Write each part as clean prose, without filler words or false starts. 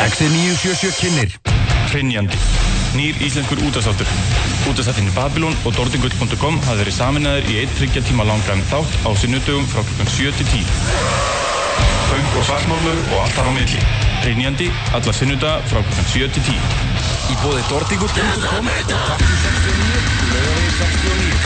X977 kynnir Hrynjandi, nýr íslenskur útvarpsþáttur. Útvarpsþættirnir Babylon og Dordingull.com hafa verið sameinaðir í 1 3 tíma langan þátt á sunnudögum frá klukkan 7 til 10. Pönk og svartmálur og allt þar á milli. Hrynjandi, alla sunnudaga frá klukkan 7 til 10. Í boði Dordingull.com og Takk 69 Laugavegi 69.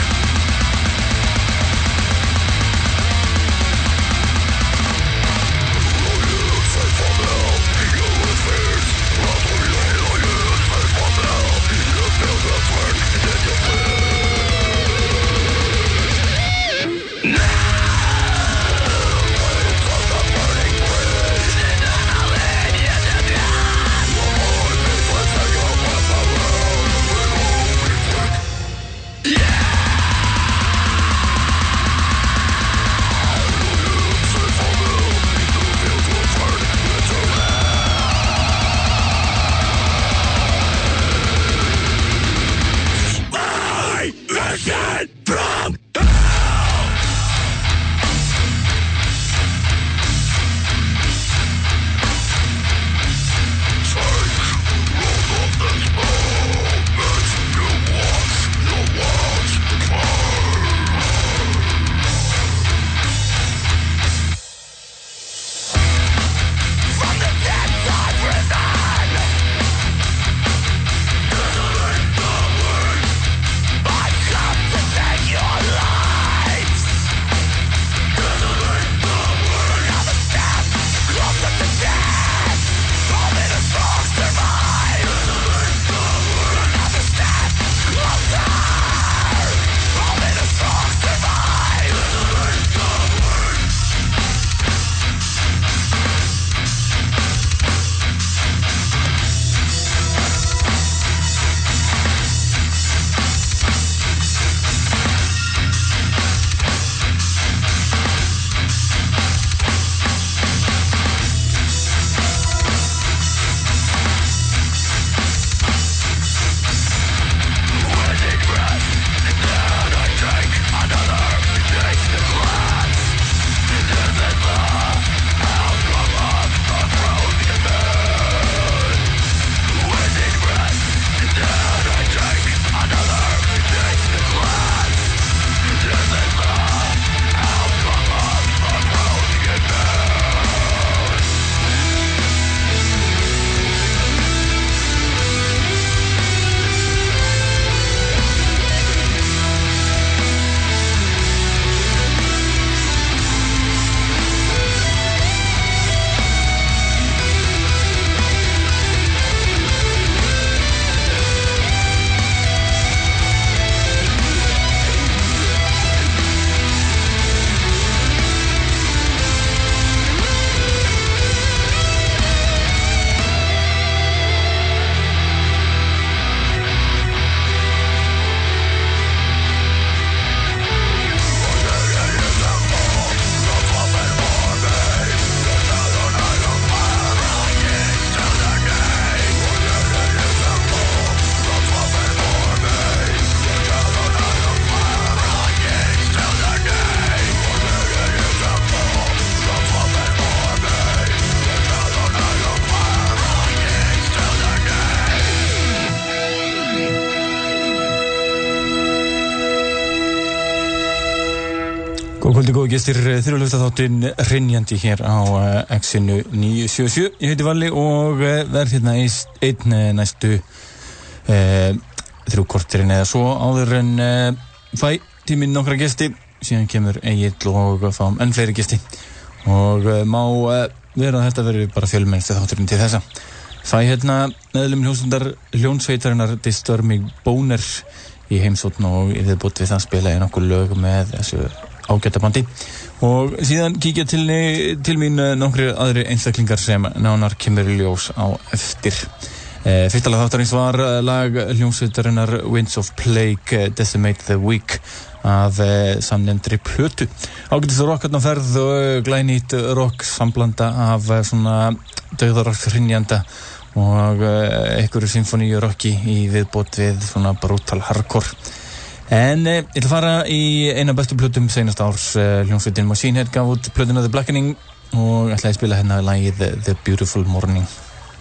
Kvöldi góði gestir, þrjulöftaþáttinn Hrynjandi hér á X-inu 977. Ég heiti Valli og verð hérna einn næstu 3 korterinn eða svo áður en fæ tíminn nokkra gesti, síðan kemur Egill og fáum enn fleiri gesti og má vera að þetta verður bara fjölmennstu þátturinn til þessa. Fæ hérna meðlum hljónsveitarinnar Disturbing Boner í heimsókn og í viðbót við það spila ég nokkuð lög með þessu ágæta bandi og síðan kíkja til mín nokkri aðri einstaklingar sem nánar kemur í ljós á eftir. Fyrsta lag þáttarins var lag hljómsveitarinnar Winds of Plague Decimate the Weak af samnefndri plötu. Ágætis rockarna ferð og glænýtt rock samblanda af svona dauðarokk hrynjanda og einhverju symfoníurocki í viðbót við svona brutal hardcore. En ég ætla að fara í eina bestu plötum seinasta árs. Hljómsveitin Machine Head gaf út plötuna The Blackening og ætla að spila hérna lagið The Beautiful Morning.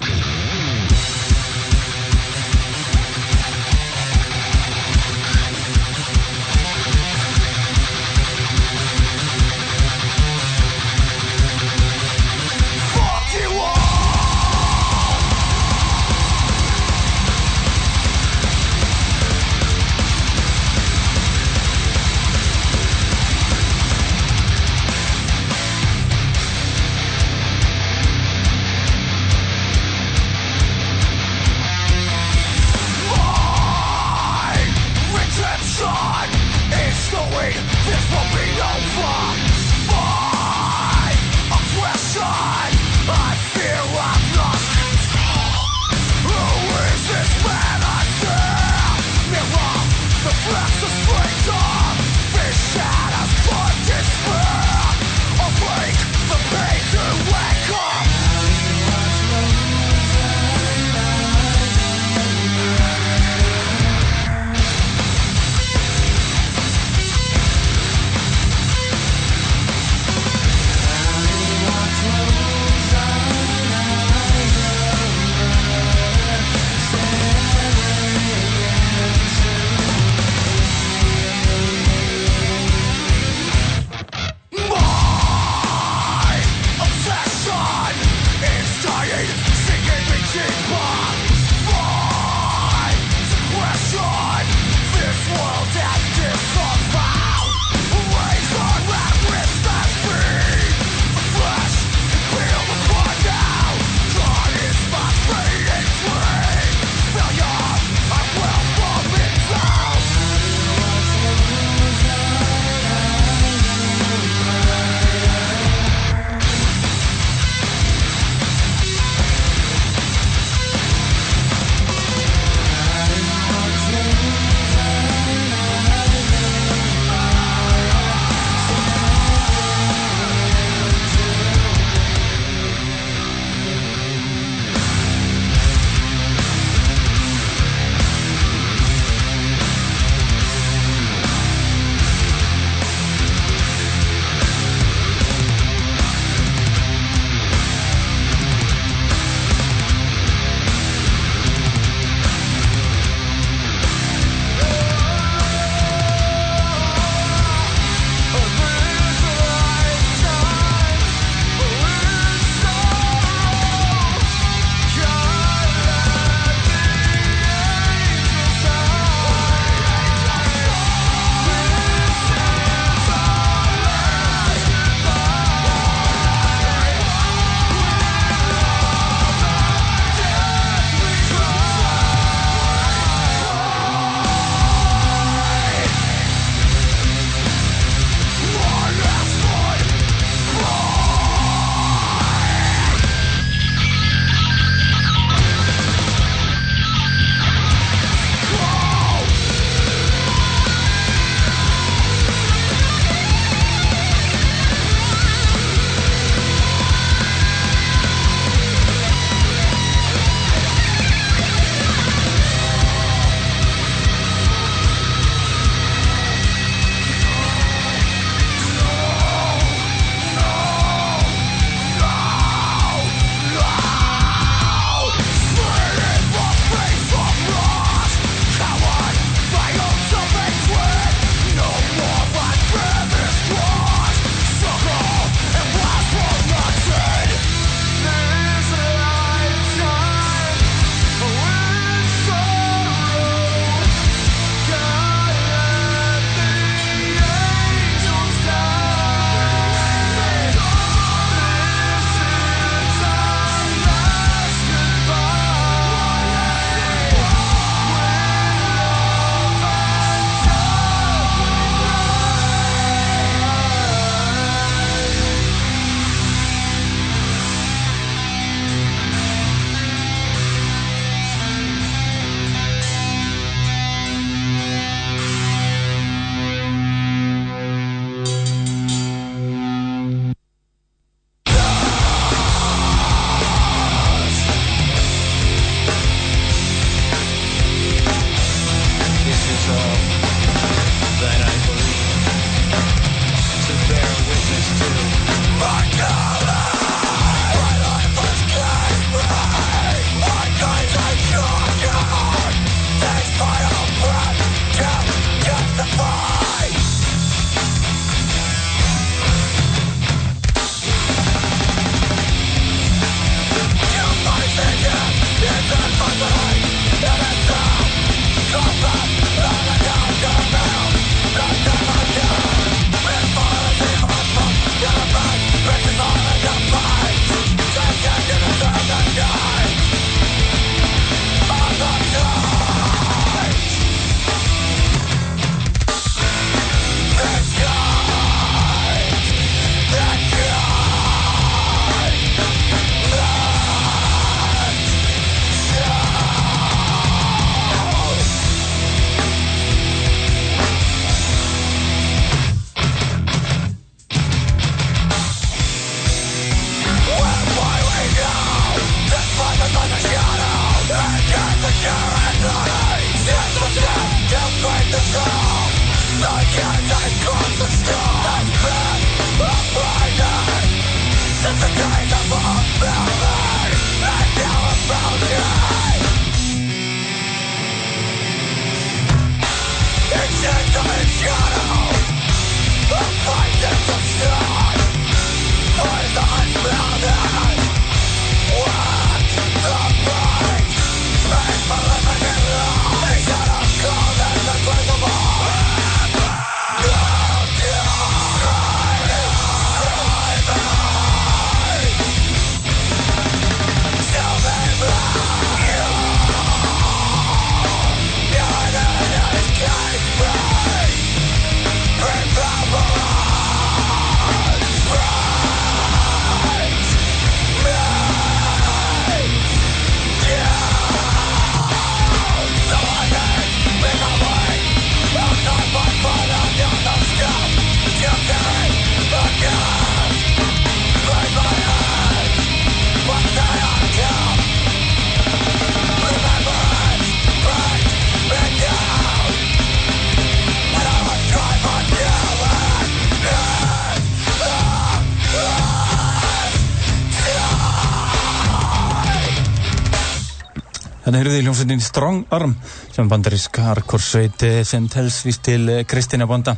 Þannig heyrðu þið hljómsveitin Strong Arm sem bandarísk hardcore-sveit sem telst víst til kristinna banda.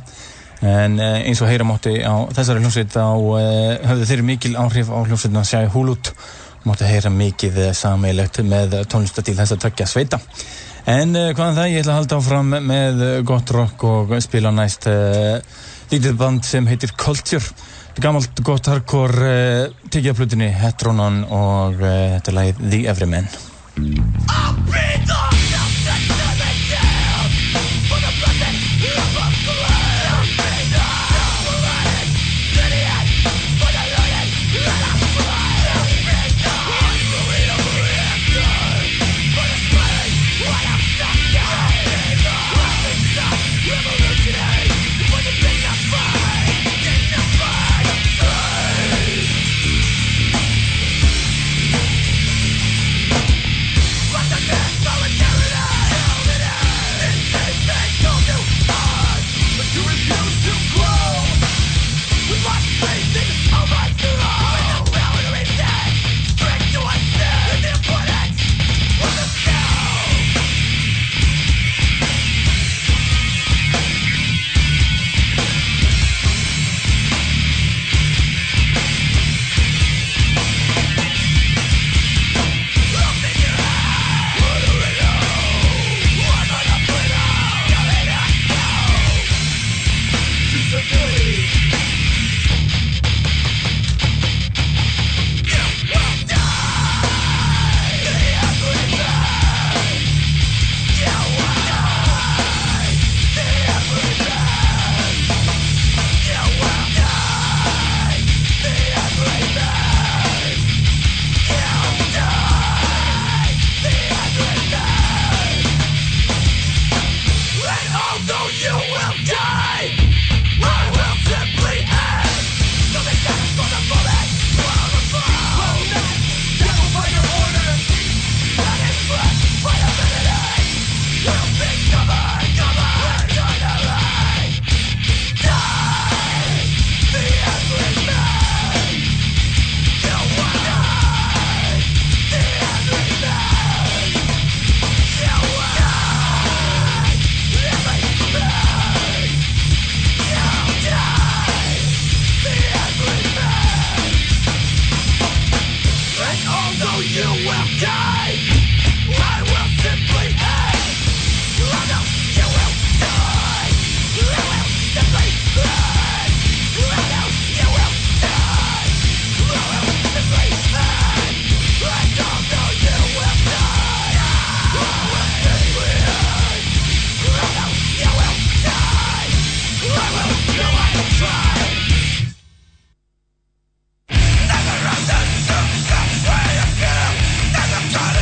En eins og heyra mátti á þessari hljómsveit höfðu þeir mikil áhrif á hljómsveitina Shai Hulud. Mátti heyra mikið sameiginlegt með tónlistastíl þessa tveggja sveita. En hvaðan það, ég ætla að halda áfram með gott rock og spila næst lítið band sem heitir Culture. Gamalt gott hardcore tekið af plötunni Heteronon og þetta er lagið The Everyman. Never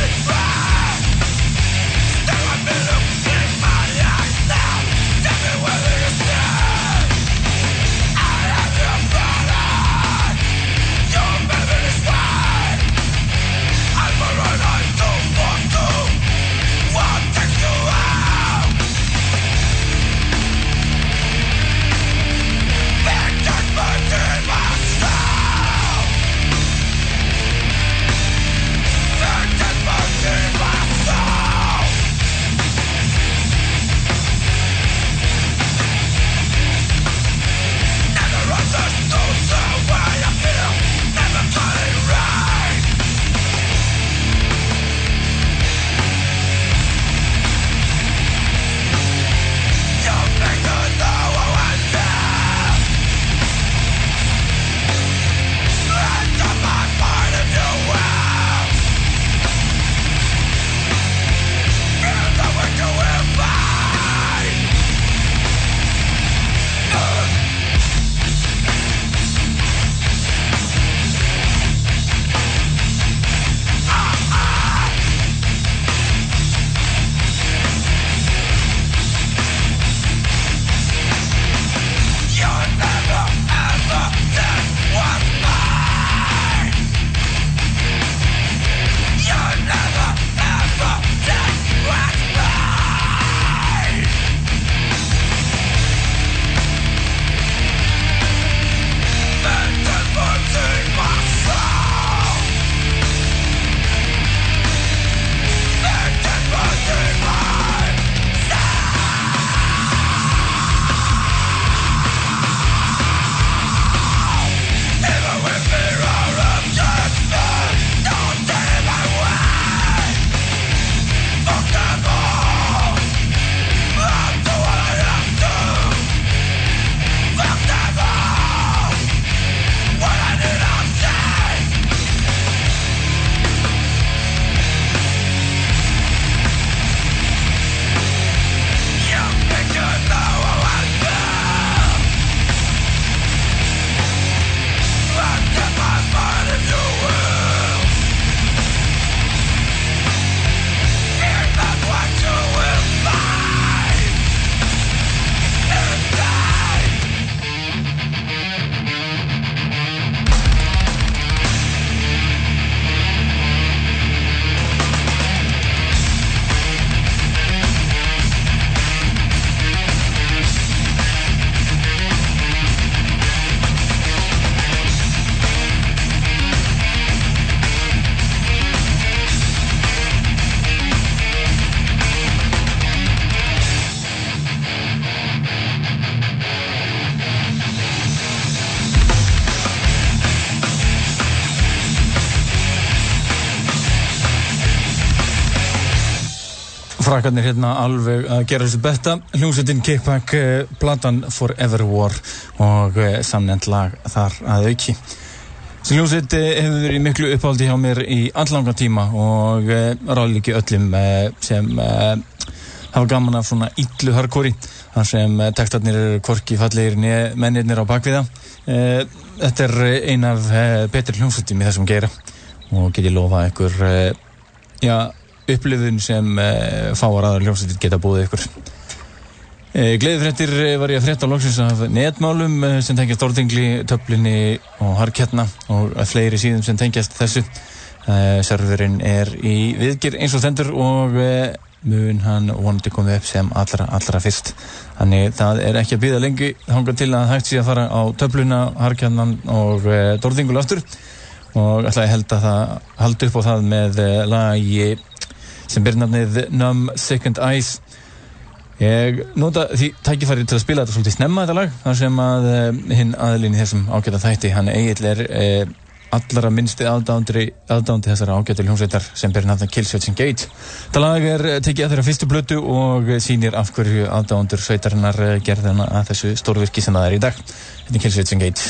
Frakkarnir hérna alveg að gera þessu besta. Hljómsveitin Kickback, platan Forever War og samnefnt lag þar að auki. Þessi hljómsveit hefur verið miklu uppáldi hjá mér í allangan tíma og ráði ekki öllum sem hafa gaman af svona illu hardcore, þar sem textarnir eru hvorki fallegir né mennirnir á bakviða. Þetta er ein af betri hljómsveitum í þessum geira og get ég lofa ykkur upplifun sem fáar aðrar hljómsveitir geta búið ykkur. Gleðifréttir var ég að frétta loksins af netmálum sem tengjast Orðingli, Töflinni og Harkjarna og fleiri síðum sem tengjast þessu. Serverinn er í viðgerð eins og stendur og mun hann vonandi komið upp sem allra fyrst. Þannig það er ekki að bíða lengi þangað til að hægt sé að fara á Töfluna, Harkjarnan og Orðingul aftur og ætla ég halda upp á það með lagi sem ber nafnið Numb Second Eyes. Ég nota því tækifæri til að spila þetta svolítið snemma þetta lag, þar sem að hinn aðilinn í þessum ágæta þætti, hann Egill er allra minnsti aðdáandi þessara ágætu hljómsveitar sem ber nafnið Killswitch Engage. Þetta lag er tekið að þeirra fyrstu plötu og sýnir af hverju aðdáendur sveitarinnar gerðina að þessu stórvirki sem það er í dag. Þetta er Killswitch Engage.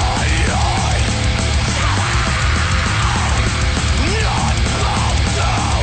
No!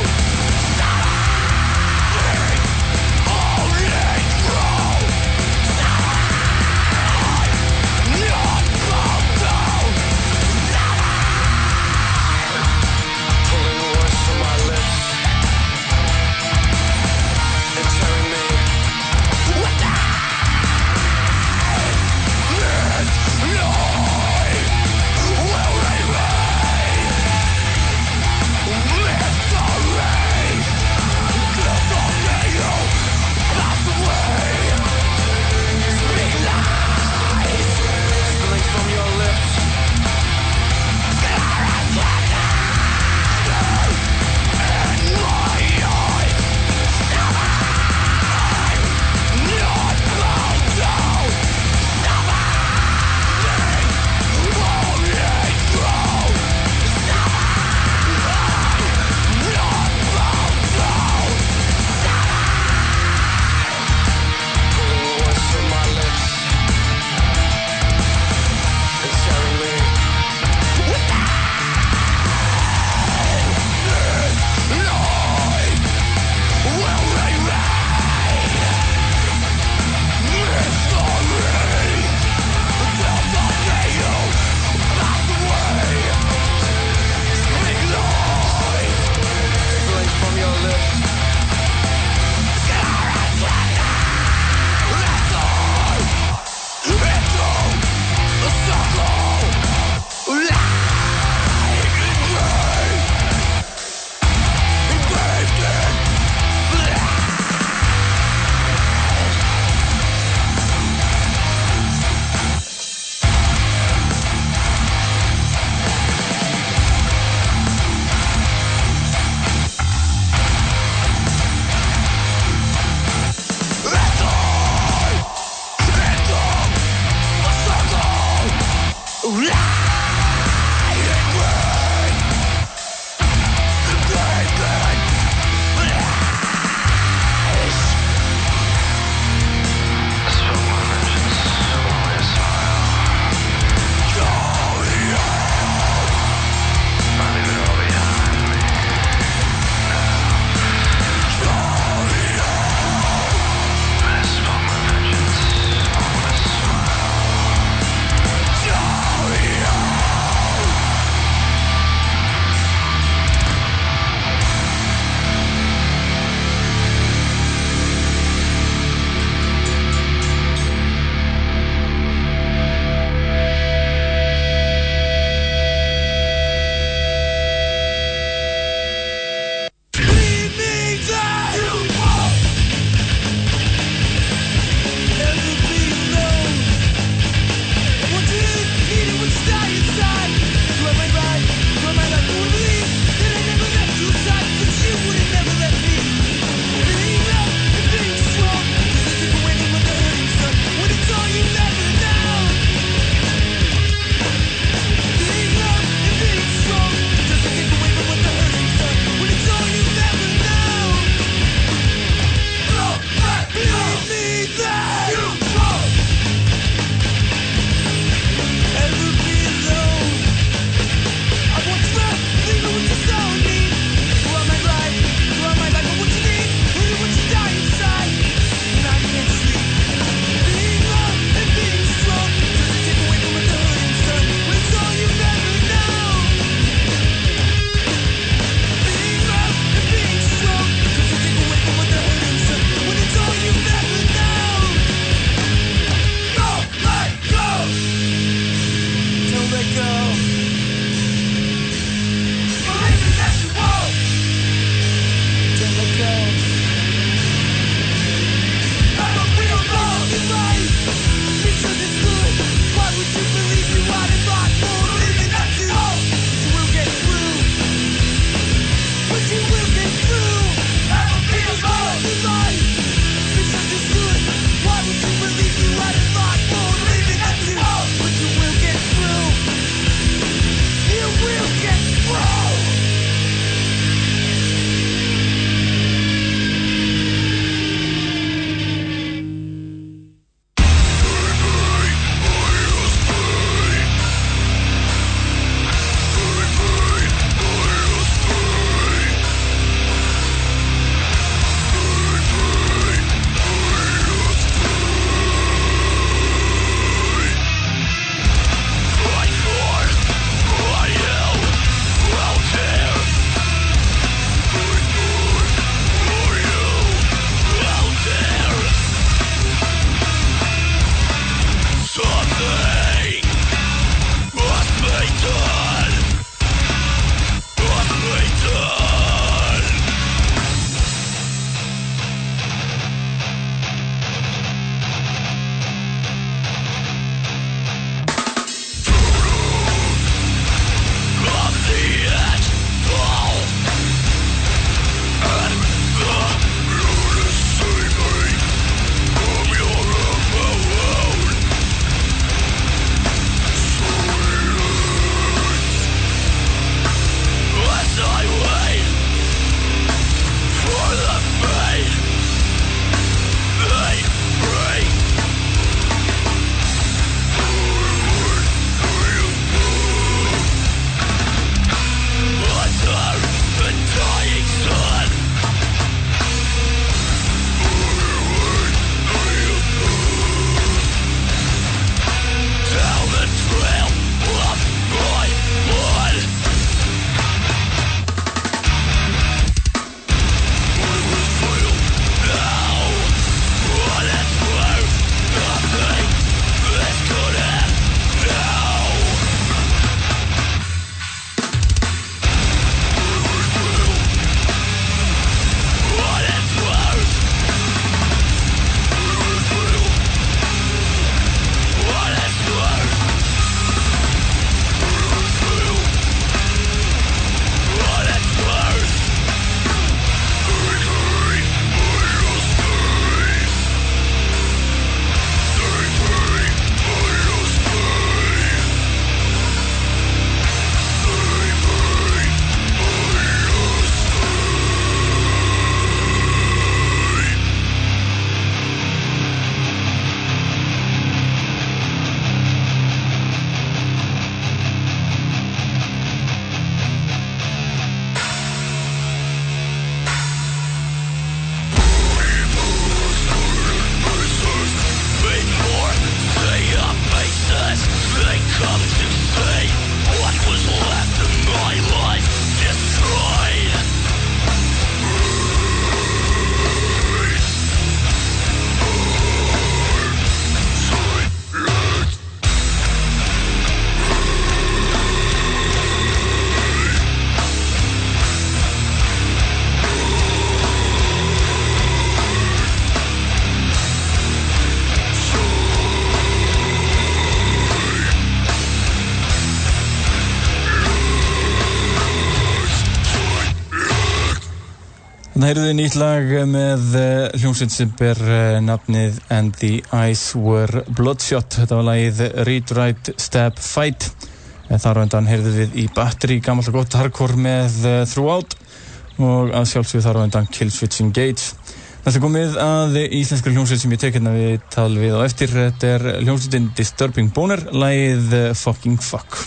Þannig heyrðu við nýtt lag með hljómsveit sem ber nafnið And the Eyes Were Bloodshot. Þetta var lagið Read, Write, Stab, Fight. Þar á undan heyrðu við í Battery, gamalt og gott hardcore með Throughout og að sjálfsögðu þar á undan Killswitch Engage. Þetta er komið að íslenskri hljómsveit sem ég tek hérna við tal við á eftir. Þetta er hljómsveitin Disturbing Boner, lagið Fucking Fuck.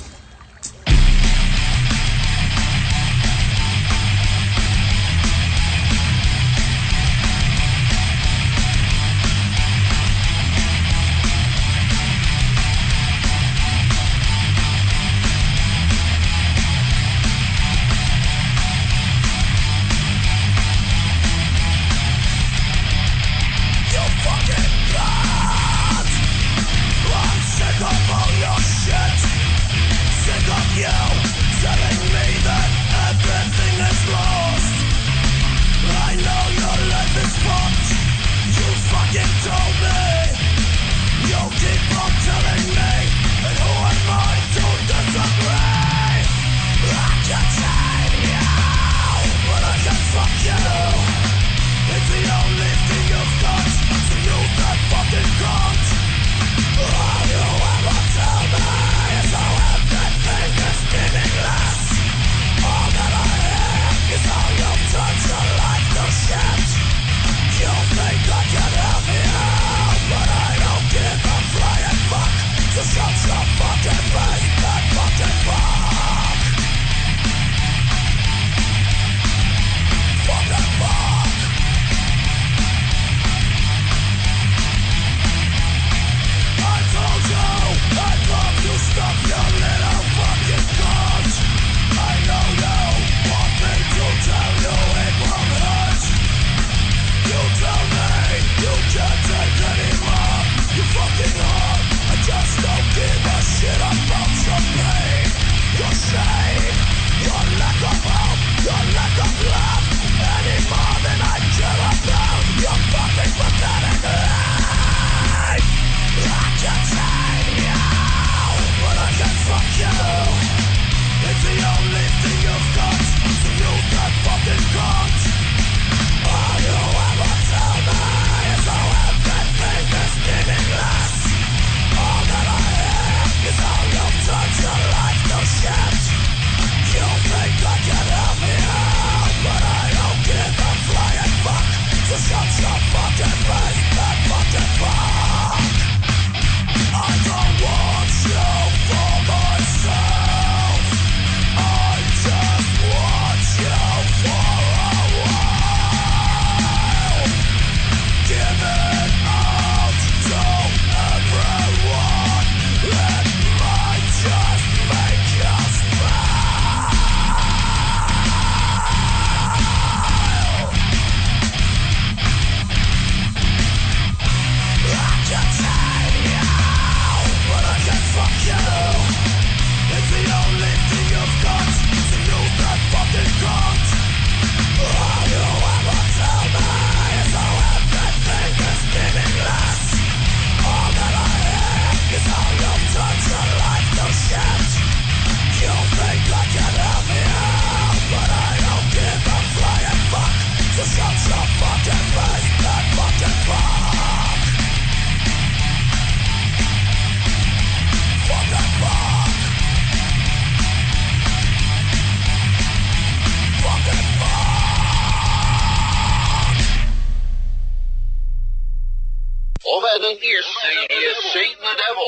Satan the devil.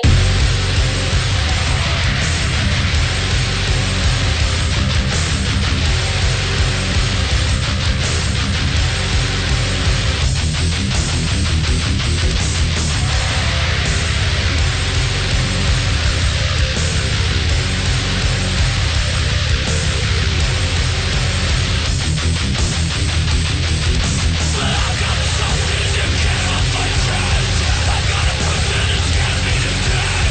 I've got a person that's scared me to death.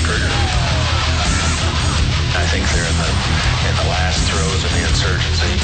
record. I think they're in the last throes of the insurgency.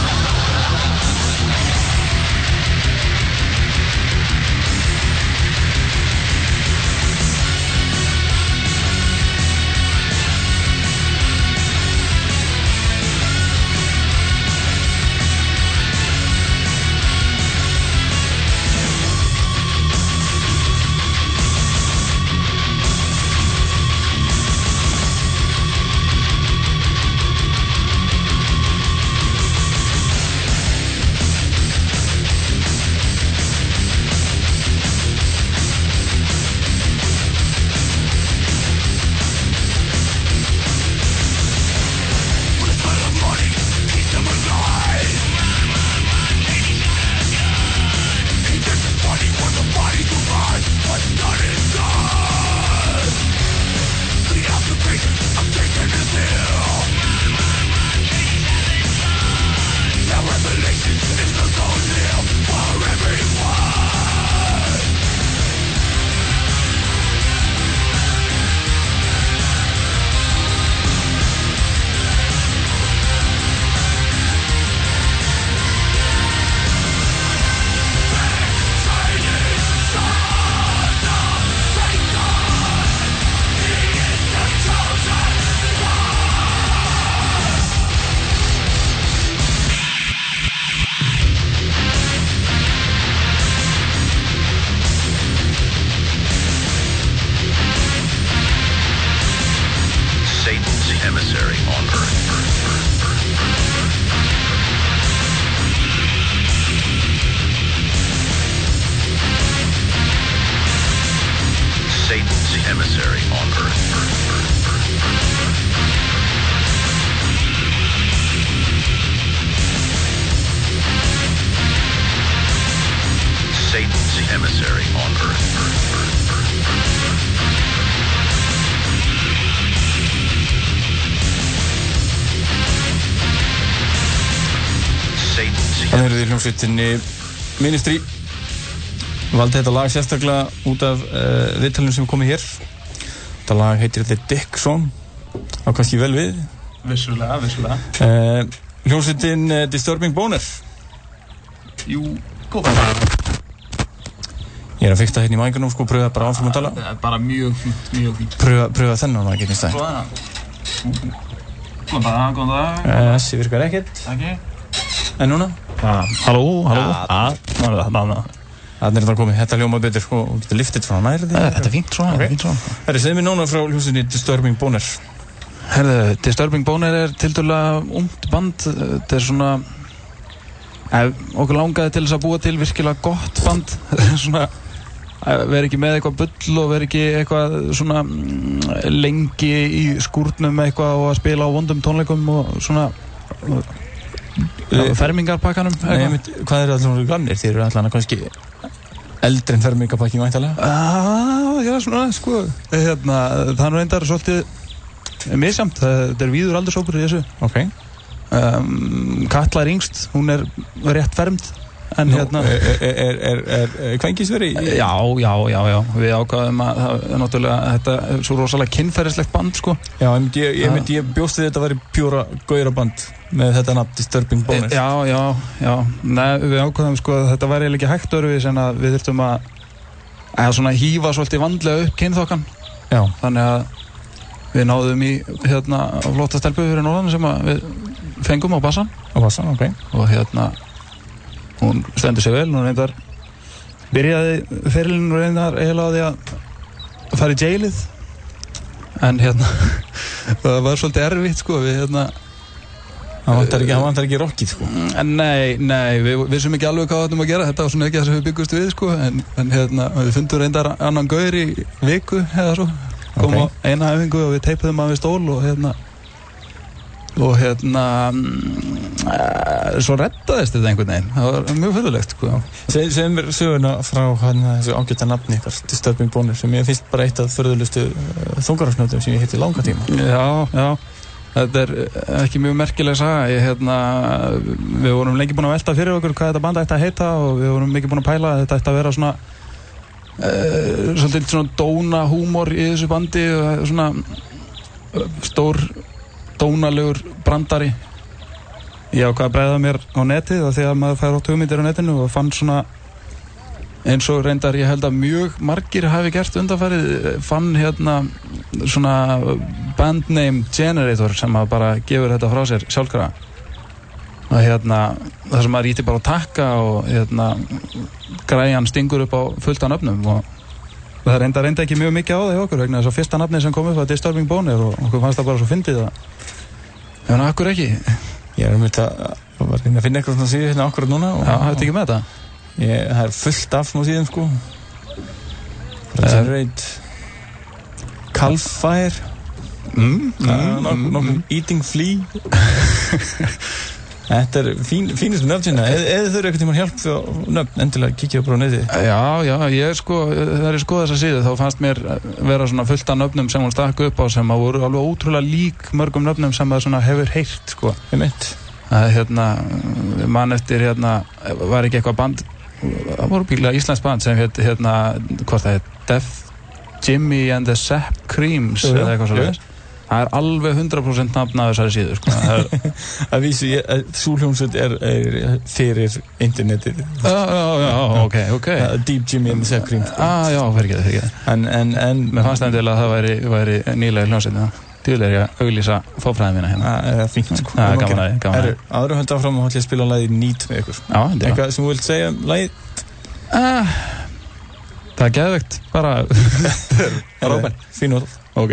Það eruð í hljómsveitinni Ministry. Valdi þetta lag sérstaklega út af viðtalinu sem komið hér. Þetta lag heitir The Dick Song. Á kannski vel við. Vissulega. Hljómsveitin Disturbing Boner. Jú, góð það. Ég að fikta hérna í mækunum, pröfa bara áfram að tala. Það bara mjög fínt. Pröfa þennan að geta í stæð. Góðan dag. Þessi virkar ekkert. Takk. En núna? Halló. Þannig er þetta komið. Þetta hljómað betur og þú getur liftið frá nærði. Þetta er fínt svona. Herri, segð mér núna frá hljómsveitinni Disturbing Boner. Herðu, Disturbing Boner er tiltölulega ungt band. Þetta er svona... okkur langaði til þess að búa til virkilega gott band. Svona... vera ekki með eitthvað bull og vera ekki eitthvað svona lengi í skúrnum eitthvað og að spila á vondum tónleikum og svona fermingarpakkanum. Hvað eru allir gannir? Þið eru allan kannski eldri en fermingarpakkin væntalega? Já, svona, sko. Það er reyndar svolítið misjamt. Þetta er víður aldurshópur í þessu. Ok. Katla er yngst, hún er rétt fermd. En kvengisveri? Já. Við ákvaðum að það er náttúrulega þetta er svo rosalega kynferðislegt band, sko. Já, ég bjóst við þetta að vera pjúra gauraband með þetta nafn Disturbing Boner. Já. Nei, við ákvaðum, sko, að þetta væri ekki hægt öðruvísi en að við þurftum að svona hífa svolítið vandlega upp kynþokkan. Já. Þannig að við náðum í flotta stelpu fyrir norðan sem að við fengum á bassan. Á bassan, ok. Og hún stendur sig vel, hún reyndar byrjaði ferilinn og reyndar eiginlega á því að fara í jailið en það var svolítið erfitt, sko, við hann vantar ekki rockið, sko. Nei, við vissum ekki alveg hvað við ætlum að gera, þetta var svona ekki það sem við byggust við, sko, en við fundum reyndar annan gaur í viku eða svo, kom á eina æfingu og við teipuðum að við stól og svo reddaðist þetta einhvern veginn. Það var mjög furðulegt, sko. Segðu mér söguna frá þessu ágæta nafni ykkar, Disturbing Boner, sem ég finnst bara eitt af furðulustu þungarásnötum sem ég hitti langa tíma. Já. Þetta er ekki mjög merkileg saga. Við vorum lengi búin að velta fyrir okkur hvað þetta band ætti að heita og við vorum mikið búin að pæla að þetta ætti að vera svona svolítið svona dóna húmor í þessu bandi og svona stór dónalegur brandari. Ég ákvað að bregða mér á netið og þegar maður fær átt hugmyndir á netinu og fann svona eins og reyndar ég held að mjög margir hafi gert undanfarið, fann hérna svona band name generator sem að bara gefur þetta frá sér sjálfkrafa. Og hérna það sem maður íti bara að takka og hérna græjan stingur upp á fullt af nöfnum og það reyndar ekki mjög mikið á það hjá okkur vegna þess að fyrsta nafni sem kom upp var Disturbing Boner og okkur fannst það bara svo fyndið að en akkur ekki. Ég var að reyna að finna eitthvað svona síðu hérna akkurat núna. Já, hafði ekki með þetta? Það er fullt af smá síðum sko. Generate Calfire nokkuð Eating Flea. Þetta er fínust nöfn eða þau eru eitthvað tíma hjálp fyrir nöfn endilega kíkja bara á netið. Já, ég sko þegar ég skoða þessa síðu þá fannst mér vera svona fullt af nöfnum sem hún stakk upp á sem að voru alveg ótrúlega lík mörgum nöfnum sem að svona hefur heyrt sko. Ég meint að hérna mann eftir hérna var ekki eitthvað band það voru bíklega íslensk band sem hérna hvort það Def Jimmy and the Sepp Creams eða eitthvað svoleiðis. Það er alveg 100% nafn af þessari síðu sko. Að vísu, sú hljómsveit er fyrir internetið. Já, ok. Deep Jimmy and the Sepp Creams. Já, fyrir ekki. En mér fannst endilega að það væri nýlega hljómsveit. Dýrlega er ég að auglýsa fófræðin mína hérna. Það er fínt sko. Gaman að því. Aðra hönd áfram og ætla ég að spila lagið Need með ykkur. Já, endilega. Eitthvað sem þú vilt segja um lagið? Það er geðveikt. Bara Róbert. Fín orð. Ok.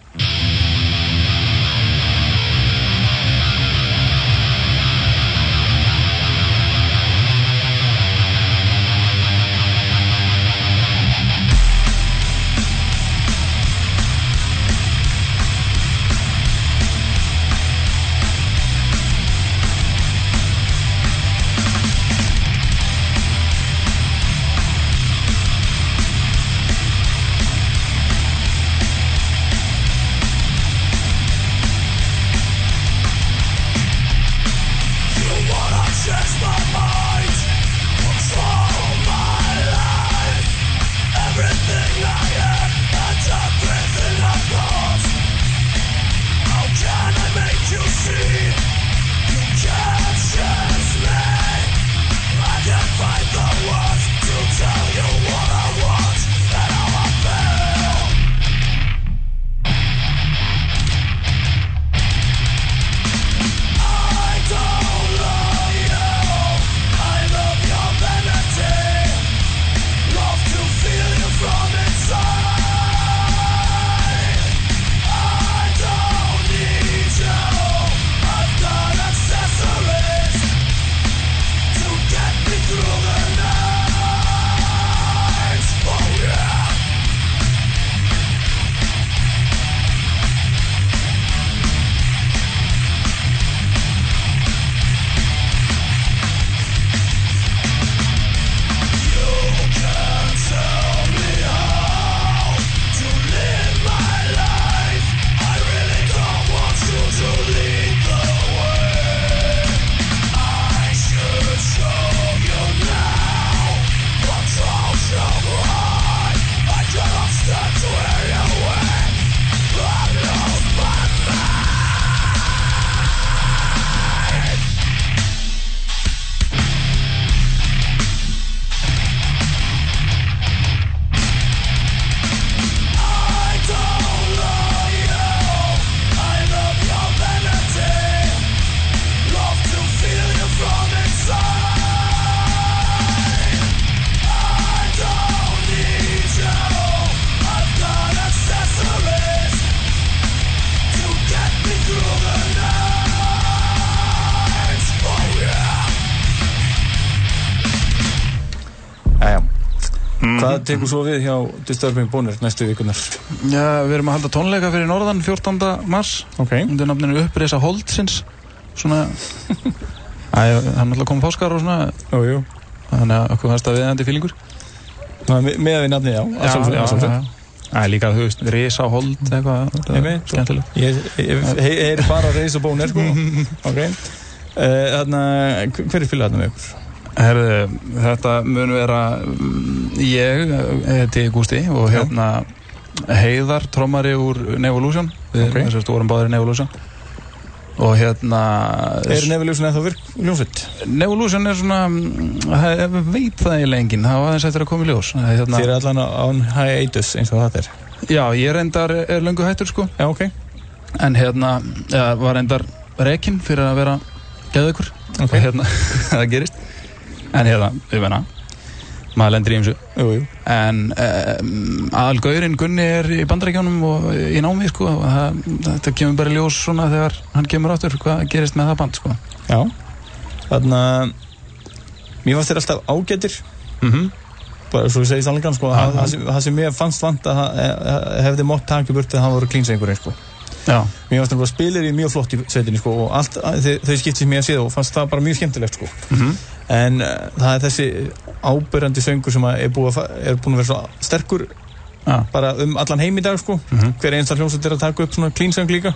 Hvað tekur svo við hjá Disturbing Boner næstu vikunar? Já, við erum að halda tónleika fyrir norðan 14. mars. Ok. Undir nafninu Uppreisa Holdsins. Svona hann náttúrulega kom páskar og svona. Jú. Þannig að okkur fannst það viðeigandi fílingur. Með við nafnið, já. Já. Líka, þú veist, Risa Hold eitthvað. Skemmtilegt. Ég heyri bara Reisa Boner, sko. Ok. Þarna, hver er fylgðið þarna með ykkur? Herðu, þetta mun vera ég heiti Gústi og Heiðar, trommari úr Nevolution. Við vorum báðir í Nevolution. Og Nevolution eða þá hljómsveit? Nevolution svona, veit það eiginlega enginn, það var aðeins eftir að koma í ljós. Þið allan án hiatus eins og það Já, ég reyndar löngu hættur sko. Já, ok. En var reyndar rekinn fyrir að vera geðveikur. Ok. Og það gerist. En við menna, maður lendir í eins Jú. En aðalgaurinn Gunni í Bandaríkjunum og í námi sko, og þetta kemur bara í ljós svona þegar hann kemur áttur, hvað gerist með það band sko. Já, mér fannst þér alltaf ágætir bara svo ég segi sannleikann sko, það sem mér fannst vant að hefði mátt taka burt að það voru klínsengurinn sko. Já. Mér fannst það bara spilir í mjög flott í sveitinni sko, og allt, þau skipti sem ég að séð og fannst það bara mjög skemmtilegt sko. En það þessi áberandi söngur sem er búin að vera svo sterkur bara allan heim í dag sko. Hver einsta hljómsveit að taka upp svona klínsöng líka.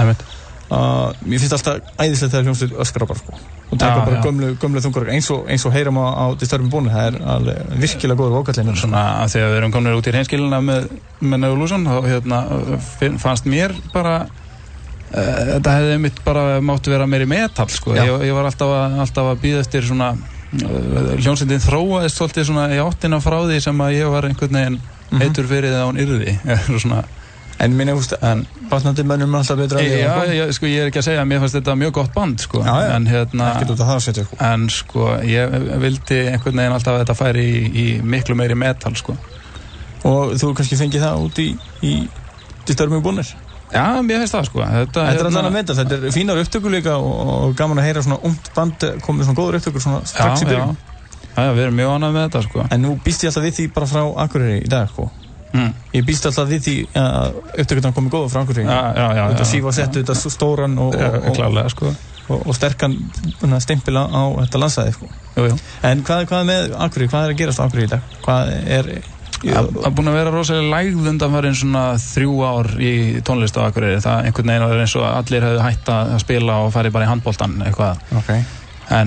Mér finnst alltaf æðislegt þegar hljómsveit öskrar bara sko, og taka bara gömlu þungur eins og heyrum á Disturbing Boner. Það alveg virkilega góður vókallinn. Svona að þegar við erum komnir út í hreinskilina með Nevolution þá fannst mér bara þetta hefði mitt bara mátt vera meiri metal sko. Ég var alltaf að bíða eftir svona hljómsveitin þróaðist svolítið svona í áttina frá því sem að ég var einhvern veginn heitur fyrir það hún yrði svona. En minni, batnandi mönnum alltaf betra ég er ekki að segja að mér fannst þetta mjög gott band sko. En ekkert út af það að setja sko. En sko, ég vildi einhvern veginn alltaf að þetta færi í miklu meiri metal sko. Og þú kannski fengið það út í Disturbing Boner? Já, mér finnst það sko. Þetta allan að metal, þetta fínar upptökur líka og gaman að heyra svona ungt band komið svona góður upptökur svona strax í byrjun. Já, við erum mjög ánægð með þetta sko. En nú býst ég alltaf við því bara frá Akureyri í dag sko. Ég býst alltaf við því að upptökurnar komið góða frá Akureyri. Þetta sífa settu þetta stóran klálega sko. Og sterkan stimpil á þetta landsvæði sko. Jú. En hvað með Akureyri, hvað er að gerast á Akureyri í dag? Hvað er Það búin að vera rosalega lægð undanfarin svona 3 ár í tónlist á Akureyri. Það einhvern veginn var eins og allir hefðu hætt að spila og farið bara í handboltan eitthvað. Okay. En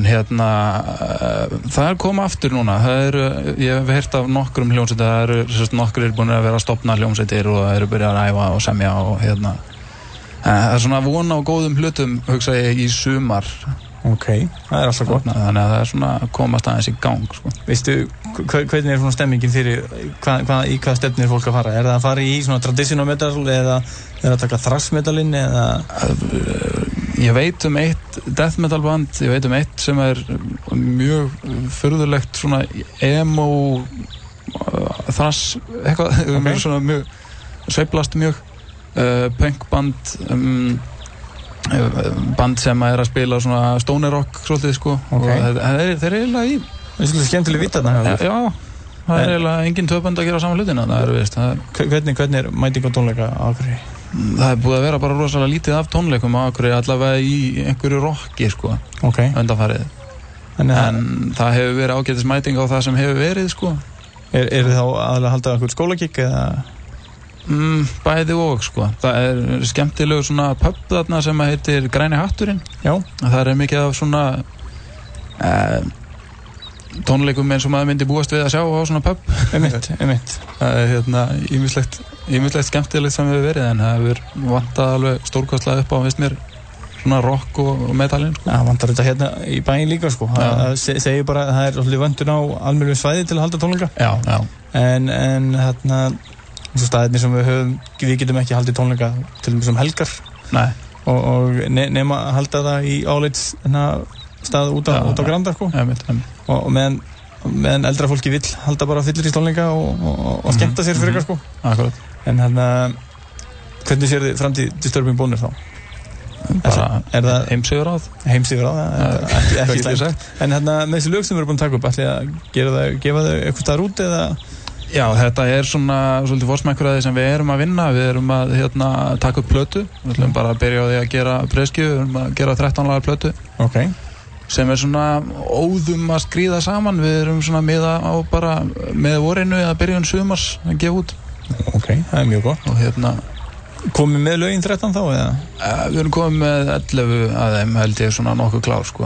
það koma aftur núna. Ég hef heyrt af nokkrum hljómsveitir, það eru nokkrir búin að vera að stofna hljómsveitir og það eru byrjað að æfa og semja og það svona vona á góðum hlutum, hugsa ég, í sumar. Ok, það er alltaf gott. Þannig að það er svona komast aðeins í gang sko. Veistu, hvernig er svona stemmingin fyrir í hvað stefnir fólk að fara? Er það að fara í svona traditional metal eða er það að taka thrash metalinn eða? Ég veit eitt death metal band, ég veit eitt sem er mjög furðulegt svona emo thrash eitthvað, svona mjög sveiflast mjög punk band band sem er að spila svona stoner rock svolítið sko. Okay. Og þeir eru eiginlega í það er svolítið skemmtileg vita þarna. Já, það er eiginlega engin tvöbönd að gera saman hlutina. Hvernig er mæting á tónleika á Akureyri? Það er búið að vera bara rosalega lítið af tónleikum á Akureyri, allavega í einhverju rocki sko. Okay. Undanfarið. En það hefur verið ágætis mæting á það sem hefur verið sko. Er þið þá aðalega að halda einhver skólakikk eða? Bæði og sko. Það er skemmtilegur svona pub þarna sem heitir Græni Hatturinn. Já. Það er mikið af svona tónleikum eins og maður myndi búast við að sjá á svona pub. Einmitt. Það er ýmislegt skemmtilegt sem hefur verið, en það hefur vantað alveg stórkostlega upp á, finnst mér, svona rock og metalinn sko. Já, vantar þetta hérna í bæinn líka sko. Það segir bara að það er svolítið vöntun á almennilegu svæði til að halda tónleika. Já. En hérna svo staðirnir sem við getum ekki haldið tónleika til og með sem helgar. Nei. Og nema að halda það í áleits stað út á Granda sko. Og meðan eldra fólki vill halda bara fyllir í tónleika og skemmta sér fyrir eitthvað sko. Akkurat. En hvernig sér þið framtíð Disturbing Boner þá? Er það heimsíðuráð? Ekki slæmt. En með þessi lög sem við erum búin að taka upp, ætli að gefa þau eitthvað staðar út eða? Já, þetta er svona svolítið forsmekkur að því sem við erum að vinna. Við erum að taka upp plötu. Við ætlum bara að byrja á því að gera preskju. Við erum að gera 13 lagar plötu. Ok. Sem er svona óðum að skríða saman. Við erum svona miða á bara með vorinu eða byrjun sumars að gefa út. Ok, það er mjög gott. Og komið með lögin 13 þá eða? Við erum komið með 11 að þeim, held ég, svona nokkuð klár sko.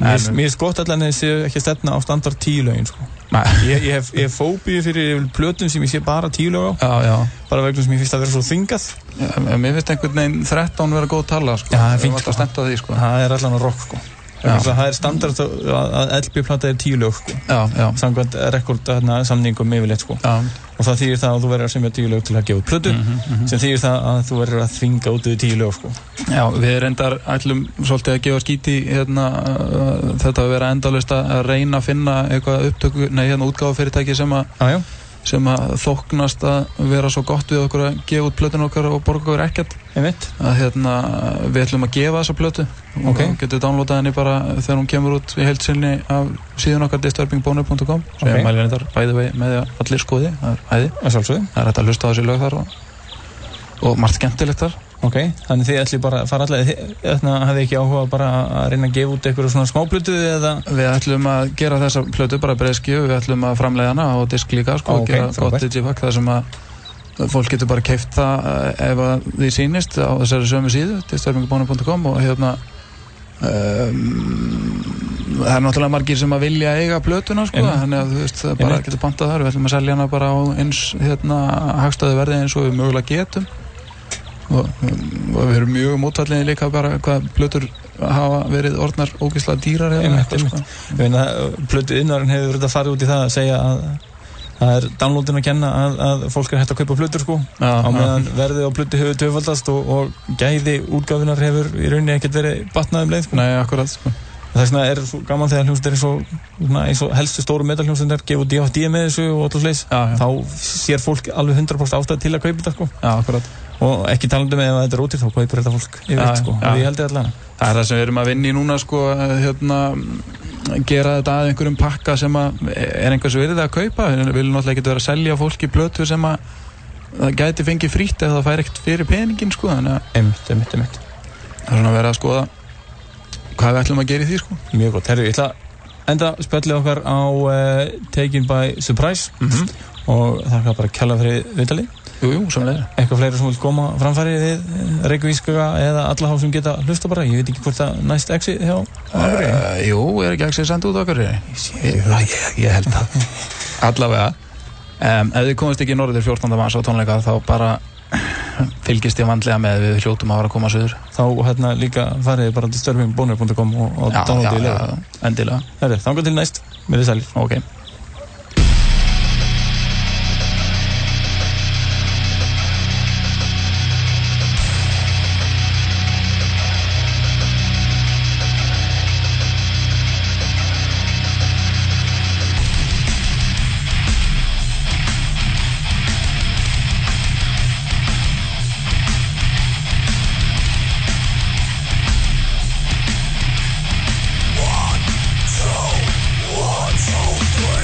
Mér finnst gott allan að ég sé ekki að stefna á standard 10 lögin sko. Ég hef fóbíu fyrir plötum sem ég sé bara 10 lög á. Já. Bara vegna sem ég finnst að vera svo þvingað. Mér finnst einhvern veginn 13 vera góð tala sko. Já, það er fínt sko. Því, sko. Það er allan að rock sko. Það er standard að LP-plata er 10 lög sko. Já. Samkvæmt rekord samningum yfirleitt sko. Já. Og það þýðir það að þú verður að semja 10 lög til að gefa út plötu sem þýðir það að þú verður að þvinga út 10 lög sko. Já, við reyndar ætlum svolítið að gefa skíti þetta að vera endalaust að reyna að finna eitthvað útgáfufyrirtæki sem að þóknast að vera svo gott við okkur að gefa út plötun okkar og borga okkur ekkert að við ætlum að gefa þessa plötu og getur downloadað henni bara þegar hún kemur út í heildsinni af síðan okkar disturbingboner.com sem ég mæli reyndar bæði vei með allir skoði það er hægt að hlusta á þessi lög þar og margt skemmtilegt þar. Þannig þið ætlum bara að fara allavega hafið ekki áhuga bara að reyna að gefa út eitthvað svona smáplötu eða? Við ætlum að gera þessa plötu bara breiðskífu, við ætlum að framleiða hana á disk líka og gera gott digipack þar sem að fólk getur bara keypt það ef að því sýnist á þessari sömu síðu disturbingboner.com og það er náttúrulega margir sem að vilja eiga plötuna sko, þannig að þú veist það bara getur pantað þar, við ætlum að selja hana bara á eins hagstæðu verði eins og við mögulega getum og við erum mjög mótfallinni líka bara hvað plötur hafa verið orðnar ógeðslega dýrar plötu innarinn hefur verið að fara út í það að segja að það er downloadin að kenna að fólk er hægt að kaupa plötur sko á meðan verðið á plötu hefur tvöfaldast og gæði útgáfinar hefur í rauninni ekkert verið batnað leið sko. Nei, akkurat sko. Þess vegna er svo gaman þegar hljómsveitir eins og helstu stóru metalhljómsveitir gefa DVD með þessu og allir sliðis þá sér fólk alveg 100% ástæð til að kaupa þetta sko. Já, akkurat. Og ekki talandi með ef þetta er ódýrt þá kaupir þetta fólk yfirleitt sko. Ég held ég allan. Það er það sem við erum að vinna í núna sko gera þetta að einhverjum pakka sem er einhvers virði að kaupa. Við viljum náttúrulega ekki vera að selja fólki plötu sem það gæti fengið frítt ef það fær ekkert fyrir peningin sko. Einmitt. Það er svona að vera að skoða hvað við ætlum að gera í því sko. Mjög gott. Herru, ég ætla að enda spjallið okkar á Taken by Surprise og þakka bara kærlega fyrir viðtalið. Jú, samlega. Eitthvað fleira sem vil koma framfæri við Reykjavíkskaga eða alla þá sem geta hlusta bara. Ég veit ekki hvort það næst exit hjá Akureyri. Jú, er ekki exit sendt út á Akureyri? Ég held það. Allavega. Ef þið komist ekki í norður 14. mars á tónleika þá bara fylgist ég vandlega með við hljótum að vera að koma söður. Þá líka farið bara til disturbingboner.com og downloadið leið. Já, endilega. Þangað til næst. Verið sælir. Ok. One, two, three.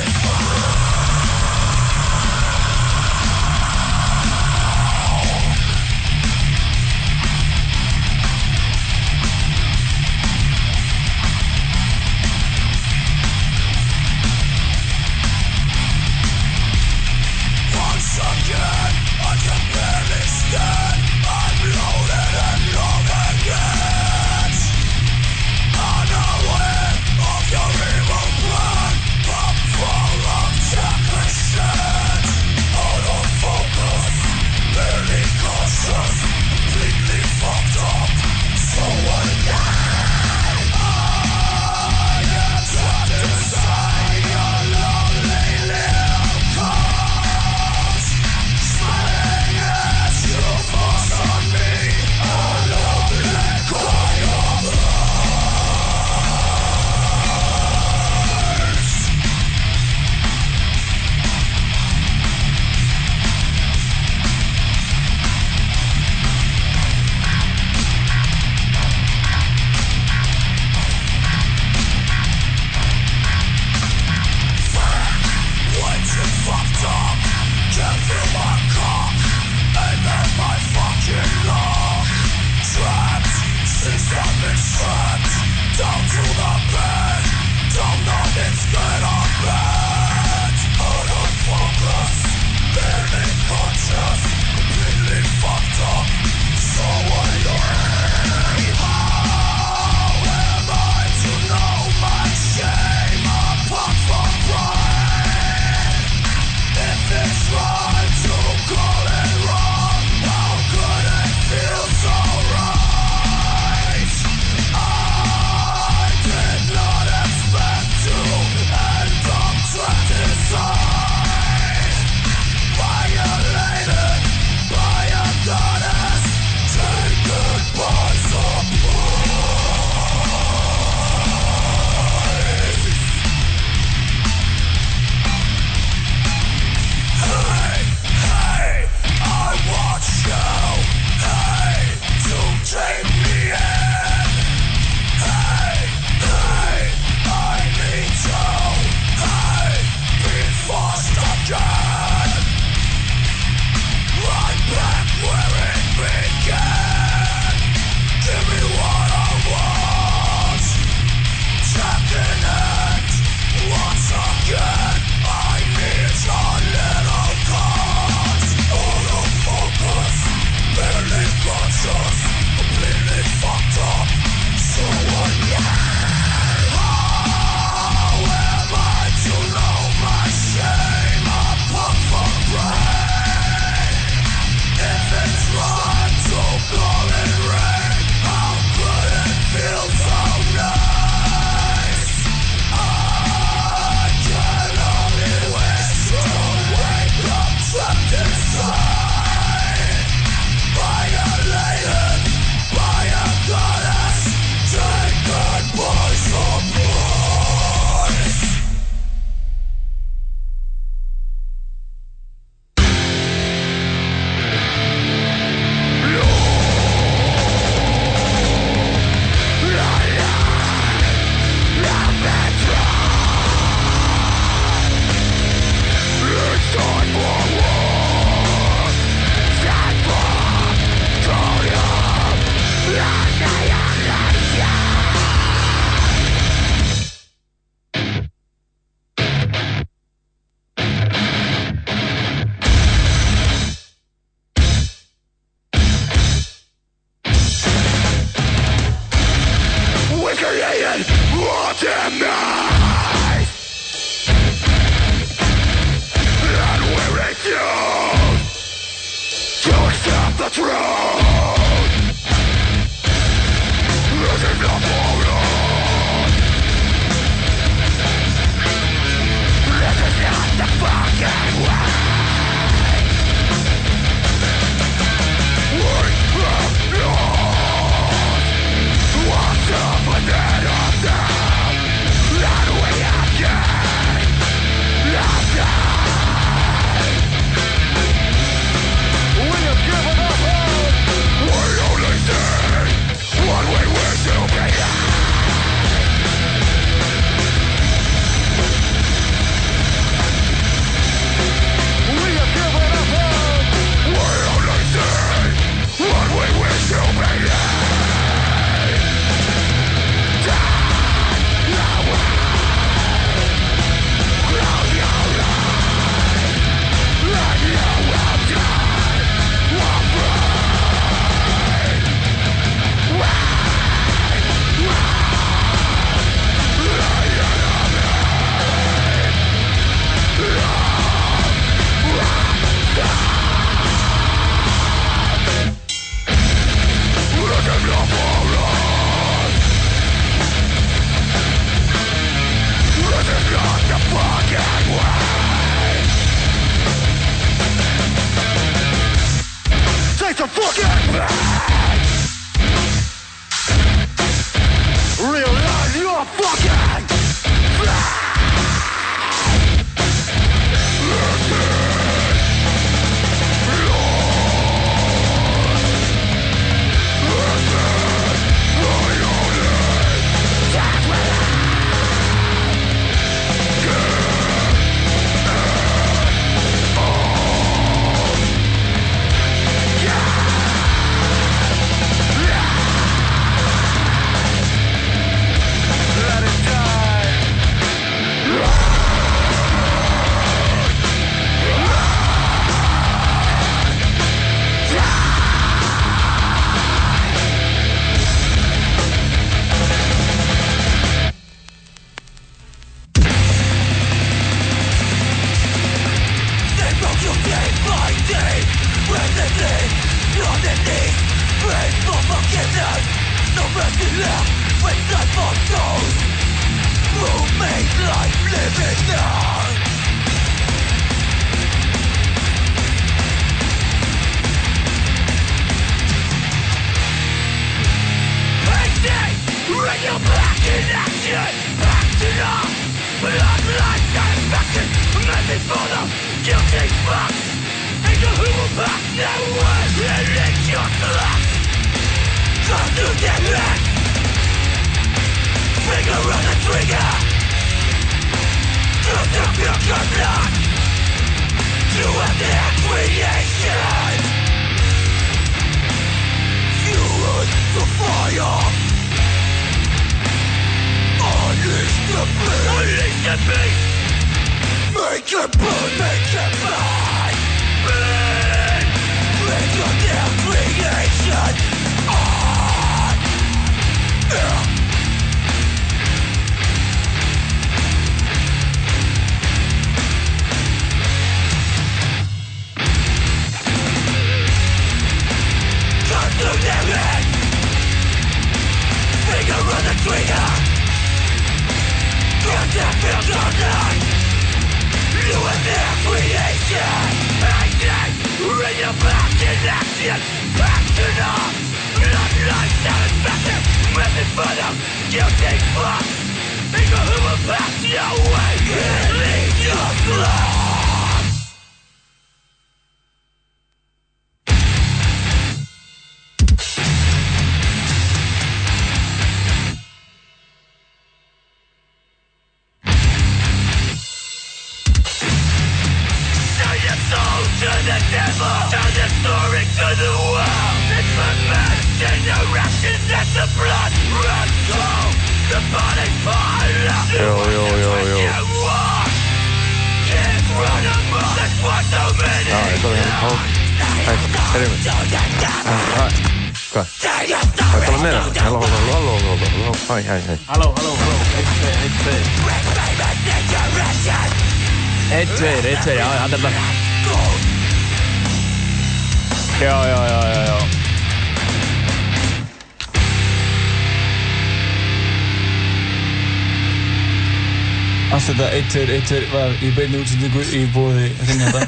Allt þetta 1-2 var í beinni útsendingu í boði Hrynjanda.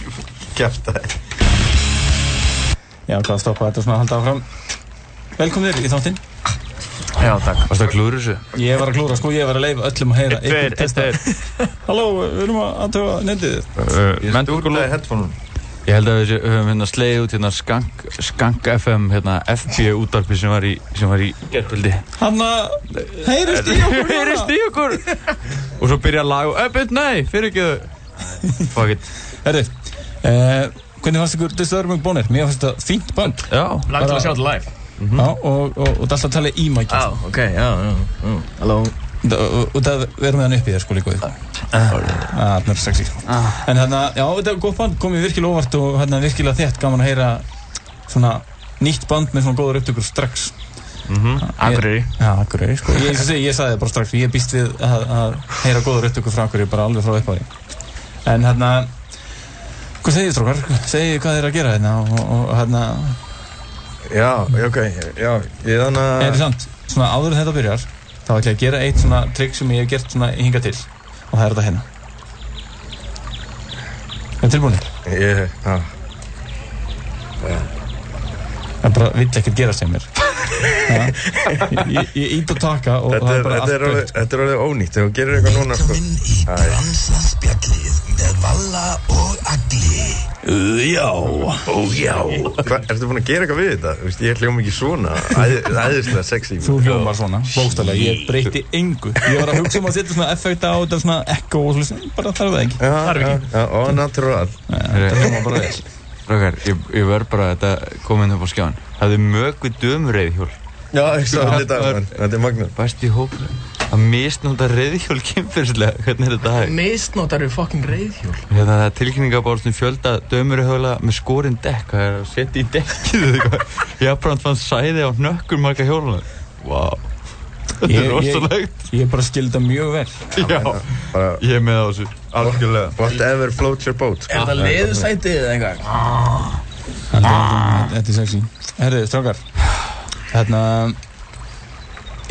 Kjaftaði. Já, hvað að stoppa þetta og svona halda áfram. Velkomnir í þáttinn. Já, takk. Varstu að klúra þessu? Ég var að klúra, sko, ég var að leyfa öllum að heyra. 1-2. Halló, við erum að aðtöfa netið. Ég stúrlaði headphone-un. Ég held að við höfum slegið út Skank FM, FB útvarpi sem var í gerðvöldi. Hanna, heyrist í okkur núna. Heyrist í okkur. Og svo byrja að laga, nei, fyrir ekki þau. Fuck it. Herri, hvernig fannst ykkur Disturbing Boner? Mér fannst þetta fínt band. Já. Langt til að sjá þetta live. Já, og það er alltaf að tala í mækjum. Ok, já. Halló. Og það verðum við hann upp í þér, sko, líka við. Það er sexy. En já, þetta er gott band, komið virkilega óvart og virkilega þétt, gaman að heyra svona nýtt band með svona góðar upptökur strax. Akureyri. Já, Akureyri, sko. Ég sagði það bara strax, ég býst við að heyra góðar upptökur frá Akureyri, bara alveg frá uppári. En hvað segir þið, strókar? Segir hvað þið er að gera og Já, ok, já, ég þannig að... sant, svona áður en þetta byrjar, þá ætla ég að gera eitt svona trikk sem ég hef gert svona hingað til. Og það er þetta hérna. Er tilbúinir? Já. Það bara vill ekkert gera sem mér. Ég ít að taka og það er bara allt byggt. Þetta er alveg ónýtt, þegar þú gerir eitthvað núna, sko. Bransaspjallið með Valla og Agli. Já. Ertu búin að gera eitthvað við þetta? Ég hljóma ekki svona, æðislega sexy. Þú hljómar svona, bókstaflega, ég breyti engu. Ég var að hugsa að setja svona effekta á þetta, svona echo og svona, bara þarf það ekki. Þarf ekki. Já, og natural. Þetta hljómar bara vel. Rákar, ég verð bara að þetta komið upp á skjáin. Það er mög við dömreiðhjól. Já, ég sá þetta, þetta er magna. Bæst í hóp að misnóta reiðhjól kynferðislega, hvernig er þetta hægt? Misnótar við fucking reiðhjól? Það er tilkynningaborðstum fjölda dömurhjóla með skorinn dekk, það er að setja í dekkið eitthvað. Jafnframt fann sæði á hnökkur marga hjóluna. Vá, þetta er rosalegt. Ég bara skildi það mjög vel. Já, ég er með á þessu, algjörlega. Whatever floats your boat. Er þetta leðursætið eða eitthvað? Þetta er sexy. Herðu, strákar,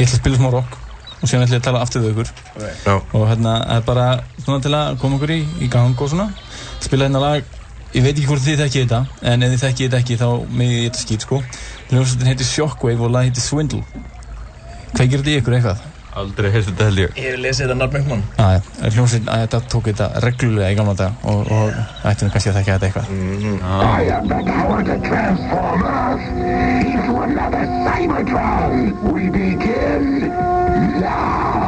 ég ætla að spila smá rock og síðan ætla ég að tala aftur við ykkur og hérna er bara svona til að koma ykkur í gang og svona spila hérna lag, ég veit ekki hvort þið þekkið þetta en ef þið þekkið þetta ekki þá megið ég þetta skýt sko hljómsveitin heitir Shockwave og lag heitir Swindle kveikir þetta í ykkur eitthvað? Aldrei heyrst þetta held ég. Ég hef lesið þetta nafn einhvern Já, hljómsveitin þetta tók þetta reglulega í gamla dag og ættum við kannski að þekkja þetta eitthvað I am the power to transform Earth into another Cybertron. We begin now.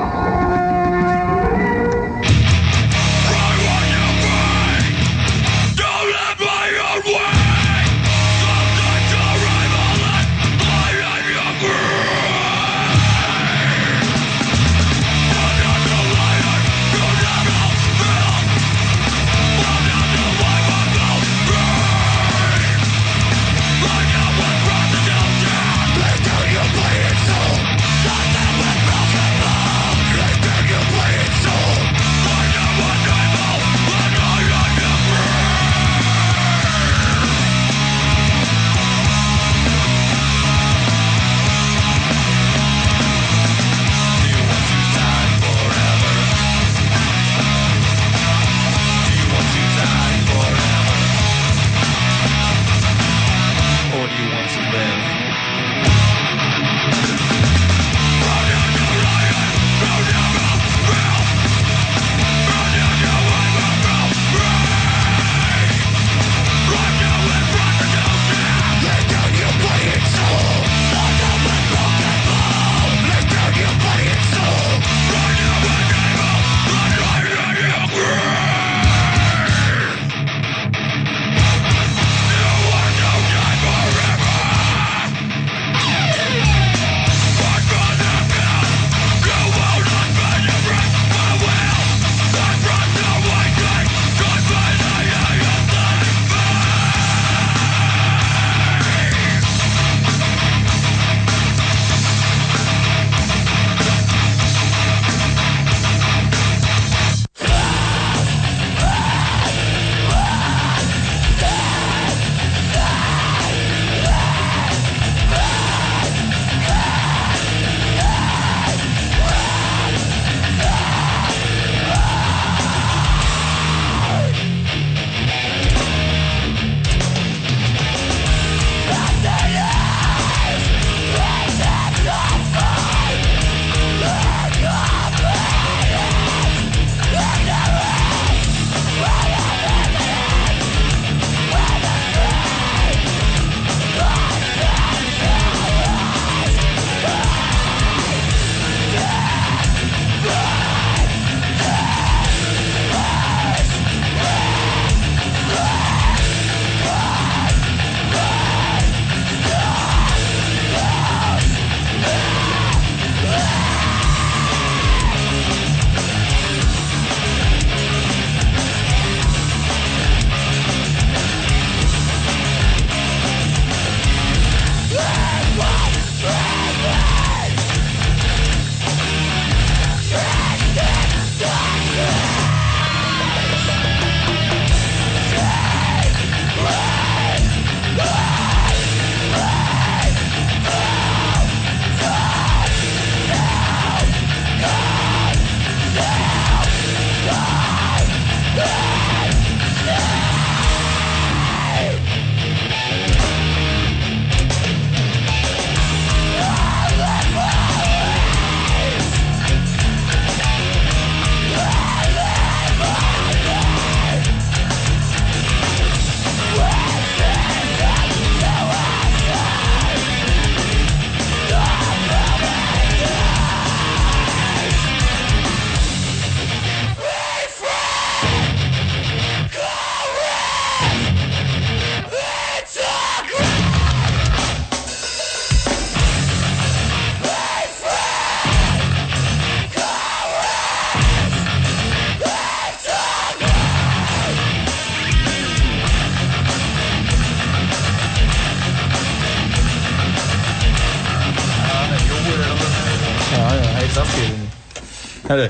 Herru,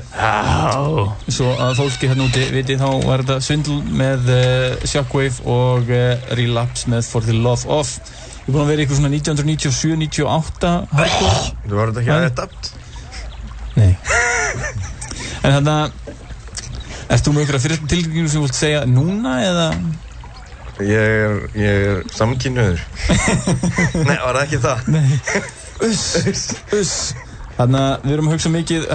svo að fólki hérna úti viti þá var þetta Svindl með Shockwave og Relapse með For the Love of. Ég er búin að vera ykkur svona 1997-98 hardcore. Þú var þetta ekki að adapt? Nei. En þarna, ert þú með ykkur að fyrir tilkynningu sem þú vilt segja núna, eða? Ég er samkynhneigður. Nei, var það ekki það? Nei. Uss. Þarna, við erum að hugsa mikið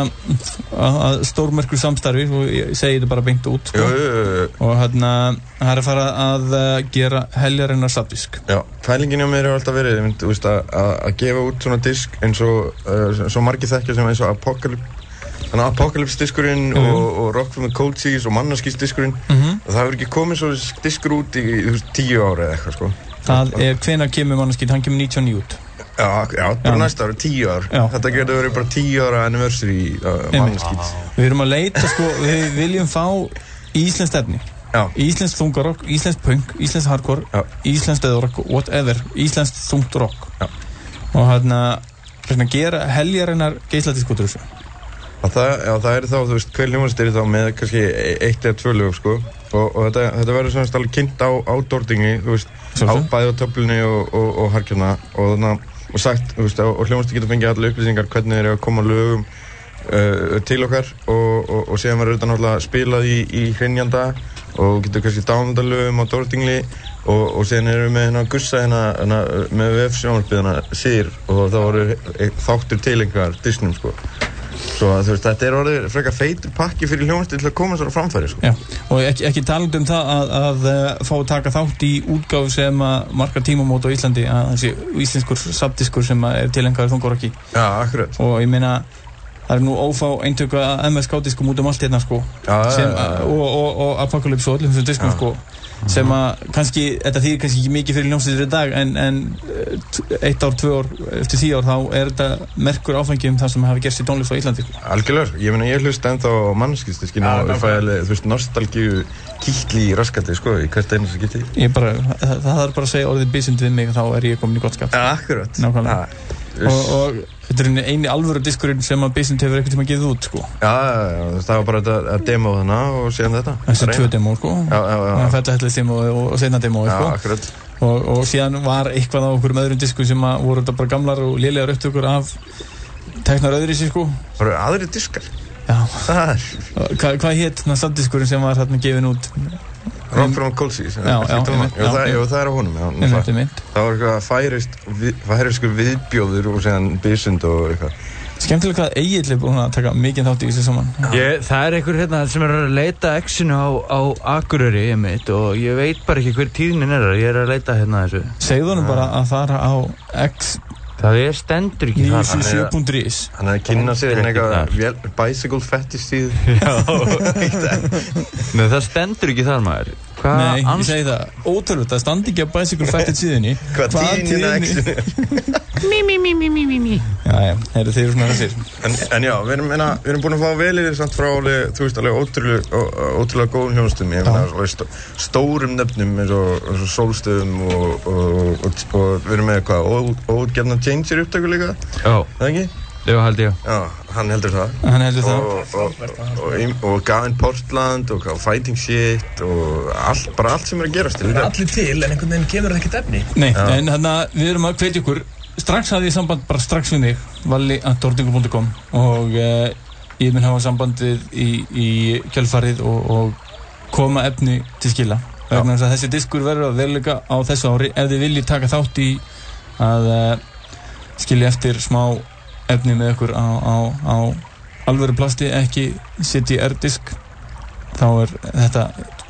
að stórmerkur samstarfi og ég segi þetta bara beint út, sko. Og þarna, það er að fara að gera heljarinnar safndisk. Já, pælingin hjá mér hefur alltaf verið, þú veist, að gefa út svona disk eins og svo margir þekkja sem eins og Apocalypse diskurinn og Rock from the Cold Seas og Mannaskís diskurinn. Og það hefur ekki komið svo diskur út í 10 ára eða eitthvað, sko. Það er, hvenær kemur Mannaskís? Hann kemur 99 út. Já, bara næsta ára, 10 ár. Já. Þetta getur verið bara 10 ára anniversary Mannaskís. Við erum að leita, sko, við viljum fá íslenskt efni. Já. Íslenskt þungarokk, íslenskt punk, íslenskt hardcore, íslenskt eðurokk, whatever, íslenskt þungt rock. Já. Og hérna gera heljarinnar geisladisk út úr þessu. Það er þá, þú veist, hver hljómsveit er þá með kannski 1 eða 2 lög, sko. Og þetta verður svona alveg kynnt á Dordingi, þú veist, á bæði á töflunni og harkjörna og sagt, þú veist, og hljómsveit getur fengið allar upplýsingar hvernig þeir eru að koma lögum til okkar og síðan verður þetta náttúrulega spilað í hrynjanda og getur kannski downloada lögum á Dordingli og síðan erum við með hérna Gussa hérna með vefsjónvarpið Sýr og það voru þáttur til einhver Disneym, sko. Svo þú veist, þetta er orðið frekar feitur pakki fyrir hljómsveit til að koma svo á framfæri, sko. Já, og ekki talandi um það að fá að taka þátt í útgáfu sem að markar tímamót á Íslandi, að þessi íslenskur safndiskur sem er tilengaður þungarokki. Já, akkurat. Og ég meina, það er nú ófá eintöku að MSK-diskum út út hérna, sko. Og Apocalypse og öllum þessum diskum, sko. Sem að kannski, þetta þýðir kannski ekki mikið fyrir hljómsveitir í dag en 1 ár, 2 ár, eftir 10 ár þá er þetta merkur áfengi það sem hafi gerst í tónlist á Íslandi. Algjörlega, ég meina ég hlusta ennþá á Mannaskísdiskin og fæ alveg, þú veist, nostalgíu kitli í raskati, sko, í hvert einasta kitli. Það er bara að segja orðið bysund við mig, þá er ég komin í gott skap. Akkurat. Nákvæmlega. Og þetta er eini alvöru diskurinn sem að Bysund hefur eitthvað tíma gefið út, sko. Já, það var bara að demo þannig og síðan þetta. Þessi 2 demo, sko. Já. Fellahellis demo og seinna demo, sko. Já, akkurat. Og síðan var eitthvað á okkur öðrum diskum sem að voru þetta bara gamlar og lélegar upptökur af teknar öðru í sig, sko. Bara aðri diskar? Já. Hvað hét þannig safndiskurinn sem var hérna gefin út? Rock from Cold Seas. Já, það er á honum. Það var eitthvað færiskur viðbjóður og síðan Bysund og eitthvað. Skemmtilega hvað Egill er búin að taka mikið þátt í þessu saman. Það er einhver hérna sem er að leita X-inu á Akureyri einmitt og ég veit bara ekki hver tíðnin er. Ég er að leita hérna þessu. Segðu honum bara að fara á X. Það stendur ekki þar. 977.is. Hann er að kynna sér eitthvað bicycle fetish síðu. Já. Nei, það stendur ekki þar, maður. Nei, ég segi það. Ótrúlega, það standi ekki á bicycle fetish síðunni. Hvað tíðnin á X-inu? Mí. Já, þeir eru svona þessir. En já, við erum búin að fá vel í því samt frá alveg, þú veist, alveg ótrúlega góðum hljómsveitum. Ég meina, stórum nefnum eins og Sólstöðum og við erum með eitthvað óútgefna Changer upptöku líka. Já. Það ekki? Já, held ég. Já, hann heldur það. Og Gavin Portland og Fighting Shit og bara allt sem er að gerast. Það er allir til en einhvern veginn kemur það ekkert efni. Nei, en þannig að við erum að hvetja ykkur. Strax hafði ég samband bara strax við mig, valli@dordingur.com og ég mun hafa sambandið í kjölfarið og koma efni til skila. Vegna þess að þessi diskur verður að veruleika á þessu ári ef þið viljið taka þátt í að skilja eftir smá efni með ykkur á alvöru plasti, ekki CDR-disk, þá er þetta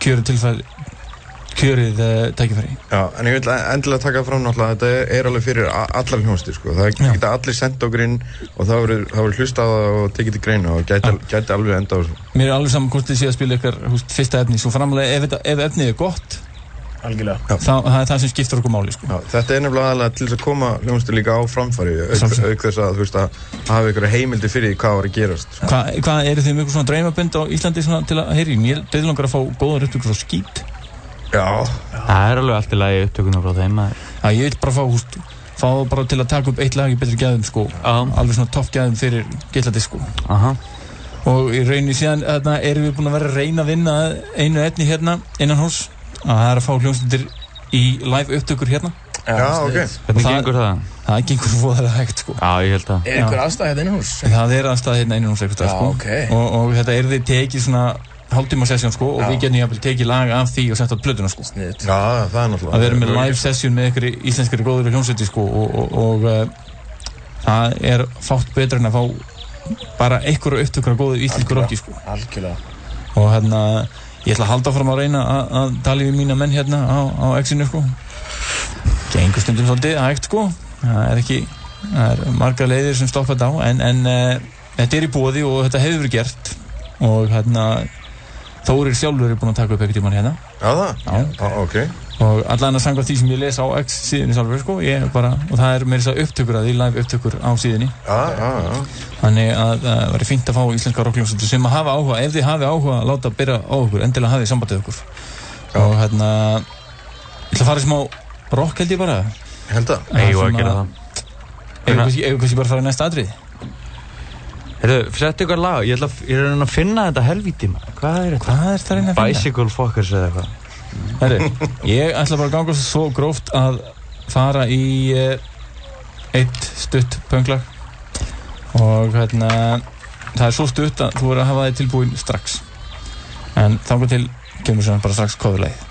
kjörið tækifæri. Já, en ég vil endilega taka fram náttúrulega að þetta er alveg fyrir allar hljómsveitir, sko. Það geta allir sendt okkur inn og það verður hlustað og tekið til greina og gæti alveg enda á þessu. Mér er alveg saman hvort þið séu að spila ykkar fyrsta efni, svo framlega ef efnið er gott, algjörlega. Það er það sem skiptir okkur máli, sko. Já, þetta er nefnilega aðalega til þess að koma hljómsveitir líka á framfæri, auk þess að, þú veist, að hafa ykkur heimildi fyrir því hvað var að gerast. Hvað eru þið með ykkur svona draumabönd á Íslandi svona til að heyri? Mér dauðlangar að fá góðar upptökur frá Skít. Já. Það er alveg allt í lagi upptökunar frá þeim. Já, ég vil bara fá bara til að taka upp eitt lag í betri gæðum, sko. Alveg svona topp gæðum fyrir geisladisk, sko. Aha. Og í rauninni síðan erum við búin að vera að reyna að vinna einu efni hérna innan hús. Það er að fá hljómsveitir í live upptökur hérna. Já, ok. Hvernig gengur það? Það gengur voðalega hægt, sko. Já, ég held að. einhver aðstæða hérna innanhús? Það aðstæða hérna innanhús eitthvað, sko. Ok. Og þetta þið tekið svona hálftíma sesjón, sko, og við getum jafnvel tekið lag af því og sett á plötuna, sko. Sniðugt. Já, það náttúrulega. Að vera með live session með einhverju íslenskari góðri hljómsveiti, sko, og það fátt betra en að fá bara einhverju upptökur af góðu íslensku rocki, sko. Algjörlega. Og ég ætla að halda fram að reyna að tala við mína menn hérna á X-inu, sko. Gengur stundum svolítið hægt, sko. Það er margar leiðir sem stoppa þetta á, en þetta í boði og þetta hefur verið gert. Og Þórir sjálfur búinn að taka upp einhvern tímann hérna. Já, það? Já, ok. Og allan að samkvæmt því sem ég les á X-síðunni sjálfur, sko, og það meira þess að upptökur að því, live upptökur á síðunni. Já. Þannig að það væri fínt að fá íslenska rockljómsveitir sem að hafa áhuga, ef þið hafi áhuga að láta byrja á okkur, endilega hafið sambandið okkur. Já. Og ég ætla að fara í smá rock, held ég bara. Ég held það. Ég var að gera það. Ef við kannski bara fara í næsta atrið. Heyrðu, settu ykkur lag, ég er að finna þetta helvíti maður. Hvað er þetta? Hvað er það að reyna að finna? Bicycle Fuckers eða eitthvað. Herru, ég ætla bara að ganga svo gróft að fara í eitt stutt pönglag og það er svo stutt að þú verður að hafa þið tilbúin strax. En þangað til kemur sem bara strax coverlagið.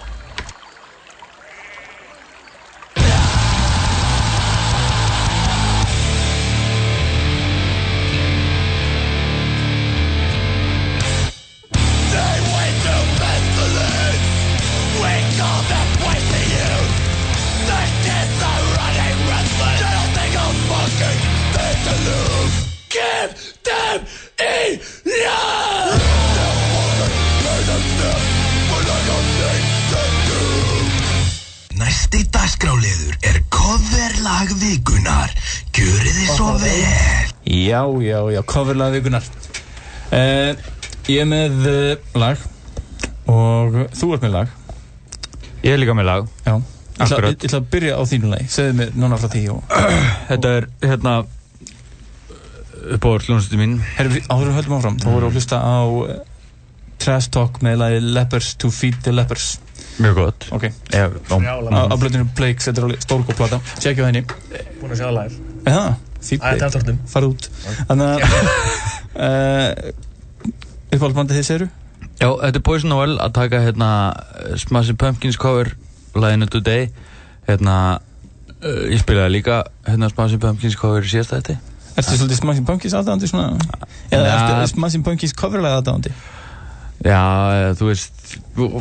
Næsti dagskrárliður coverlag vikunar. Gjörið þið svo vel. Já, coverlag vikunar. Ég með lag og þú ert með lag. Ég líka með lag. Já. Ég ætla að byrja á þínu lagi. Segðu mér núna frá því og... Þetta upp á hljómsveitin mín. Herru, áður höldum áfram. Þá voru að hlusta á Trash Talk með lagið Lepers to Feed the Lepers. Mjög gott. Ok. Á blöðinu Blake, þetta stórgóð plata. Tjekkja það henni. Búin að sjá það live. Það? Fínt. Það er tortum. Farð út. Þannig að... Uppáhaldsbandið þið segirðu? Já, þetta er Poison Noel að taka Smashing Pumpkins cover laginu Today. Ég spilaði líka Smashing Pumpkins cover í síðasta þetta. Ertu svolítið Smashing Pumpkins aðdáðandi svona? Eða ertu Smashing Pumpkins coverlega aðdáðandi? Já, þú veist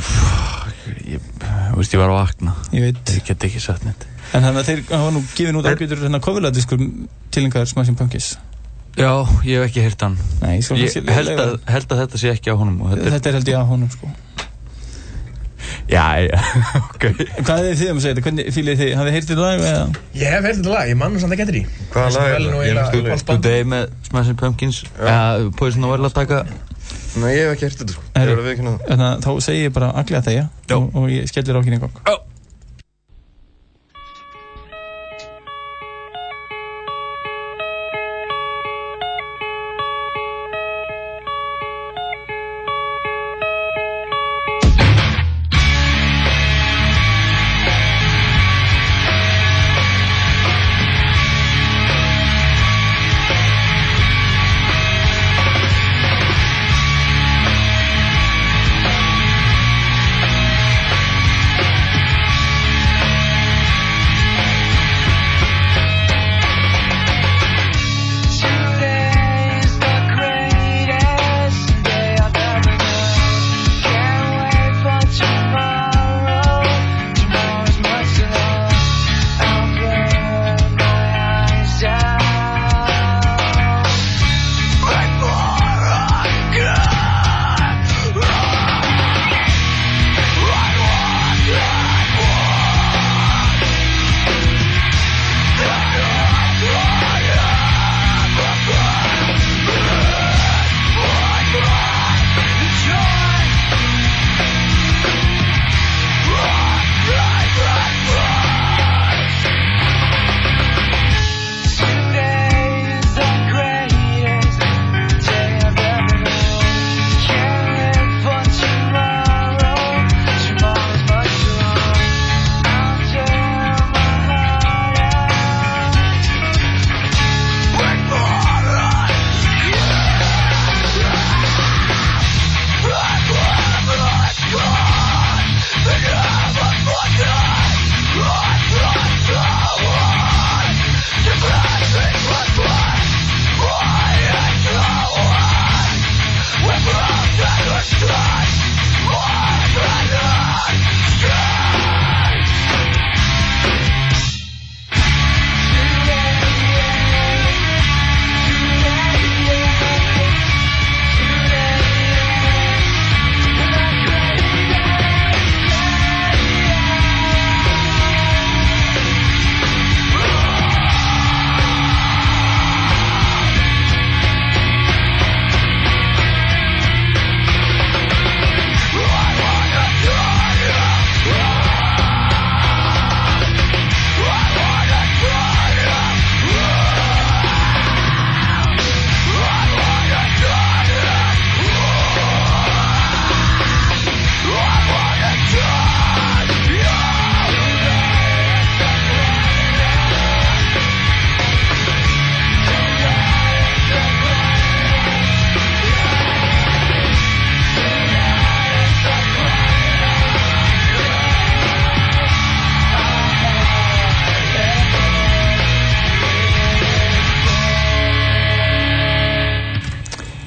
ég var að vakna. Ég veit. Ég get ekki sagt neitt. En þannig að þeir hafa nú gefið út ágætur coverlega diskur tilengar Smashing Pumpkins. Já, ég hef ekki heyrt hann. Nei, ég held að þetta sé ekki á honum. Þetta held ég á honum, sko. Já, ok. Hvað er þið að segja þetta? Hvernig fílið þið? Hafið heyrt þetta lag? Eða? Ég hef heyrt þetta lag, ég mann samt ekki eftir því. Hvaða lag er Today með Smashing Pumpkins? Poison Noel að taka... Nei, ég hef ekki heyrt þetta, sko. Ég verður að viðkynna það. Þá segi ég bara aglega þegja og ég skellir rákinni í gang.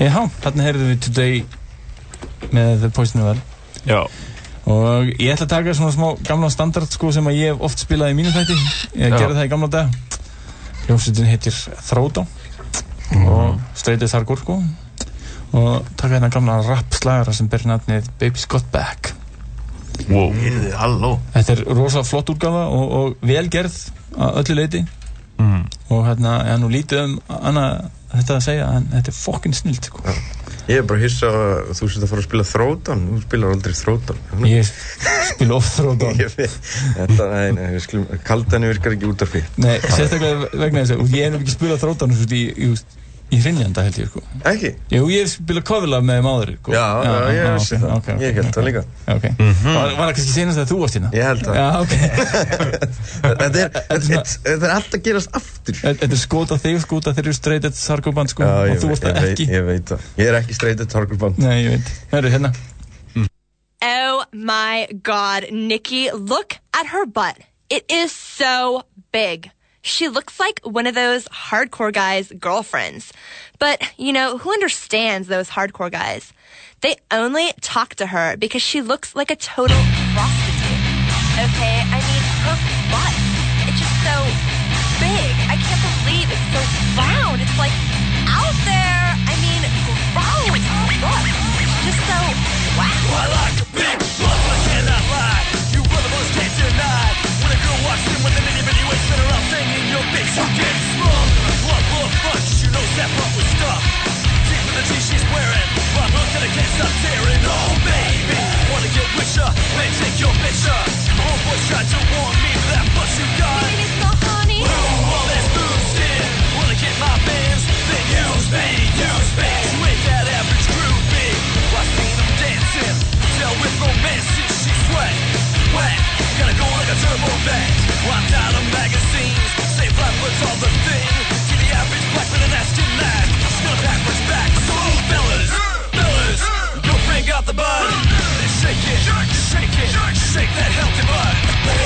Já, þarna heyrðum við Today með Poison the Well. Já. Og ég ætla að taka svona smá gamla standard sko sem að ég hef oft spilað í mínu þætti. Ég gerði það í gamla dag. Hljómsveitin heitir Throwdown og Straight As Hardcore sko. Og taka hérna gamla rap-slagara sem ber nafnið Baby's Got Back. Wow. Halló. Þetta er rosa flott útgáfa og vel gerð að öllu leyti. Og hérna, ég nú lítið annað þetta að segja, en þetta er fucking snilt sko. Ég er bara hissa að þú sést að fara að spila Throwdown. Þú spilar aldrei Throwdown. Ég spila oft Throwdown. Þetta, nei, kaldan virkar ekki útvarpi. Nei, sérstaklega vegna þess að ég hef ekki spilað Throwdown í Hrynjanda held ég sko. Ekki? Jú, ég spila coverlag með áður sko. Já, ég vissi það. Okay. Ég held það líka. Ok. Var það kannski senast að þú varst hérna? Ég held það. Já, ok. Þetta er alltaf að gerast aftur. Þetta er skóta þig, skóta þeir eru Straight Edge Hardcore band sko. Og þú varst það ekki. Ég veit það. Ég er ekki Straight Edge Hardcore band. Nei, ég veit. Hörru, hérna. Oh my God, Nikki, look at her butt. It is so big. She looks like one of those hardcore guys' girlfriends. But, you know, who understands those hardcore guys? They only talk to her because she looks like a total prostitute. Okay, I mean, her butt, it's just so big. I can't believe it's so round. It's like out there. I mean, gross. Look, it's just so wow. I like a big butt, but I cannot lie. You brother boys can't deny. When a girl walks in with an itty-bitty waist and her out thing in your face, you get sprung. Blood bunch, you know that butt was stuffed. Deep in the jeans she's wearing, my hook and I can't stop staring. Oh baby, wanna get with ya, man take your picture. My homeboys tried to warn me that butt you got. Maybe it's not honey. Ooh, all that's boosted. Wanna get my bands, then use me. You ain't that average groupie. I've seen them dancing, tell with romance, she's wet. Gotta go like a turbo vet. Locked out of magazines, save life was all the thing. See the average black with an asking that. Still backwards back. So fellas, your friend got the bud. Then shake it, shake that healthy butt.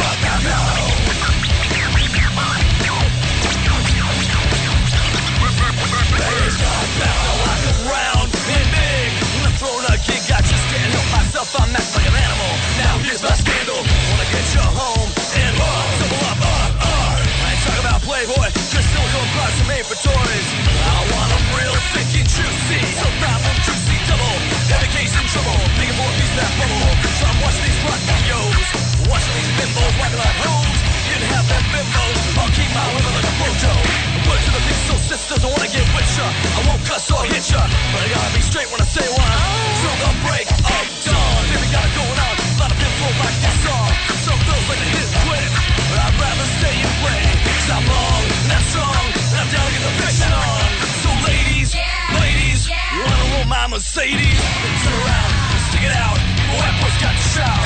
Round and big. When I'm throwing a gig, I just can't help myself. I'm acting like an animal. Now here's my scandal. Wanna get you home and double up. I ain't talking about Playboy, just silicone products are made for toys. I want them real thick and juicy. So round them juicy double. Heavy case in trouble. Making more piece of that bubble. So I'm watching these rock videos. Watching these bimbos walking like hoes. You didn't have that bimbos. I'll keep my women like a mojo. Word to the big soul sisters, I wanna get with ya. I won't cuss or hit ya, but I gotta be straight when I say one. Till the break of dawn. Baby got it going on, a lot of info like this song. Some girls like to hit and quit, but I'd rather stay and play. Cause I'm long, and I'm strong, and I'm down to get the fiction on. So ladies, you wanna roll my Mercedes? Then turn around, and stick it out. Boy, that boy's got to shout.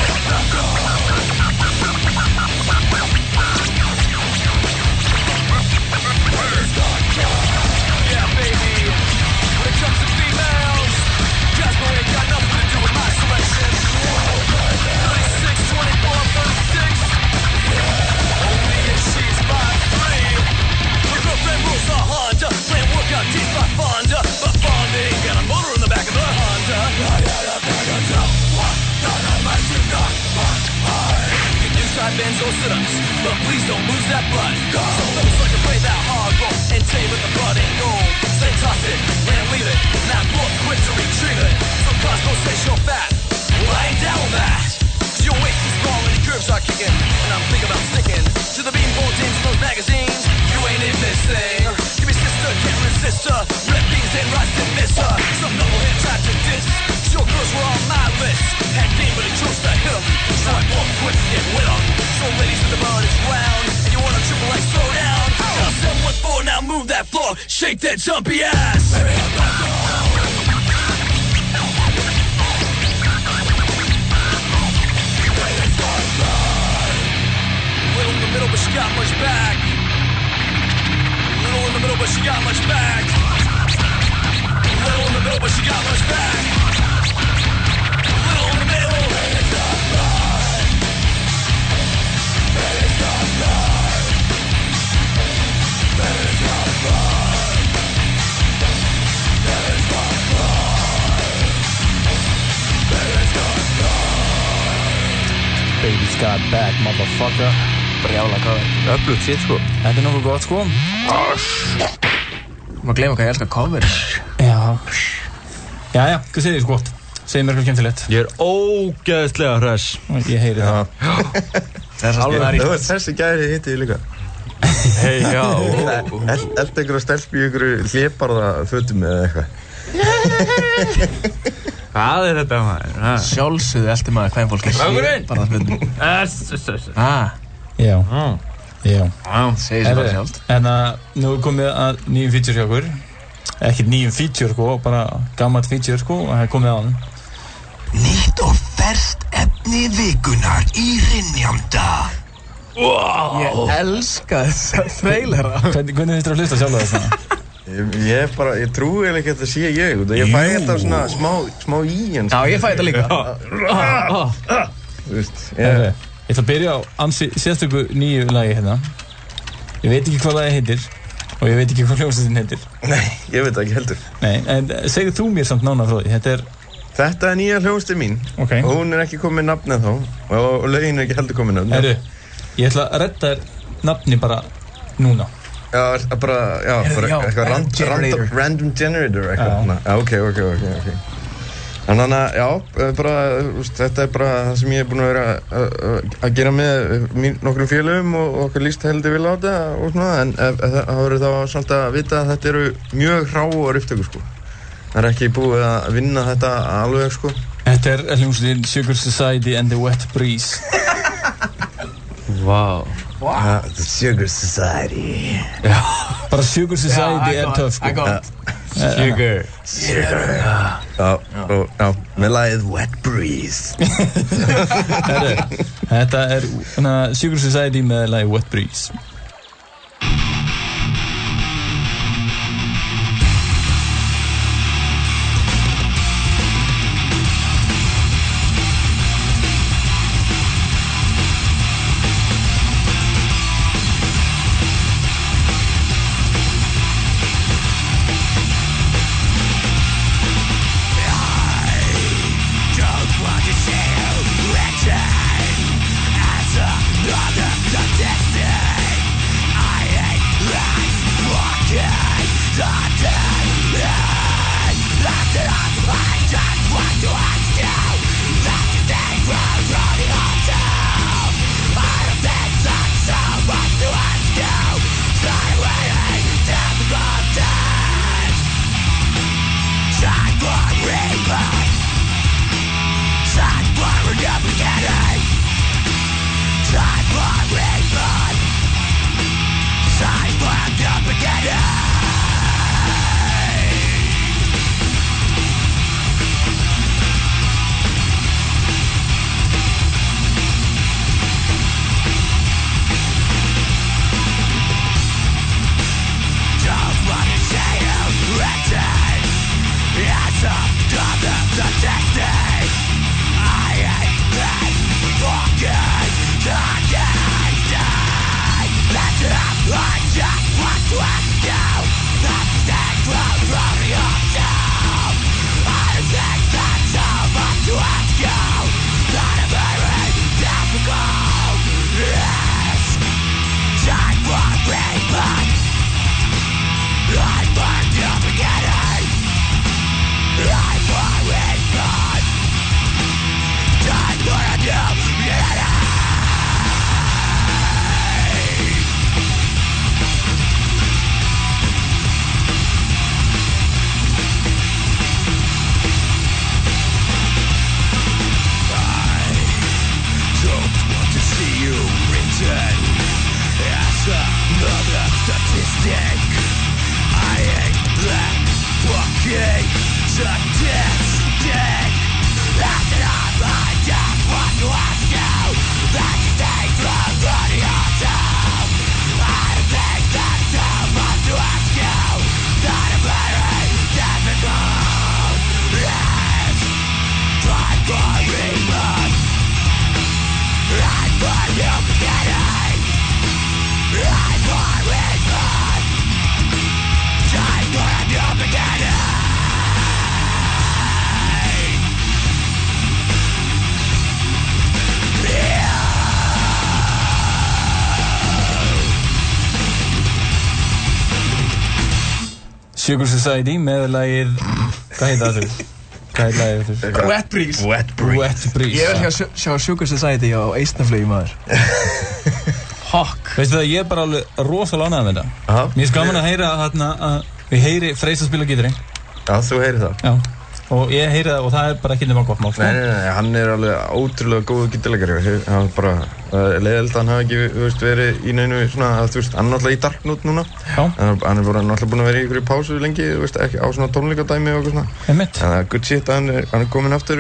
Yeah, baby. When it comes to females, Jasper ain't got nothing to do with my selection. 36, 24, 36. Only if she's 5'3". Her girlfriend rules a Honda, playing workout teeth by Fonda. But Fonda ain't got a motor in the back of her Honda. You can do side bends or sit-ups, but please don't lose that butt. Some fellas like to play that hard roll and tell you when the butt ain't gold. Say toss it, land leave it, not look quick to retrieve it. Some Costco say you're fat, well I ain't down with that. Cause your waist is small and your curves are kicking, and I'm thinking about sticking to the bean bulletins in those magazines. You ain't in this thing. Give me sister, can't resist her. Red beans and rice and miss her. Some knucklehead tried to diss. Your girls were on my list. Had game but he chose to hit 'em. So I walk quick to get with 'em. So ladies with the butt is round, and you wanna triple X throw down. Now 714, now move that floor. Shake that jumpy ass. Baby, little in the middle, but she got much back. Little in the middle, but she got much back. Little in the middle, but she got much back. Little in the middle. That is not got back, motherfucker. Brjála cover. Öflugt shit, sko. Þetta nokkuð gott, sko. Má gleyma hvað ég elskar cover. Já. Jæja, hvað segir þið, gott? Segir mér eitthvað skemmtilegt. Ég ógeðslega hress. Ég heyri það. Þessi gæri hitti ég líka. Hei, já. Eldi einhverja stelp í einhverju hlébarða fötum eða eitthvað. Hvað þetta, maður? Sjálfsögðu eldi maður kvænfólki. Strákurinn! Bara það fötum. Já. Já. Segir sér bara sjálft. En nú er komið að nýjum feature hjá okkur. Ekki nýjum feature, sko, bara gammalt feature, sko, og það er komið á hann. Nýtt og ferskt efni vikunar í Hrynjanda. Wow. Ég elska þessa trailera. Hvernig finnst þér að hlusta sjálf á þess vegna? Ég trúi ekki að þetta sé ég. Ég fæ þetta svona smá í en. Já, ég fæ þetta líka. Þú veist, Ég ætla að byrja á sérstöku nýju lagi hérna. Ég veit ekki hvað lagi heitir og ég veit ekki hvað hljómsveitin heitir. Nei, ég veit það ekki heldur. Nei, en segðu þú mér samt nánar frá því. Þetta er nýja hljómsveitin mín. Okay. Og hún er ekki komið nafn ennþá og lögin er ekki heldur komið nafn. Herru, ég ætla að redda þér nafni bara núna. Já, bara eitthvað random generator eitthvað. Já, ok. Þannig að, já, bara, þetta er bara það sem ég er búinn að vera að gera með nokkrum félögum og okkur líst heldur vil á þetta og svona, en það verður þá samt að vita að þetta eru mjög hráar upptökur, sko. Það er ekki búið að vinna þetta alveg, sko. Þetta er hljómsveitin Sugar Society and the Wet Breeze. Wow. The Sugar Society. Já. Bara Sugar Society er töff, sko. Sugar. Já, með lagið Wet Breeze. Þetta er Sugar Society með lagið Wet Breeze. I just want to ask you. Sugar Society með lagið, hvað heit það þau? Hvað heit lagið þau? Wet Breeze. Wet Breeze. Ég vil sjá Sugar Society á Eistnaflugi, maður. Hawk. Veistu það, ég er bara alveg rosalega ánægður með þetta. Mér er gaman að heyra að við heyri Freysa spila gítari. Já, þú heyri það. Já. Og ég heyri það og það er bara ekki nema gott mál, sko. Nei, hann er alveg ótrúlega góð gítarleikari. Hann bara, leiðilegt að hann hafi ekki, verið í neinu svona, hann er náttúrulega í Dark Note núna. Já. Hann er bara náttúrulega búinn að vera í einhverju pásu lengi, ekki á svona tónleikadæmi og eitthvað svona. Einmitt. Þannig að good shit að hann er komin aftur,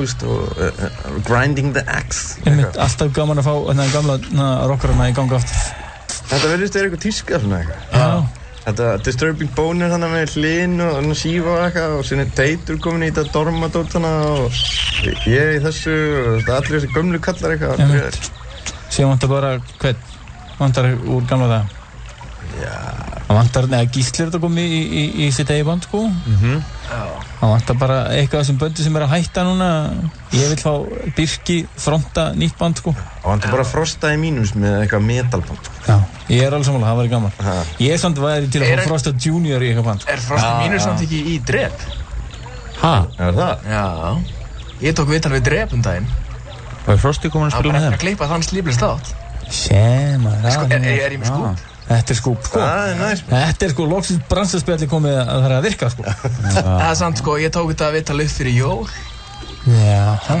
og grinding the axe. Einmitt, alltaf gaman að fá þennan gamla rockarana í ganga aftur. Þetta verðist eitthvað tíska svona eitthvað. Já. Þetta Disturbing Boner þannig með Hlyn og Síva og eitthvað og sinni Teitur komin í þetta Dormadót þannig og ég í þessu og allir þessi gömlu kallar eitthvað. Síðan vantar bara, hvern? Vantar úr gamla það? Já. Það vantar, neða Gísli er þetta komið í sitt eigi band, sko. Það vantar bara eitthvað sem böndi sem er að hætta núna. Ég vil fá Birki fronta nýtt band, sko. Það vantar bara Frosta í mínus með eitthvað metalband, sko. Já, ég er alveg sammála, það væri gaman. Ég er samt væri til að fá Frosta Junior í eitthvað band, sko. Er Frosta mínus samt ekki í Drep? Ha? Er það? Já. Ég tók viðtal við Drep daginn. Var Frosti komin að spila með þeim? Það var bara að klippa þann slíflist átt. Er ég með skúp? Þetta er skúp, sko. Þetta er sko, loksins bransaspjalli komið að það er að virka, sko. Það er samt, sko, ég tók þetta viðtal upp fyrir jól. Já.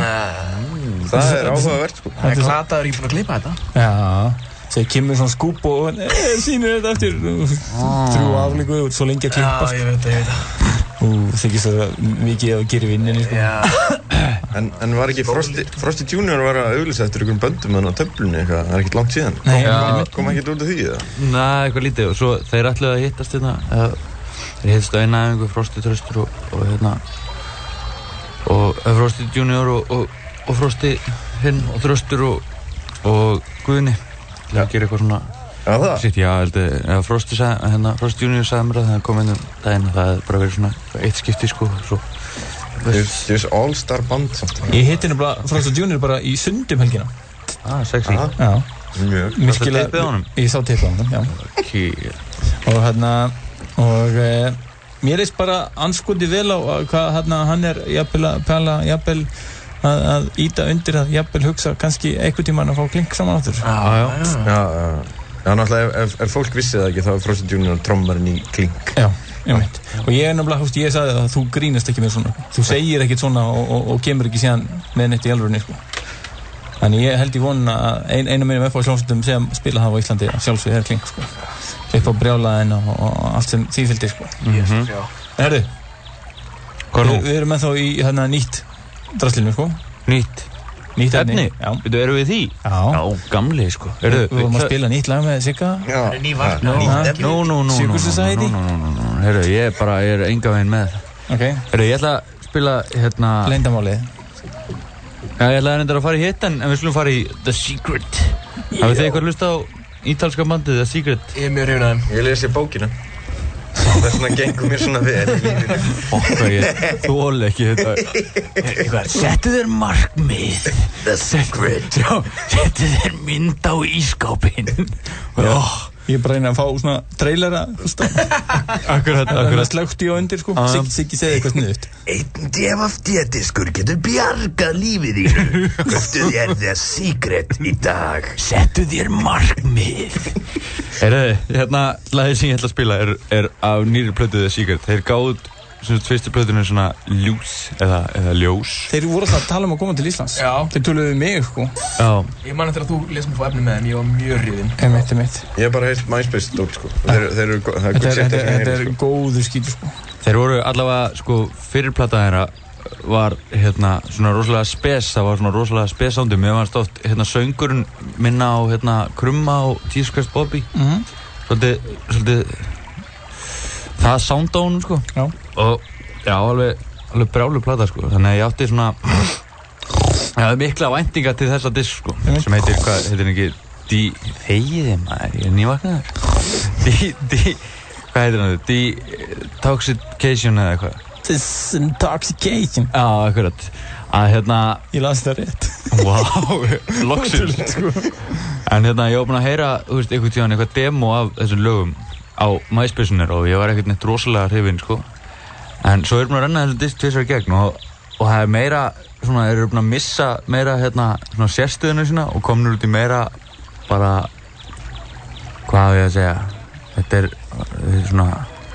Það er áhugavert, sko. Það er glataður ég búinn að klippa þetta. Já. Þegar kemur svona skúp og sýnir þetta eftir 3 aflíku og svo lengi að klippa, sko. Já, ég veit það. Þykist það mikið að gera í vinninni, sko. Já. En var ekki Frosti Junior var að auglýsa eftir einhverjum böndum þannig á töflunni eitthvað, það er ekkert langt síðan. Nei, kom ekkert út af því, eða? Nei, eitthvað lítið og svo þeir ætluðu að hittast hérna, þeir hittast á eina æfingu, Frosti Tröstur og Frosti Junior og Frosti hinn og Tröstur og Guðni til að gera eitthvað svona sitt, já, Frosti Junior sagði mér að það kom inn daginn og það hefði bara verið svona eitt skipti, sko, svo There's all-star band samt. Ég hitti nefnilega Frosta Junior bara í Sundum helgina. Sexy. Já. Mjög. Virkilega. Teipið á honum? Ég sá teipið á honum, já. Okay. Og mér veist bara anskoti vel á hvað hann er jafnvel að pæla, jafnvel að íta undir að jafnvel hugsa kannski einhvern tímann að fá klink saman áttur. Já, náttúrulega ef fólk vissi það ekki þá er Frosti Junior trommarinn í klink. Já. Og ég er náttúrulega, ég sagði að þú grínast ekki með svona. Þú segir ekkert svona og kemur ekki síðan með neitt í alvörunni, sko. Þannig ég held í vonuna að einu af mínum hljómsveitum sem spila það á Íslandi að sjálfsögðu er klink, sko. Upp á brjálaðinn og allt sem því fylgdi, sko. Herðu, við erum ennþá í nýtt draslinu, sko. Nýtt efni? Já. Veitu, erum við því? Já, gamli, sko. Við vorum að spila nýtt lag með Sigga. Já. Nýtt efni. Sugar Society. Herru, ég er enga veginn með það. Ok. Herru, ég ætla að spila, Leyndamálið. Já, ég ætla að fara í hitt, en við skulum fara í The Secret. Hafið þið eitthvað hlust á ítalska bandið The Secret? Ég er mjög hrifinn af þeim. Ég lesi bókina. Þess vegna gengur mér svona vel í lífinu. Okkur, ég þoli ekki þetta. Settu þér markmið. The Secret. Já, settu þér mynd á ískápinn. Ég er bara að fá svona trailera, þú veist. Akkurat. Slökti og undir, sko. Siggi segði eitthvað sniðugt. Einn DFD-diskur getur bjargað lífið þínu. Köftu þér The Secret í dag. Settu þér markmið. Lagið sem ég ætla að spila er af nýri plötu The Secret. Þeir gáðu fyrstu plötunum svona ljús eða ljós. Þeir voru alltaf að tala um að koma til Íslands. Já. Þeir töluðu við mig, sko. Já. Ég man eftir að þú lesum að fá efni með þeim, ég var mjög hrifinn. Einmitt. Ég hef bara heilt MySpace-dót, sko. Þetta er góður skítur, sko. Þeir voru allavega, sko, fyrirplata þeirra var, svona rosalega spes, það var svona rosalega spes soundum. Mér fannst oft, söngurinn minna á, Krumma og Jesus Christ Bobby. Svolítið það sound á honum, sko. Já. Og já, alveg brjálu plata, sko. Þannig að ég átti svona ég hafði mikla væntinga til þessa disk, sko. Sem heitir, hvað heitir ekki? Þegiði maður, ég er nývaknaður. Hvað heitir hann? Detoxication eða eitthvað. Disintoxication. Já, akkurat. Ég las það rétt. Wow, loksins. En ég var búinn að heyra, einhvern tíðan eitthvað demo af þessum lögum á MySpace-unir og ég var ekkert neitt rosalega hrifinn, sko. En svo búin að renna þessu disk tvisvar í gegn og það meira, svona, búin að missa meira, svona sérstöðinu sína og komnir út í meira bara, hvað á ég að segja, þetta svona,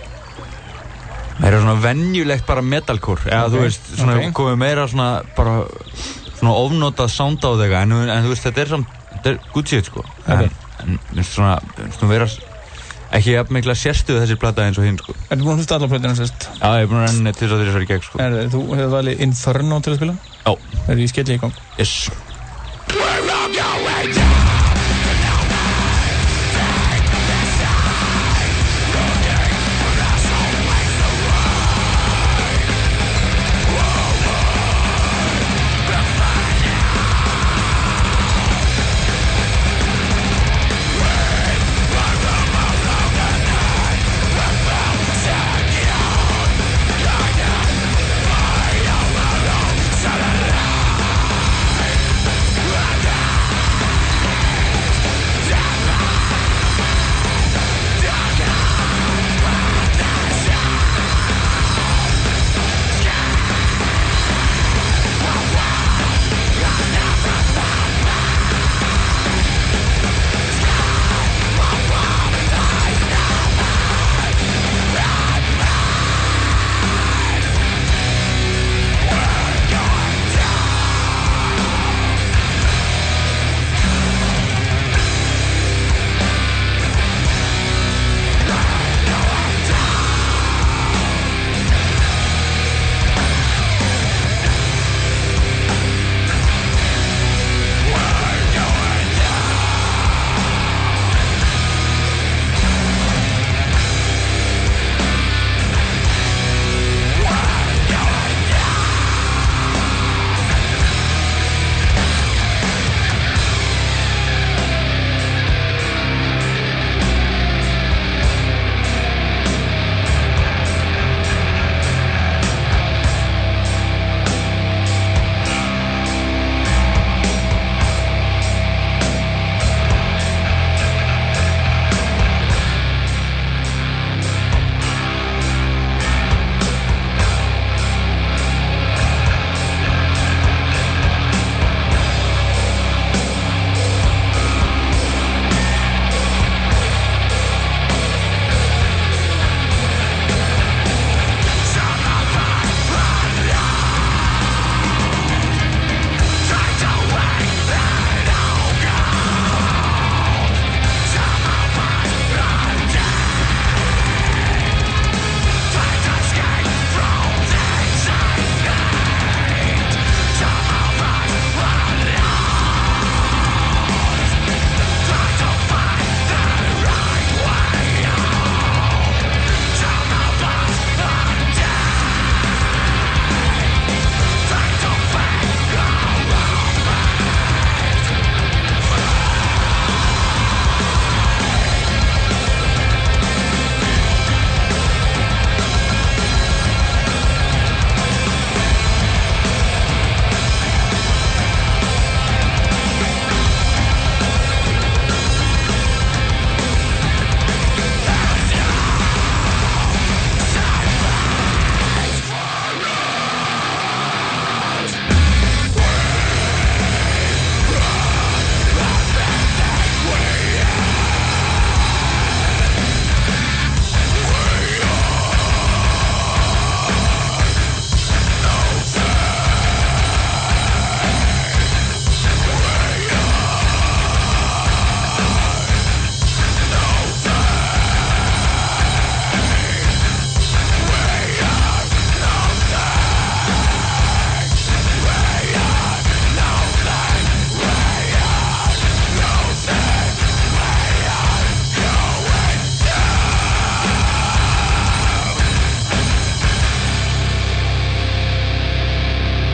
meira svona venjulegt bara metalcore, eða þú veist, svona, komið meira svona, bara, svona ofnotað sound á þegar, en þú veist, þetta good shit, sko. En svona vera ekki jafn mikla sérstöðu þessir plata eins og hinn, sko. Ertu búin að hlusta allar plötuna sérst? Já, ég búin að renna til þess að þeirra í gegn, sko. Þú hefur valið Inferno til að spila? Já. Ég skelli í gang? Yes.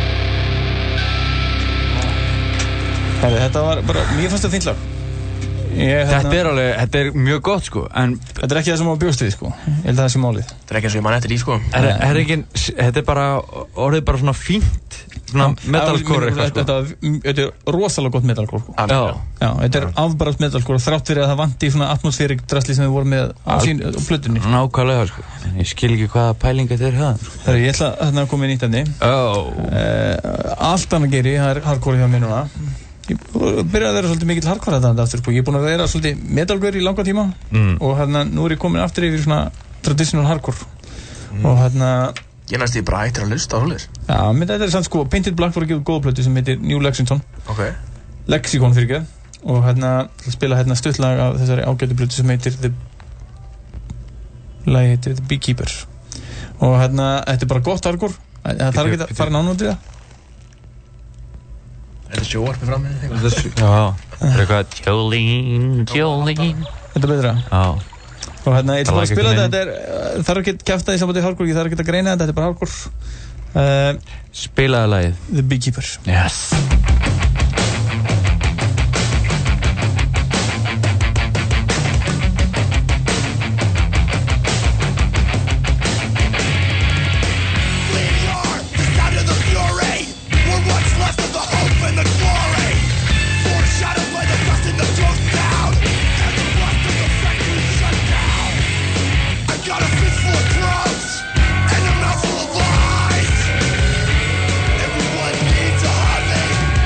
Þetta var bara, mér fannst það fínt lag. Þetta er mjög gott sko, en þetta er ekki það sem á bjóst við sko. Ég held að það sé málið. Þetta er ekki eins og ég man eftir í sko. Þetta er bara orðið bara svona fínt, svona metalcore eitthvað sko. Þetta er rosalega gott metalcore sko. Já, þetta er afbærast metalcore þrátt fyrir að það vanti svona atmosfærik drasli sem við vorum með á plötunni. Nákvæmlega sko. Ég skil ekki hvaða pælinga þeir hafa. Herru, ég ætla að koma í nýtt efni. Allt annað geri, það er hardcore hjá mér núna. Ég byrjaði að vera svolítið mikill hardcore þetta aftur sko. Ég er búinn að vera svolítið metalcore í langa tíma og nú er ég komin aftur yfir svona traditional hardcore og Ég næst því bara hættir að hlusta á hlutir. Já, menn þetta er samt sko, Painted Black var að gefa góða plötu sem heitir New Lexington. Lexicon fyrir ekki. Og spila stuttlag af þessari ágætu plötu sem heitir lagi heitir The Beekeeper. Og þetta er bara gott hardcore. Það þarf ekki að fara nánu út í það. Er þetta sjóarpi fram með þig? Já, það er eitthvað Jolene. Þetta er betra. Já. Og ég ætla bara að spila þetta, þarf ekki að kæfta í sambandi hardcore, ég þarf ekki að greina þetta er bara hardcore. Spilaðu lagið The Beekeeper. Yes. Everyone needs a hobby.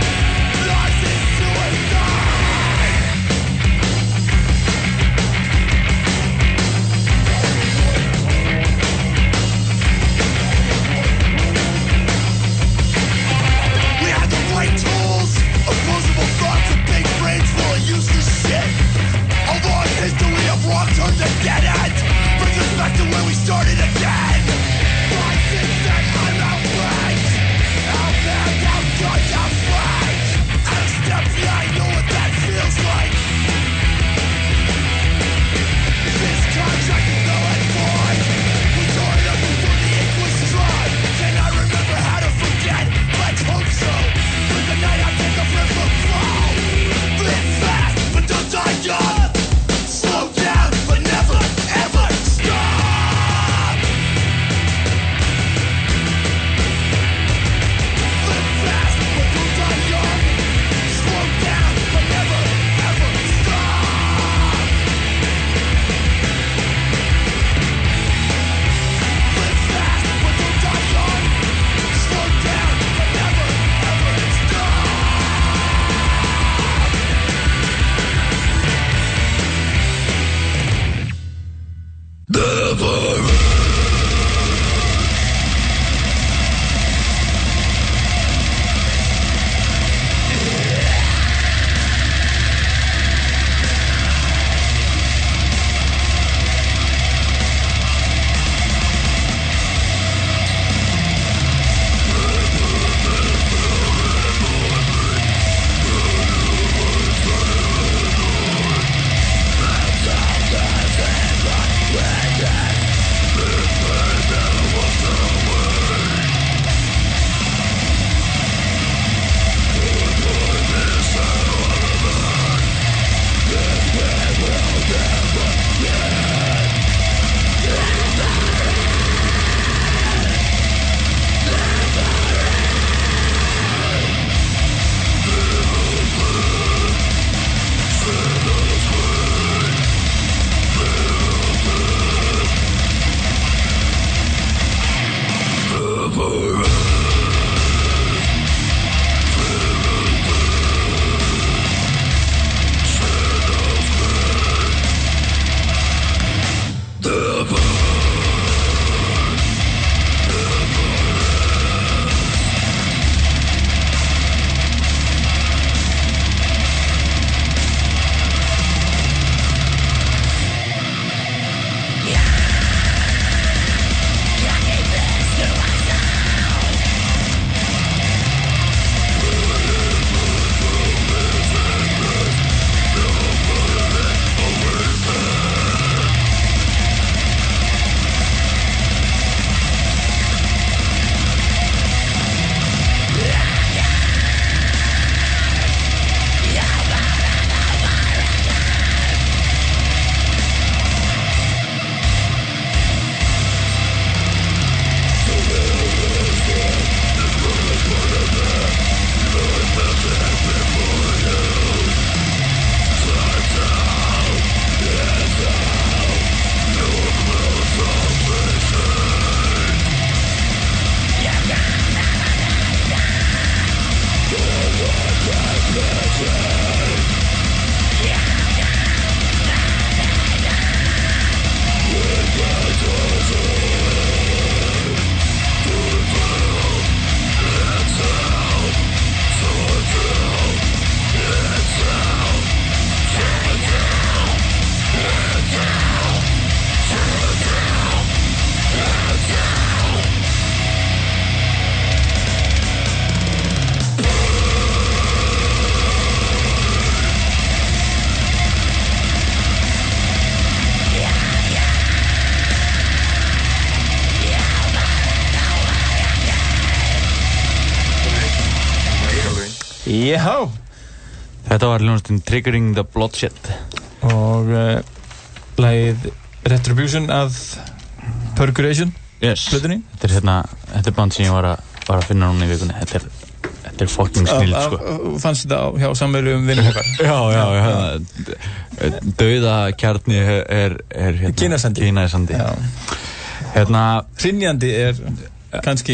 Já. Þetta var hljómsveitin Triggering the Bloodshed. Og lagið Retribution af Purgation. Yes. Plötunni. Þetta er band sem ég var að finna núna í vikunni. Þetta er fucking snill, sko. Fannst þetta hjá samverulegum vinnum okkar? Já. Dauðakjarni er Kínasandi. Já. Hrynjandi er kannski.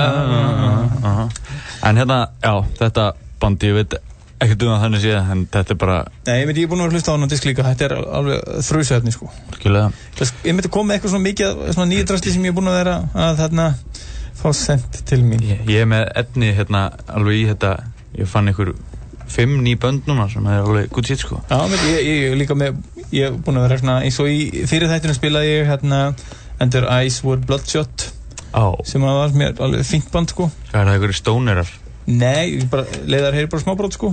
En já, þetta band, ég veit ekkert þannig séð, en þetta er bara... Nei, ég er búin að vera að hlusta á hann á disk líka, þetta er alveg þrjusefni, sko. Virkilega. Ég myndi koma með eitthvað svona mikið, svona nýjadrasli sem ég er búin að vera að þarna fá sent til mín. Ég er með efni alveg í þetta, ég fann ykkur 5 ný bönd núna sem er alveg good shit, sko. Já, ég líka með, ég er búin að vera svona, eins og í fyrir þættinu spilaði ég Ender Eyes Were Bloodshot sem var mér alveg fínt band, sko. Það er það ykkur stónerar? Nei, leiðar heyri bara smábrót, sko.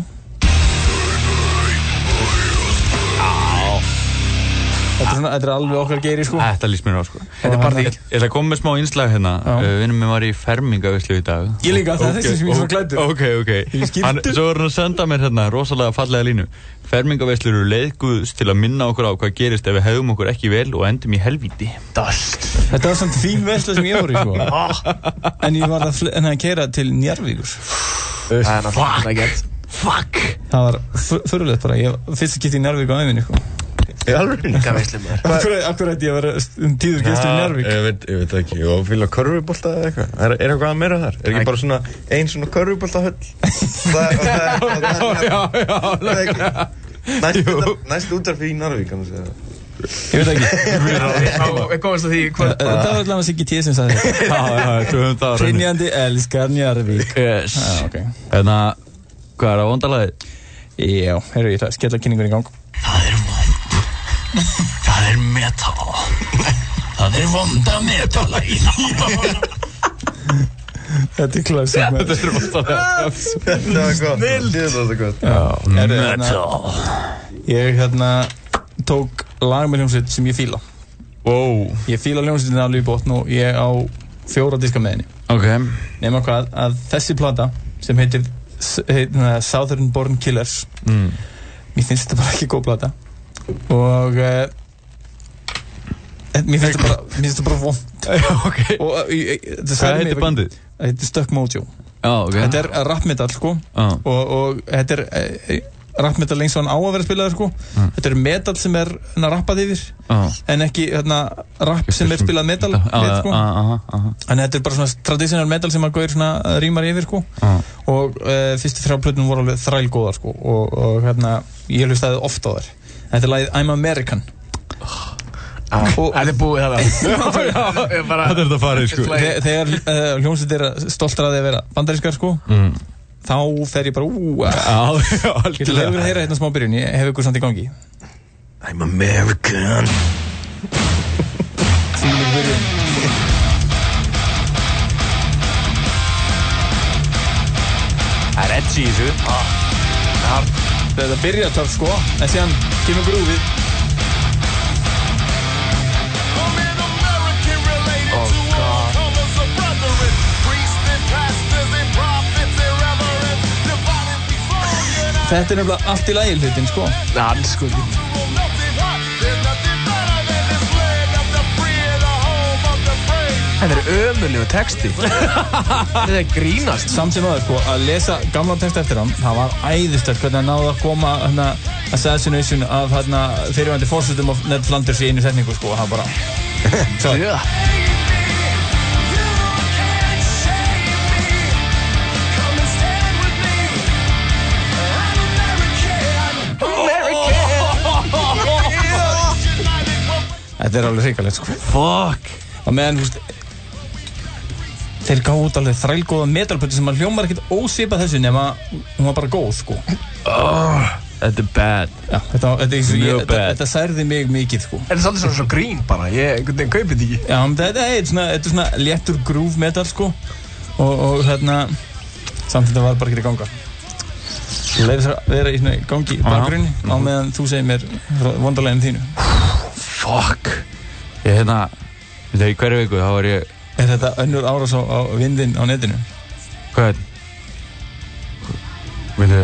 Þetta er alveg okkar geiri, sko. Þetta lýst mér á, sko. Þetta er partí. Ég ætla að koma með smá innslag hérna. Vinnum minn var í fermingaveislu í dag. Ég líka, það er þessi sem ég er svona klæddur. Ok. Svo var hann að senda mér rosalega fallega línu. Fermingaveislu eru leiðguðs til að minna okkur á hvað gerist ef við hefum okkur ekki vel og endum í helvíti. Dast. Þetta var svona fín veisla sem ég voru í, sko. En ég var að keyra til Njarðvíkur. Fuck. Það var fyrirlegt bara. Fyrst að geta í Njarðvík á æfinni, sko. Í alveg? Hvað veislu maður? Akkur ætti ég að vera tíður gestur í Njarðvík? Ég veit ekki, og fylgja körfubolta eða eitthvað. Er eitthvað meira þar? Er ekki bara svona ein svona körfuboltahöll? Næst útvarp í Njarðvík, kannski segja það. Ég veit ekki. Við komast að því hvað... Það var allavega Siggi T sem sagði þetta. Hrynjandi elskar Njarðvík. Yes. Hvað er það vondalagið? Já, heyrðu, ég skella kynningur í gang. Það er metal. Það er vonda metalagið. Þetta er klassik með. Þetta er vondalega. Þetta var gott. Þetta var gott. Metal. Ég tók lag með hljómsveit sem ég fíla. Wow. Ég fíla hljómsveitin alveg í botn og ég á 4 diska með henni. Ok. Nefna hvað, að þessi plata sem heitir Southern Born Killers, mér finnst þetta bara ekki góð plata. Og mér finnst þetta bara vond. Ok. Hvað heitir bandið? Þetta heitir Stuck Mojo. Ok. Þetta er rap metal, sko. Og þetta er rap metal eins og hann á að vera spilaður, sko. Þetta er metal sem er rappað yfir, en ekki rap sem er spilað metal við, sko. En þetta er bara svona traditional metal sem að gauðir svona rímar yfir, sko. Og fyrstu 3 plötunum voru alveg þrælgóðar, sko. Og ég hlustaði oft á þær. Þetta er lagið I'm American. Þetta er búið það. Þetta er þetta farið, sko. Þegar hljómsveit er stoltar að þið vera bandarískar, sko, þá fer ég bara Ég til hefur að heyra hérna smá byrjun. Ég hef ykkur samt í gangi. I'm American. Þýðlega byrjun. Það er edgi í þessu. Þetta byrjar töff, sko, en síðan kemur grúfið. Þetta er nefnilega allt í lagi hlutin, sko. Alls, sko. Þetta er ömurlegu texti. Þetta er grínast. Samt sem aður, sko, að lesa gamla text eftir hann, það var æðislegt hvernig hann náði að koma assassination af fyrirvændi forsetum af Ned Flanders í einu setningu, sko, það bara... Já. Þetta er alveg hrikalegt, sko. Fuck. Og meðan, þú veist, þeir gáðu út alveg þrælgóða metalplötu sem að hljómar ekkert ósvipað þessu nema hún var bara góð, sko. Þetta er bad. Já, þetta særði mig mikið, sko. Þetta er svolítið svo grín bara, ég kaupið þetta ekki. Já, þetta er svona léttur groove metal, sko. Og samt þetta var bara ekki að ganga. Leif þess að vera í gangi í bakgrunni á meðan þú segir mér vondarlegin þínu. Fuck. Ég í hverju viku þá var ég... Er þetta önnur árás á vindinn á netinu? Hvað er?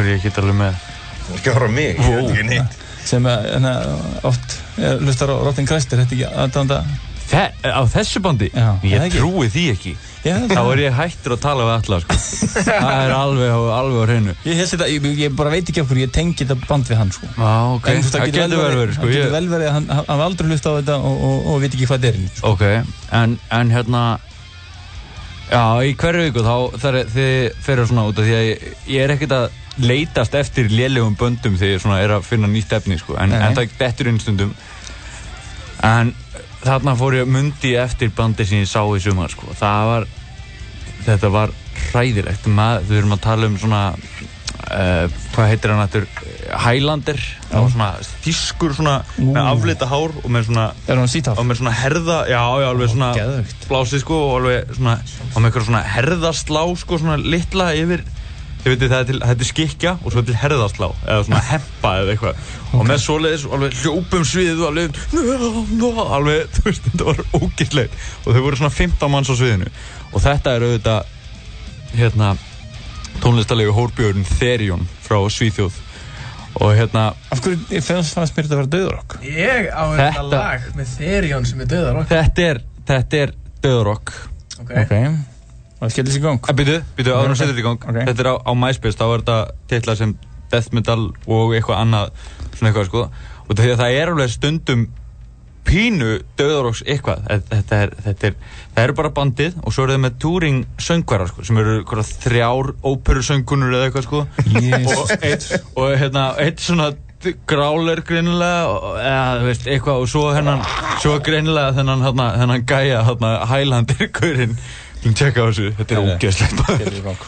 ég get alveg með. Það skal fara mig, ég veit ekki neitt. Sem oft hlustar á Rotten Christ, þetta ekki aðdánda? Á þessu bandi? Já, ég trúi því ekki. Já, þá ég hættur að tala við alla, sko. Það alveg á hreinu. Ég bara veit ekki af hverju ég tengi þetta band við hann, sko. Já, ok. Það getur vel verið, sko. Það getur vel verið að hann hafi aldrei hlustað á þetta og veit ekki hvað þetta er. Ok, en hérna, já, í hverju viku þá þið ferðu svona út af því að ég er ekkert að leitast eftir lélegum böndum þegar ég svona er að finna nýtt efni, sko. En það dettur inn stundum. En þarna fór ég mundi eftir bandi sem ég sá í sumar, sko. Þetta var hræðilegt. Við erum að tala um svona, hvað heitir hann aftur? Highlander. Það var svona þýskur svona með aflita hár og með svona... Er hann síthár? Og með svona herða, já, alveg svona blásið, sko, og alveg svona, og með eitthvað svona herðaslá, sko, svona litla yfir. Þið veitir, þetta er skikkja og svo til herðaslá, eða svona hempa eða eitthvað. Og með svoleiðis, alveg hljópum sviðið og alveg, þú veist, þetta var ógeðslegt. Og þau voru svona 15 manns á sviðinu. Og þetta er auðvitað, tónlistarlegu hórbjörn Therion frá Svíþjóð. Og Af hverju fannst mér þetta að vera dauðarokk? Ég á þetta lag með Therion sem er dauðarokk. Þetta er dauðarokk. Ok. Og það skellir sig í gang. Býtu, áður að setja þetta í gang. Okay. Þetta er á MySpace, þá er þetta titlað sem death metal og eitthvað annað, svona eitthvað, sko. Og það er alveg stundum pínu dauðarokks eitthvað. Það eru bara bandið og svo eru þau með touring söngvarar, sko, sem eru 3 óperusöngkunur eða eitthvað, sko. Jesus. og eitt svona gráler greinilega, eða, þú veist, eitthvað, og svo greinilega þennan gæja, Highlander-gaurinn. Þú tjekka á þessu, þetta er ógeðslegt.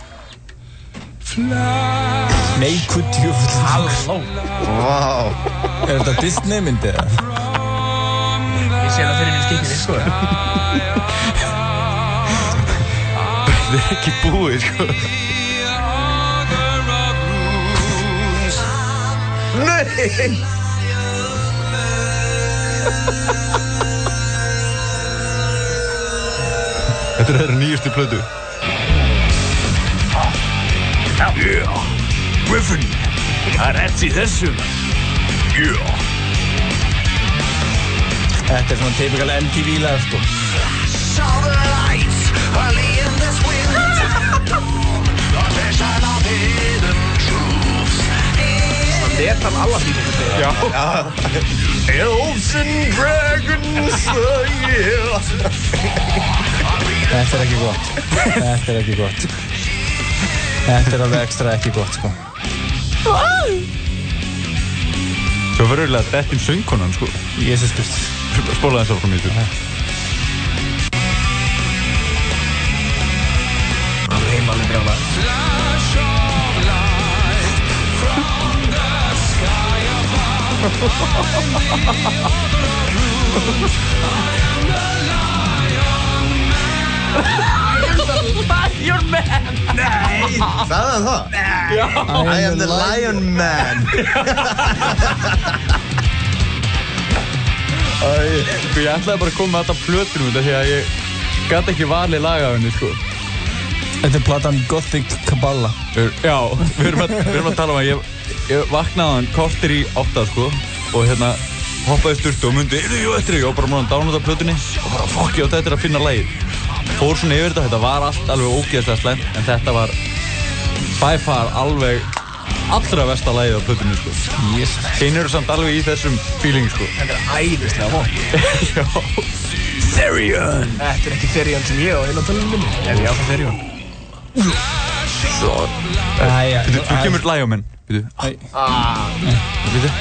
Nei, kuttjúfull. Halló. Vá. Er þetta Disney-myndi eða? Ég sé það fyrir minn skikkinni, sko. Þetta er ekki búið, sko. Nei! Þetta er þeirra nýjustu plötu. Yeah. Griffin. Það er rétt í þessum. Yeah. Þetta er svona typical MTV-lag, sko. Saw the lights early in this wind. The vision of hidden truths. Þetta er alla því þetta segja. Já. Elves and dragons, yeah. Þetta er ekki gott. Þetta er ekki gott. Þetta er alveg ekstra ekki gott, sko. Svo verulega dettin söngkonan, sko. Jesus Kristus. Spóla þess áfram í þessu. Það er heimalinn brjála. Lion Man! Nei! Sagði hann það? Já! I am the Lion Man! Ég ætlaði bara að koma með þetta plötunum þetta því að ég gæti ekki valið lag af henni, sko. Þetta er platan Gothic Kabbalah. Já, við erum að tala um að ég vaknaði hann kortir í 8, sko, og hoppaði sturtu og myndi, ég var bara múin að downloada plötunni og bara fokk, ég átti eftir að finna lagið. Fór svona yfir þetta var allt alveg ógeðslega slæmt, en þetta var by far alveg allra versta lagið á plötunni, sko. Yes. Hinn eru samt alveg í þessum feeling, sko. Þetta er æðislega vond. Já. Therion! Þetta er ekki Therion sem ég á einantalunum minni. Ef ég á það Therion. Svo. Þú kemur Lion Man. Býtu. Býtu.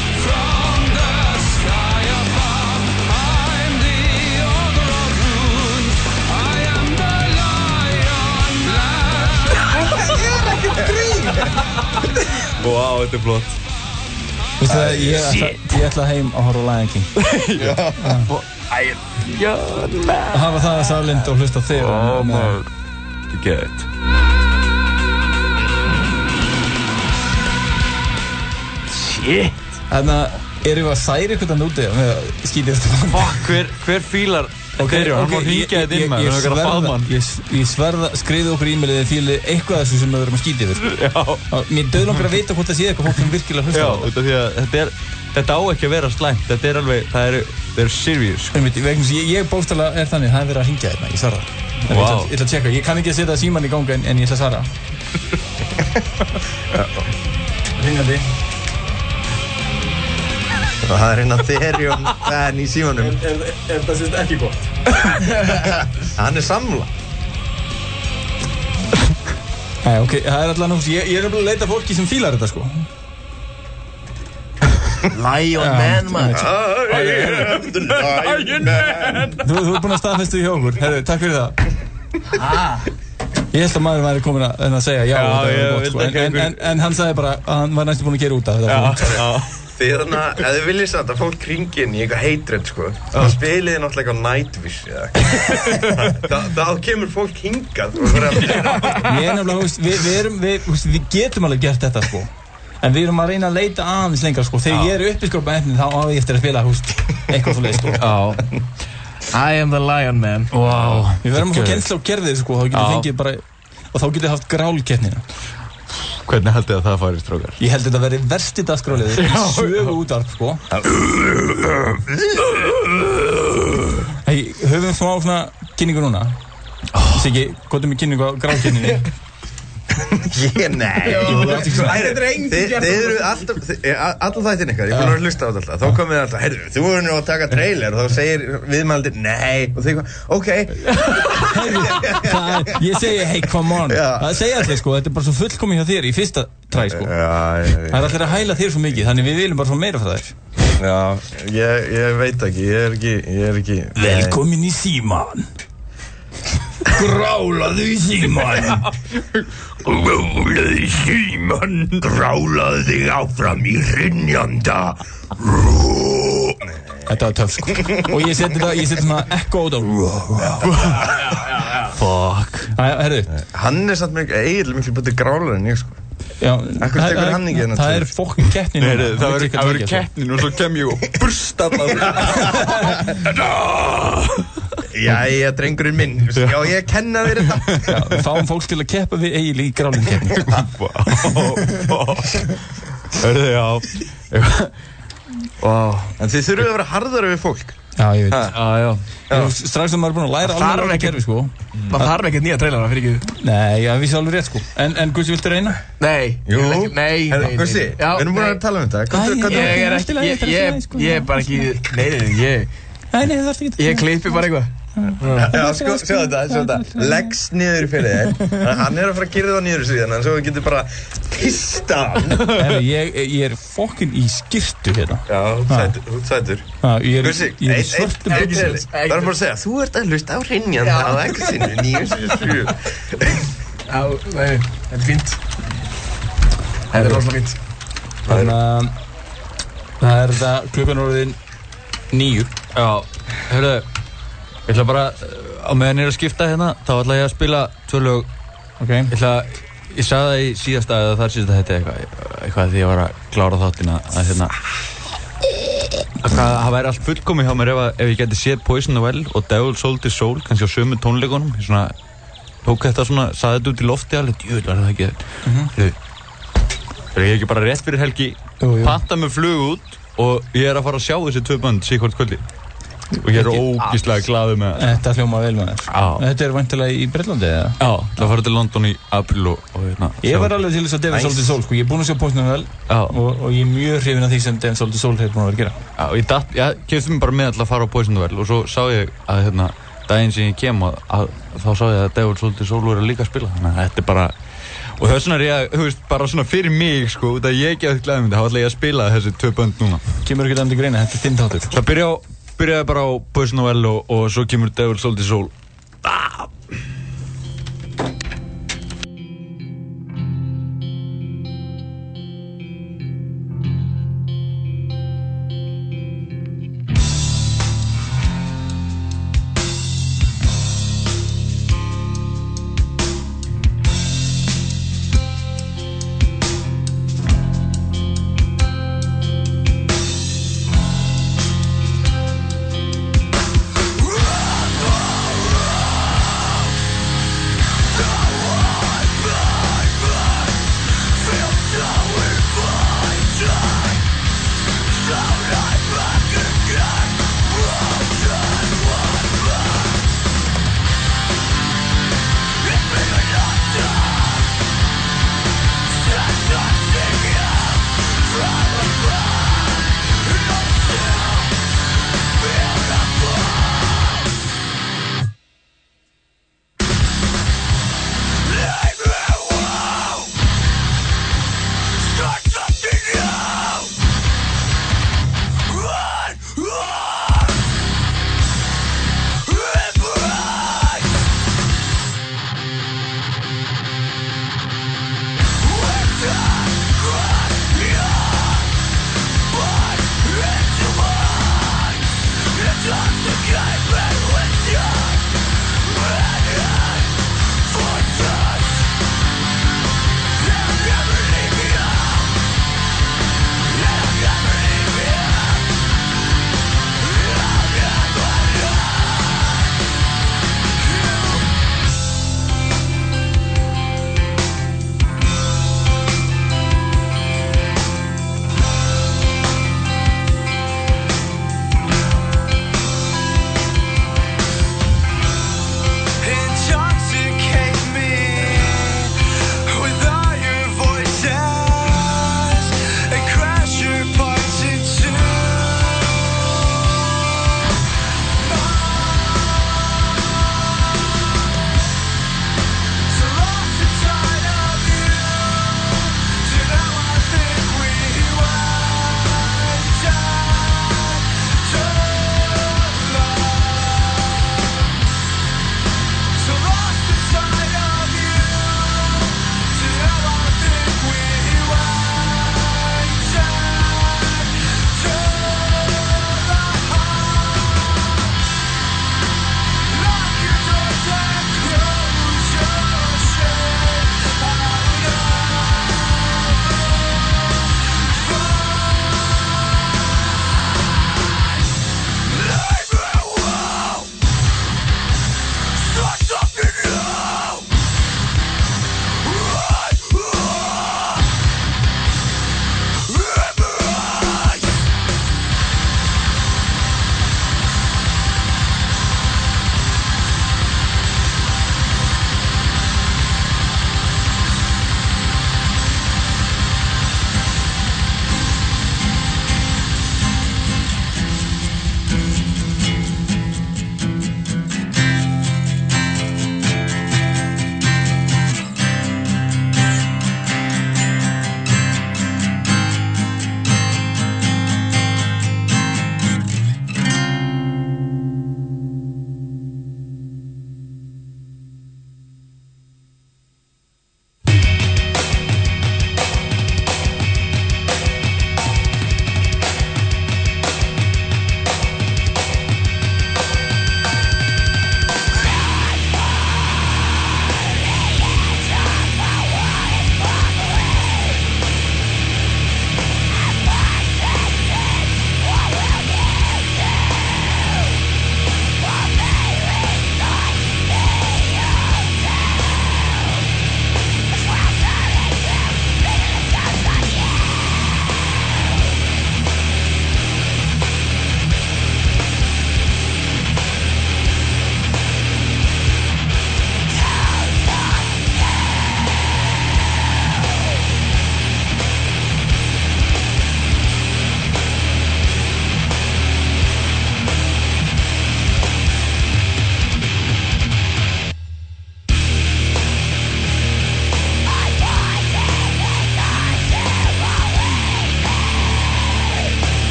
Wow, þetta er flott. Veistu það, ég ætla heim að horfa á Lion King. Lion Man! Að hafa það að salind og hlusta á þig. Maður. Þetta er geðvægt. Shit! Þannig að erum við að særa ykkur þann úti með skítið eftir mann. Fuck, hver fílar Ethereum, hann fór hringja þetta inn með Ég sverða, skriði okkur e-mailið eða fílið eitthvað þessu sem við verðum að skýta yfir Mér döðlangar að vita hvort það sé eitthvað fólk sem virkilega hlusta á þetta út af því að þetta á ekki að vera slæmt, þetta er alveg, það er serious Ég bókstala þannig, það er verið að hringja þetta, ég svarða Ég ætla að tjekka, ég kann ekki að setja síman í ganga en ég ætla að svara Hringandi Það er hérna Ethereum í símanum Er það sérst ekki gott? Hann er samla Nei, ok, það er alltaf náttúrulega Ég er að leita fólki sem fílar þetta, sko Lion Man, maður Lion Man Þú ert búinn að staðfestu hjá okkur Herru, takk fyrir það Ég held að maður væri komin að segja já, þetta var gott, sko En hann sagði bara að hann var næstu búinn að gera út af þetta Því þannig að ef þið viljið samt að fólk kringi inn í eitthvað hatred, sko þá spilið þið náttúrulega á Nightwish þá kemur fólk hingað Ég er nefnilega, við getum alveg gert þetta, sko En við erum að reyna að leita aðeins lengra, sko Þegar ég er uppiskrópa efnið, þá á ég eftir að spila, eitthvað svo leið, sko I am the Lion Man Við verðum að fá kennsla á gerðið, sko Þá getum við fengið bara, og þá getum við haft grálkeppnina Hvernig haldið að það farið, strákar? Ég held þetta að veri versti dagskráliður í sögu útvarp, sko Hei, höfum við smá svona kynningu núna Siggi, gotum við kynningu á grálkeppninni Nei Þið eru alltaf þættin ykkar, ég er búin að hlusta á þetta alltaf Þá komið þið alltaf, heyrðu, þú voru nú að taka trailer og þá segir viðmældir, nei og þið, ok Ég segi, hey, come on Það segja allir, sko, þetta er bara svo fullkomið hjá þér í fyrsta træ, sko Það er allir að hæla þér svo mikið, þannig við viljum bara svo meira frá þér Já, ég veit ekki, ég er ekki Velkomin í síman Grálaðu í síman Grálaðu í síman Grálaðu þig áfram í hrynjanda Þetta var töff, sko Og ég seti svona echo út á Fuck Herru Hann er samt eiginlega miklu betur grálar en ég, sko Já, það er fokkin keppnin Það verður keppnin og svo kem ég og bursta Jæja, drengurinn minn Já, ég kenna þér þetta Já, við fáum fólk til að keppa við Egil í grálingkeppni Hörðu, já En þið þurfum að vera harðara við fólk Já, ég veit Strax að maður er búin að læra alveg á kerfi, sko Það þarf ekkert nýja trailara fyrir ekki Nei, ég vissi alveg rétt, sko En Gussi, viltu reyna? Nei Nei Gussi, við erum búin að tala um þetta Ég er bara ekki Nei, ég klippi bara eitthvað Já, sko, sjá þetta Leggs niður fyrir þér Hann er að fara að gera það niður síðan En svo getur bara pista hann Ég er fokkin í skyrtu hérna Já, þú sætur Gussi, ég er svörtum byggisins Það er bara að segja, þú ert að hlusta á hrynjanda á Exinu 977 Já, nei, þetta er fínt Þetta er rosalega fínt Þannig að það er þetta klukkan orðin 9 Já, hörðu Ég ætla bara, á meðan ég er að skipta hérna, þá ætla ég að spila 2 lög. Ok. Ég sagði það í síðasta eða þar síðasta þetta eitthvað því ég var að klára þáttina að hérna það væri allt fullkomið hjá mér ef ég geti séð Poison the Well og Devil Sold His Soul, kannski á sömu tónleikunum. Ég svona, tók þetta svona, saði þetta út í lofti alveg, djúvel var það ekki. Þegar ég ekki bara rétt fyrir helgi, panta með flug út og ég er að fara að sjá þessi 2 bönd síðkvöld kvöldi. Og ég er ógeðslega glaður með það. Þetta hljóma vel með þér. Þetta er væntanlega í Bretlandi, eða? Já, það farið til London í apríl og hérna. Ég var alveg til þess að Devil Sold His Soul, sko. Ég er búinn að sjá Poison the Well og ég er mjög hrifinn af því sem Devil Sold His Soul hefur búinn að vera að gera. Já, og ég kefti mig bara með að fara á Poison the Well og svo sá ég að hérna, daginn sem ég kem að þá sá ég að Devil Sold His Soul voru líka að spila. Þannig að þetta er bara og þess vegna er ég, þú veist, bara svona fyrir mig, sko, út að ég ekki að glæða þá ætla ég að spila þessi 2 bönd núna. Kemur ekki til greina, þetta er þinn þáttur. Það byrjaði bara á Poison the Well og svo kemur Devil Sold His Soul.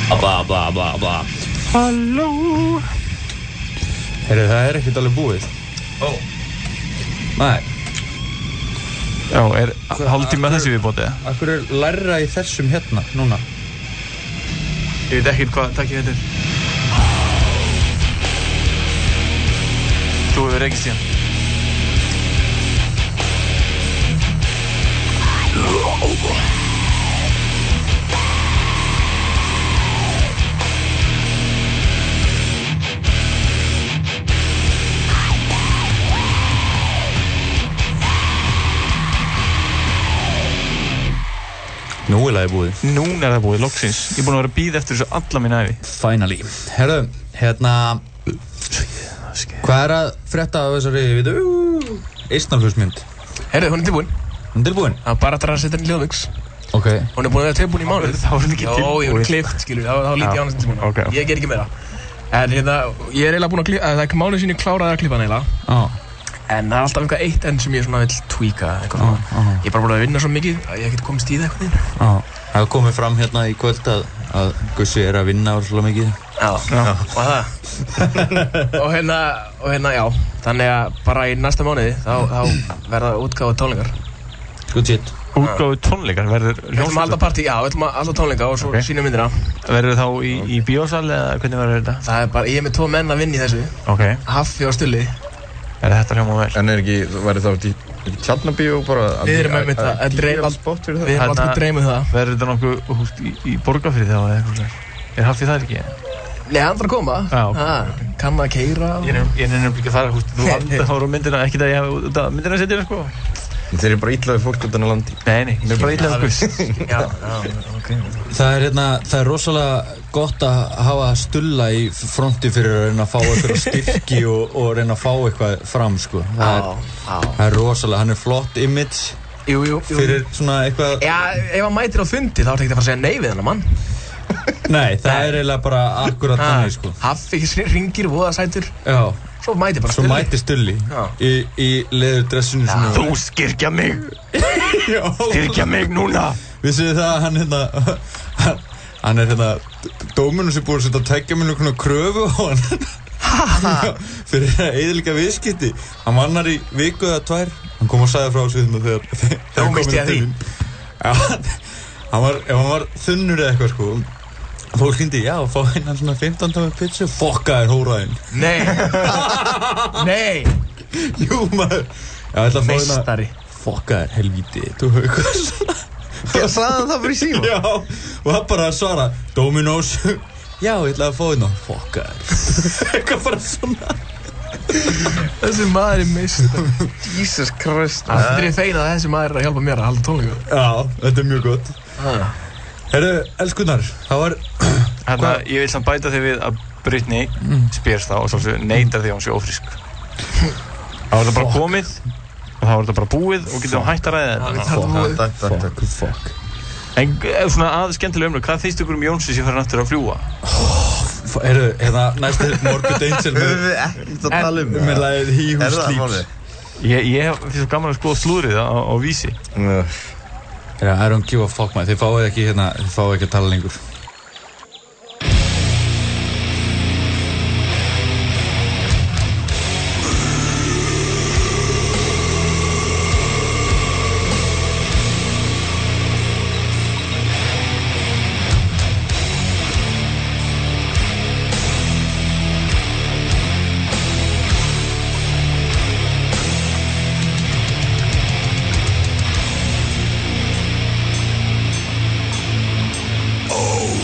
Halló. Heyrðu, það ekkert alveg búið. Nei. Já, hálftíma þessi viðbótið? Akkur lærra í þessum hérna, núna? Ég veit ekkert hvað takkið þetta Þú hefur ekki síðan. Nú það búið. Núna það búið, loksins. Ég búin að vera að bíða eftir þessu alla mín ævi. Finally. Herðu, hérna... Hvað að frétta af þessari, Eistnaflugsmynd? Herðu, hún tilbúin. Hún tilbúin? Það bara að setja henni hljóðmix. Ok. Hún búin að vera tilbúin í mánuð. Þá hún ekki tilbúin. Jó, ég var klipt, skilur. Þá lítið ég annars tilbúin. Okay. Ég ger ekki meira. En hérna, ég eiginlega búin að klippa, það mánuð sinni kláraði að klippa hann eiginlega. En það alltaf einhvað eitt enn sem ég svona vill tweaka eitthvað svona. Ég bara búin að vinna svo mikið að ég get komist í það eitthvað inn. Það komið fram hérna í kvöld að Gussi að vinna og svolítið mikið. Já. Og það. og hérna, já. Þannig að bara í næsta mánuði þá verða útgáfu tónleikar. Good shit. Útgáfu tónleikar verður hljómsveit? Við ætlum að halda partí, já, við ætlum að halda tónleika og svo sýna myndina. Verður þá í bíósal eða hvernig verður þetta? Það bara, ég með 2 menn að vinna í þessu. Haffi og Stulli. Þetta hljóma vel? En væri þá ekki Tjarnabíó bara... Við erum með þetta, við erum alltaf að dreyma það. Verður þetta nokkuð í Borgarfirði þá eða eitthvað? Haffi það ekki? Nei, hann þarf að koma. Kann að keyra. Ég nefnir ekki að fara, þú aldrei þá myndina, ekki það ég hafa myndina að setja sko. Þeir eru bara ítlaði fólk utan á landi. Nei, þeir eru bara ítlaði Guss. Já, ok. Það er rosalega gott að hafa Stulla í fronti fyrir að reyna að fá eitthvað styrki og reyna að fá eitthvað fram, sko. Það er rosalega, hann er flott image. Jú. Fyrir svona eitthvað... Já, ef hann mætir á fundi þá er þetta ekki að fara að segja nei við hennar mann. Nei, það er eiginlega bara akkurat þannig, sko. Haffi ringir, voðasætur. Já. Svo mætir bara Stulli. Svo mætir Stulli í leðurdressinu sinni. Þú skyrkja mig! Styrkja mig núna! Vissuðu það að hann er dóminum sem búið að setja að tekja mér einhvern kröfu á hann. Fyrir að eyðileggja viðskipti. Hann vannar í viku eða 2. Hann kom og sagði frá sig þegar hann kom inn til þín. Já, ef hann var þunnur eða eitthvað, sko. Fólk hindi, já, fá hennan svona 15 tómi pizza. Fokka hóraðinn. Nei. Nei. Jú, maður. Já, ég ætla að fá hennan. Meistari. Fokka helvíti. Þú hefur eitthvað svona. Það sagði það fyrir síma. Já, og það bara að svara Dominos. Já, ég ætla að fá hennan. Fokka eitthvað bara svona. Þessi maður er meistari. Jesus Christ. Það er feina að þessi maður er að hjálpa mér að halda tónleika. Já, þetta er mjög gott. Herru, elskunnar, það var... Ég vil samt bæta þig við að Britney Spears þá og svo neitar því að hún sé ófrísk. Það var þetta bara komið og það var þetta bara búið og getum hægt að ræða þetta. Fuck. En svona aðeins skemmtileg umræð, hvað finnst ykkur Jónsi sem fyrir náttúrulega að fljúa? Herru, næstu Morbid Angel Við ekkert að tala með lagið He Who Sleeps. Ég finnst svo gaman að skoða slúðrið á Vísi. I don't give a fuck, maður. Þið fáið ekki að tala lengur. Oh!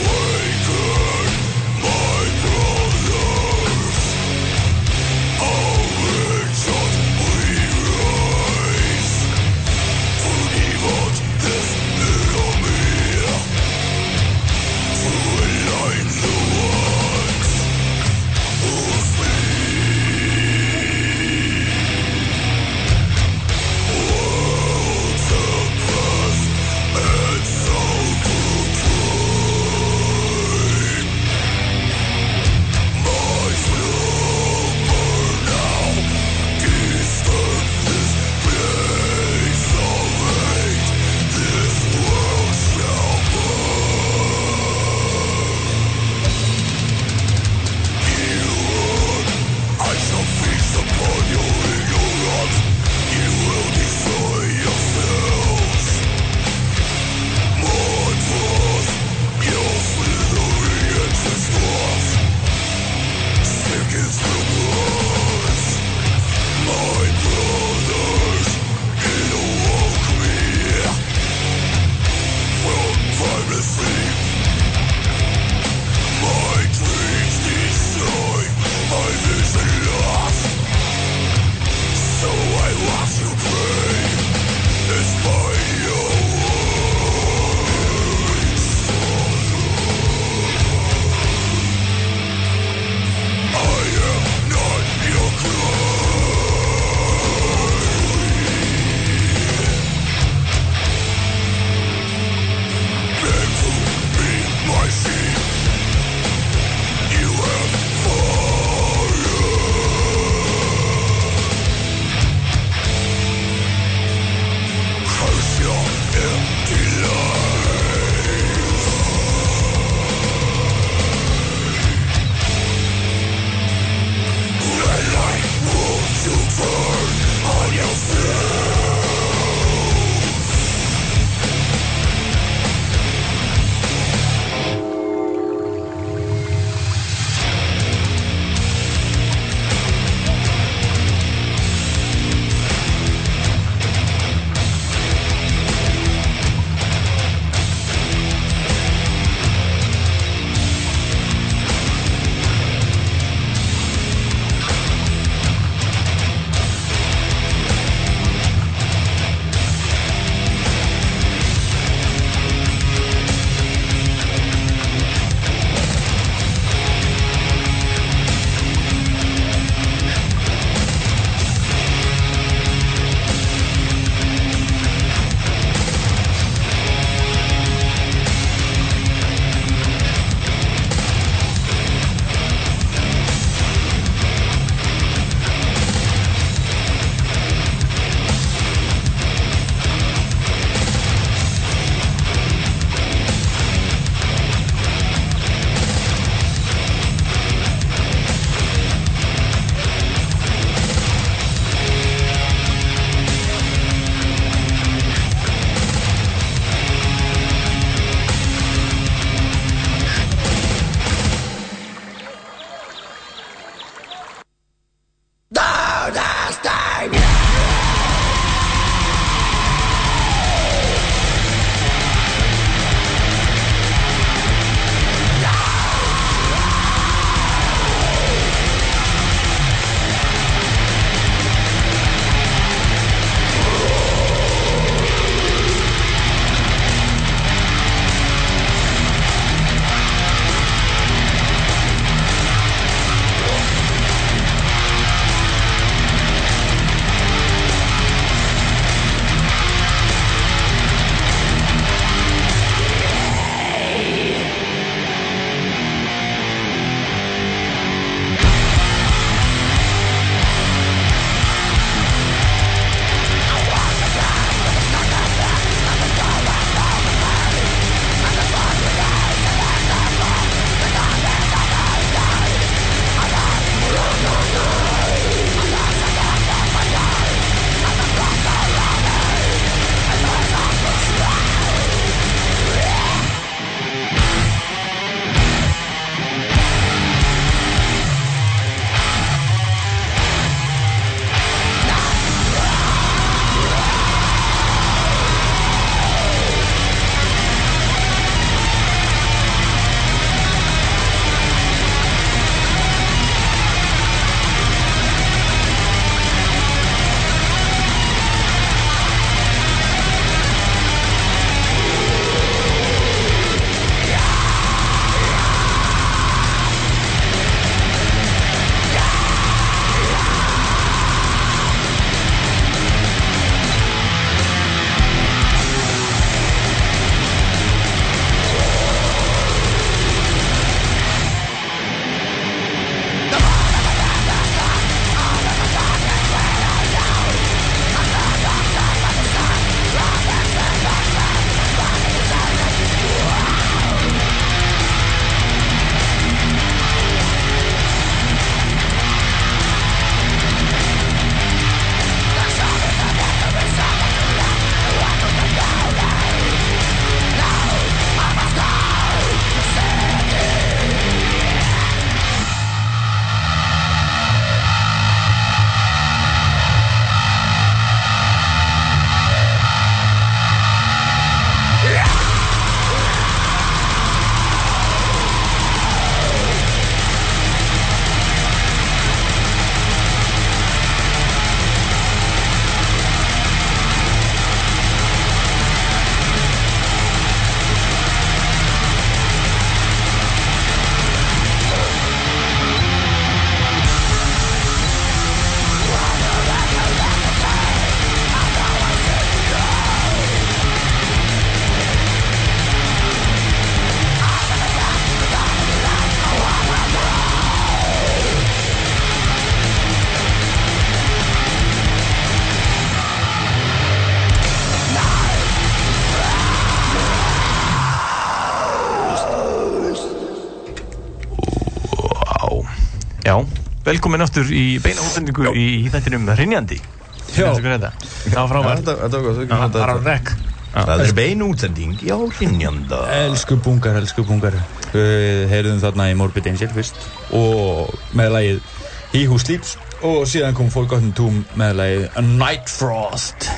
Já, velkomin aftur í beina útsendingu í þættinum Hrynjandi. Já. Það var frábært. Þetta var gott. Það var rekk. Það bein útsending í Hrynjanda. Elsku bungar. Heyrðum þarna í Morbid Angel fyrst og með lagið He Who Sleeps og síðan kom Forgotten Tomb með lagið Night Frost.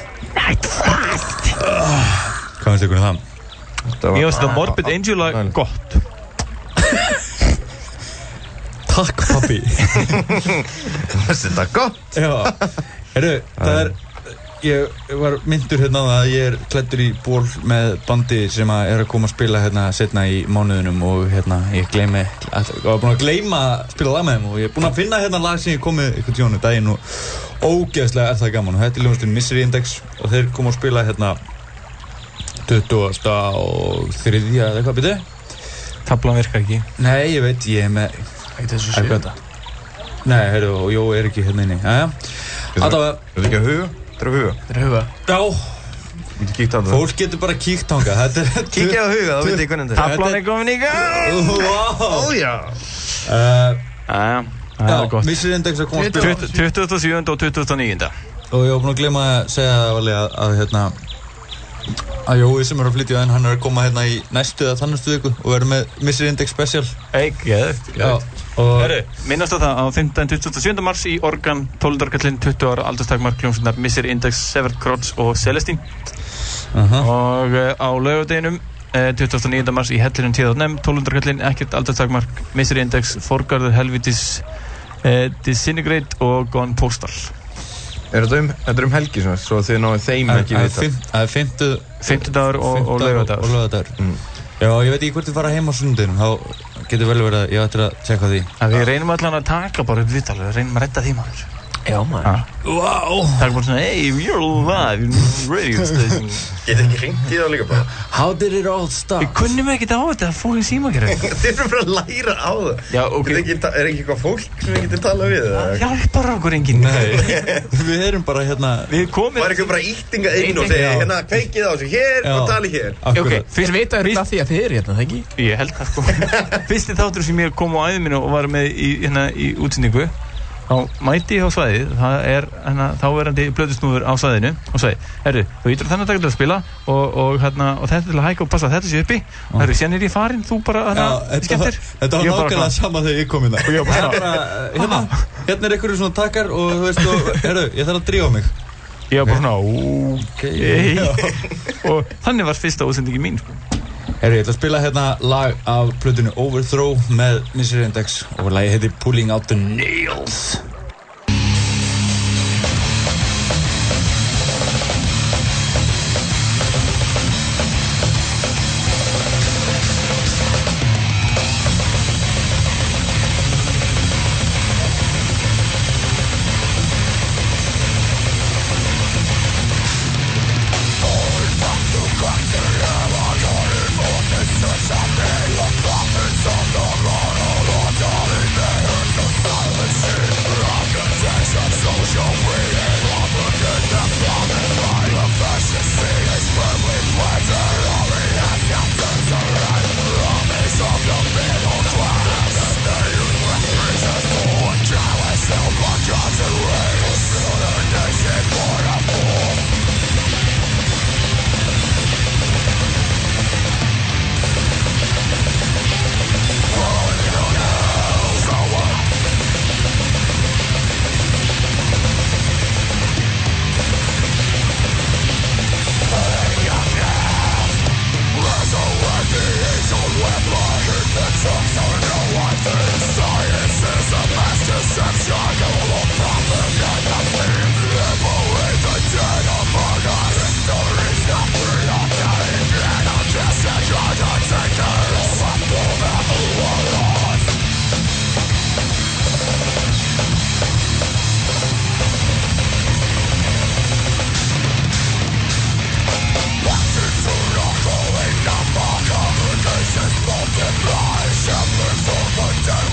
Hvað finnst ykkur það? Ég veist að Morbid Angel lag gott. Takk pabbi. Þetta gott. Já. Heyrðu, ég var myndur hérna á það að ég klæddur í ból með bandi sem að koma að spila hérna setna í mánuðunum og hérna ég var búinn að gleyma að spila lag með þeim og ég er búinn að finna hérna lag sem ég komið ykkur tjónu daginn og ógeðslega það gaman og þetta er hljómsveitin Misery Index og þeir koma að spila hérna 23. eða eitthvað byrju. Tablan virkar ekki. Nei, ég veit, ég er með Nei, heyrðu, og Jó er ekki hérna inni. Jæja. Allavega. Er þetta ekki að huga? Þetta er að huga. Já. Fólk getur bara kíkt þangað. Kíkja á huga, þá veit ég hvernig þetta er. Tablan er komin í gang. Ó, já. Það er gott. Misery Index að koma að spila 27. og 29. Og ég var búinn að gleyma að segja að hérna að Jói sem að flytja hann að koma hérna í næstu eða þannastu viku og verður með Misery Index special. Geðveikt. Herru, minnast á það á 27. mars í Organ 12. kallinn 20 ára aldurstakmark hljómsveitar Misery Index, Severed Crotch og Celestine. Og á laugardeginum 29. mars í Hellinum T.M. 12. kallinn, ekkert aldurstakmark, Misery Index, Forgarður, Helvitis, Disintegrate og Gone Postal. Þetta er helgi svona, svo þið náðu þeim ekki vita. Það er 50 dagur og laugardagur. Já, ég veit ekki hvort þið fara heim á sunnudinum, þá getur vel verið að ég ættir að tjekka því. Við reynum allan að taka bara upp viðtal, við reynum að redda því maður. Já, maður. Wow. Það bara svona, hey, you're live in radio station. Getur ekki hringt í það líka bara? How did it all start? Við kunnum ekkert á þetta, það fóðum símakerfi. Þið erum bara að læra á það. Já, ok. Er ekki eitthvað fólk sem við getum talað við? Það hjálpar okkur enginn. Nei, við erum bara hérna. Var ekki bara íktinga inn og segja, hérna, kveikið á þessu hér og talið hér. Ok, fyrst vita þér þetta því að þið eru hérna, það ekki? Ég held það sko. Fyrsti þáttur sem ég kom á æðum mínu og var með í útsendingu, þá mæti ég á svæðið, það er þáverandi blöðusnúður á svæðinu og sagði, herru, þú ítur þennan dag til að spila og þetta til að hækka og passa þetta sé uppi og herru, síðan er ég farin, þú bara skemmtir. Þetta var nákvæmlega sama þegar ég kom inn það. Hérna er einhverju svona takkar og þú veist, herru, ég þarf að drífa mig. Ég var bara svona, ok. Og þannig var fyrsta útsendingi mín, sko. Herru, ég ætla að spila hérna lag af plötunni Overthrow með Misery Index og lagið heitir Pulling Out the Nails. Multiply, shepherd for the dead.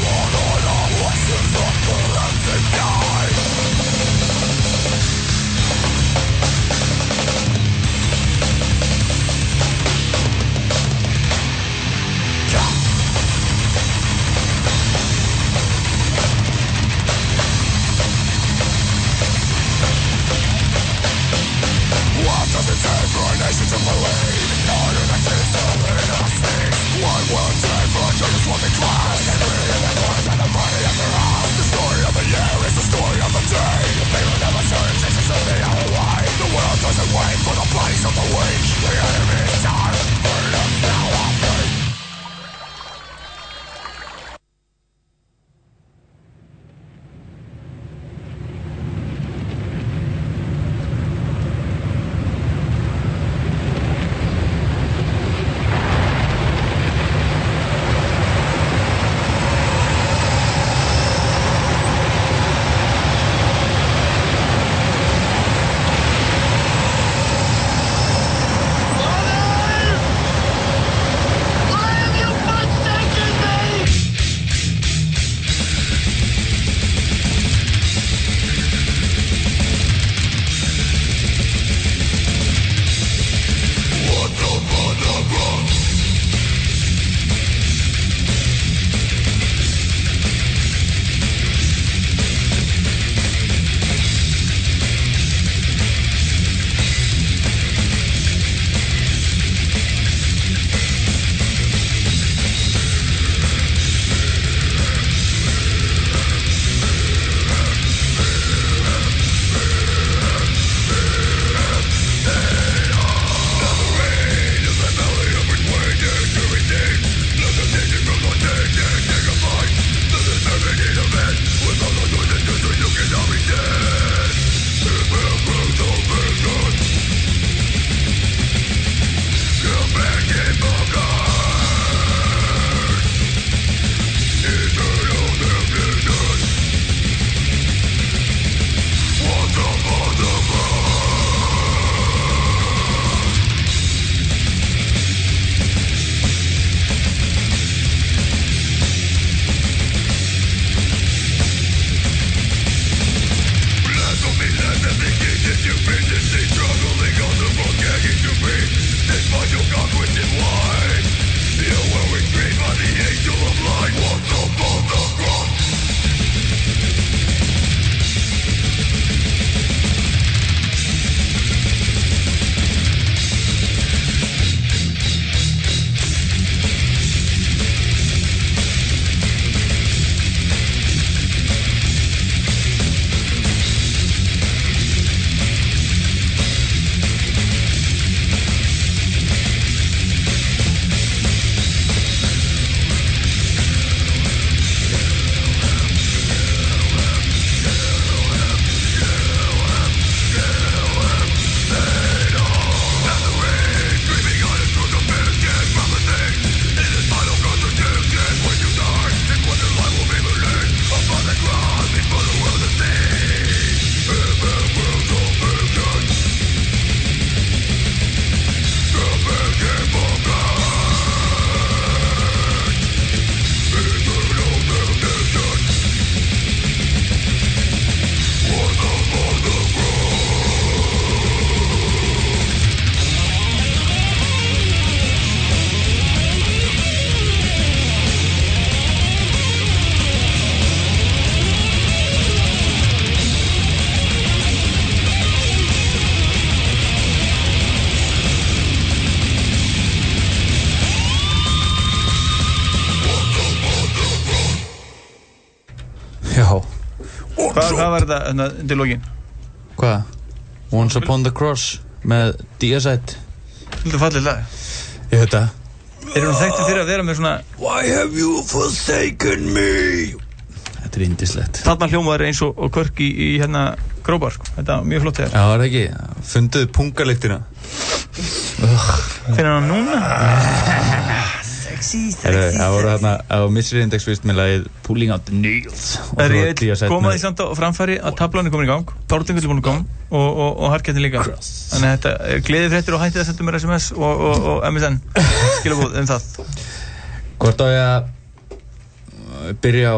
Hvað var þetta undir lokin? Hvað? Once Upon the Cross með Deicide. Þetta fallið lag. Ég veit það. Þeir eru þekktir fyrir að vera með svona Why have you forsaken me? Þetta yndislegt. Þarna hljómaður eins og Körk í hérna Gróbar, sko. Þetta er mjög flott þegar. Já, það ekki. Funduðu pungalyktina. Finnir hann núna? Sexy. Það voru þarna á Misery Index vist með lagið Pulling Out the Nails. Það er komaði samt á framfæri að tablan er komin í gang, Tárlingull er búin að koma og Harkettin líka. Þannig að þetta er gleðifréttir og hættið að senda mér SMS og MSN skilabóð það. Hvort á ég að byrja á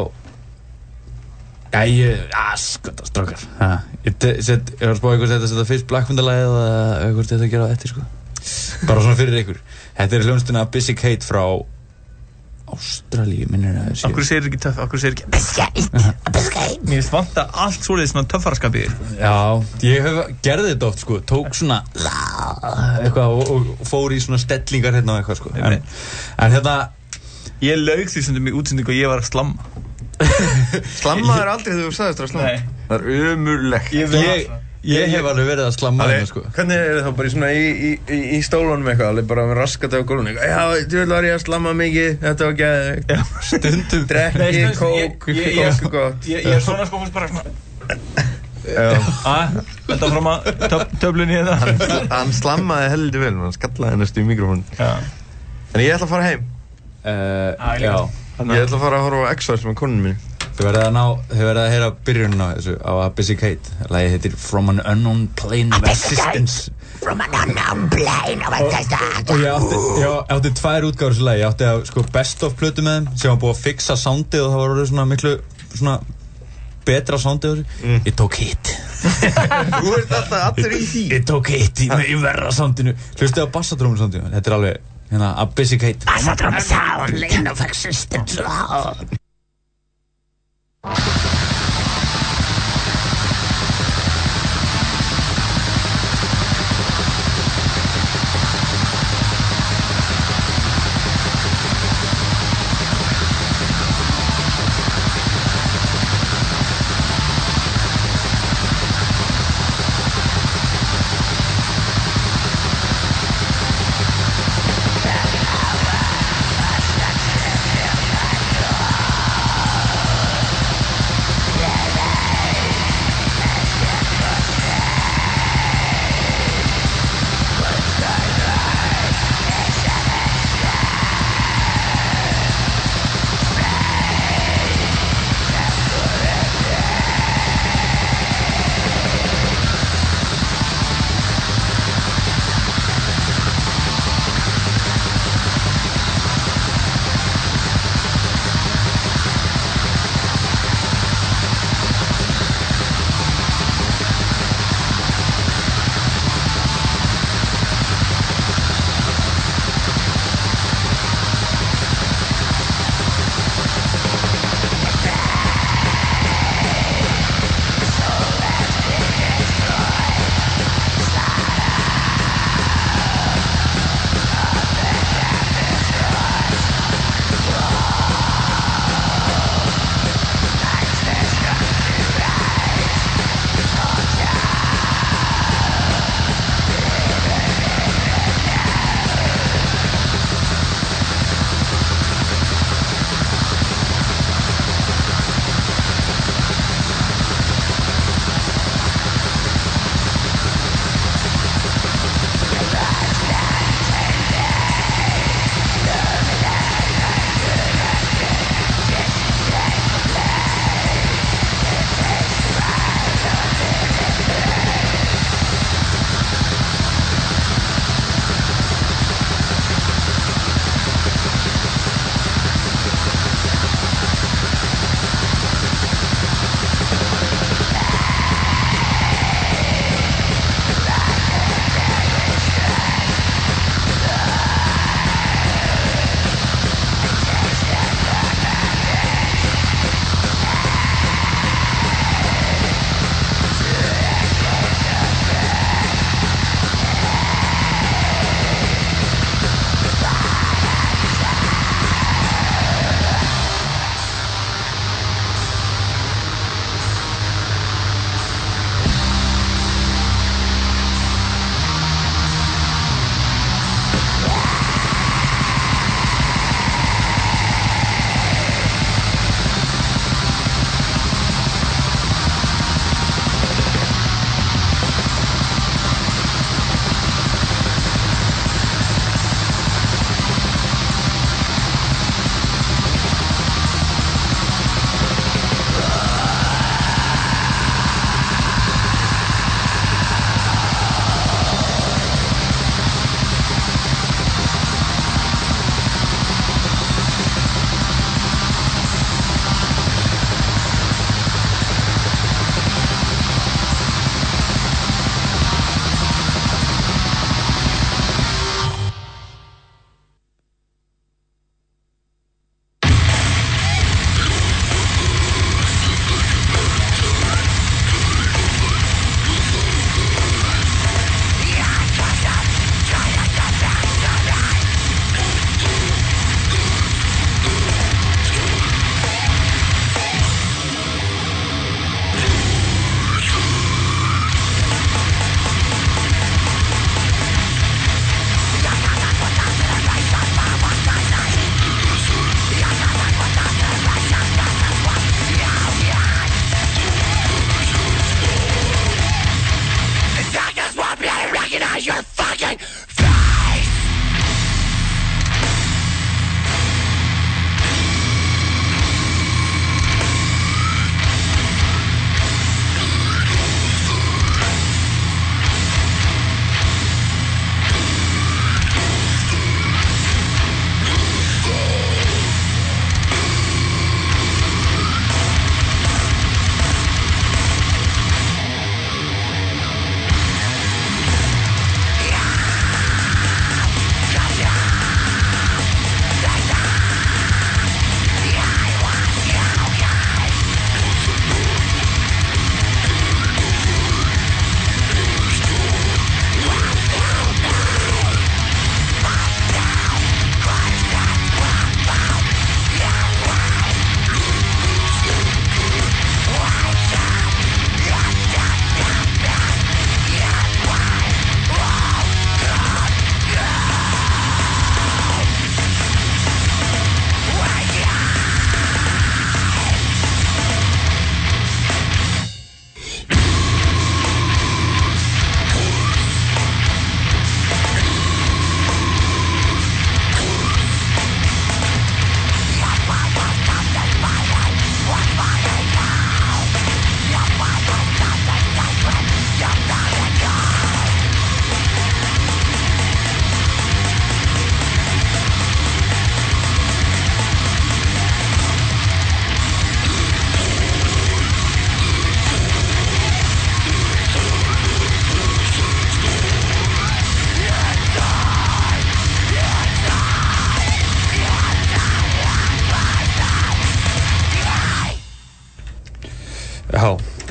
skota strákar. Ég var að spá ykkur að setja fyrst Blackfundalagið eða ykkur þetta að gera á eftir, sko. Bara svona fyrir ykkur. Þetta er hljónstuna Basic Hate frá Ástralíu, minnir að það sé. Akkur segir ekki töff, akkur segir ekki Basic Hate. Mér finnst vanta allt svoleiðis svona töffaraskapið. Já, ég gerði þetta oft, sko. Tók svona eitthvað og fór í svona stellingar hérna og eitthvað, sko. En hérna ég laug því sem í útsendingu og ég var að slamma. Slammaður aldrei þegar þú sagðist að slamma? Nei. Það er ömurlegt. Ég hef alveg verið að slamma hérna, sko. Hvernig er það bara svona í stólunum eitthvað, alveg bara með raskati á gólunum eitthvað, já, þú var ég að slamma mikið, þetta var geðveikt. Stundum. Drekki, kók, gott. Ég er svona sko fyrst bara svona. Þetta fram að töflunni hérna. Hann slammaði heldur vel, hann skallaði næstu í mikrofónu. En ég ætla að fara heim. Já. Ég ætla að fara að horfa á X-Files með konunum minni. Þau verða að heyra byrjunin á þessu, á Basic Hate. Lagið heitir From an Unknown Plane of Existence. From an unknown plane of existence. Og ég átti tvær útgáfur þessu lagi. Ég átti að sko best of plötu með þeim sem var búið að fixa soundið og það var orðið svona miklu svona betra soundið á þessu. Ég tók hit. Þú ert alltaf allir í því. Ég tók hit í verra soundinu. Hlustið á bassatrómur soundinu. Þetta er alveg hérna a Basic Hate. Bassatrómur sound, plane of existence.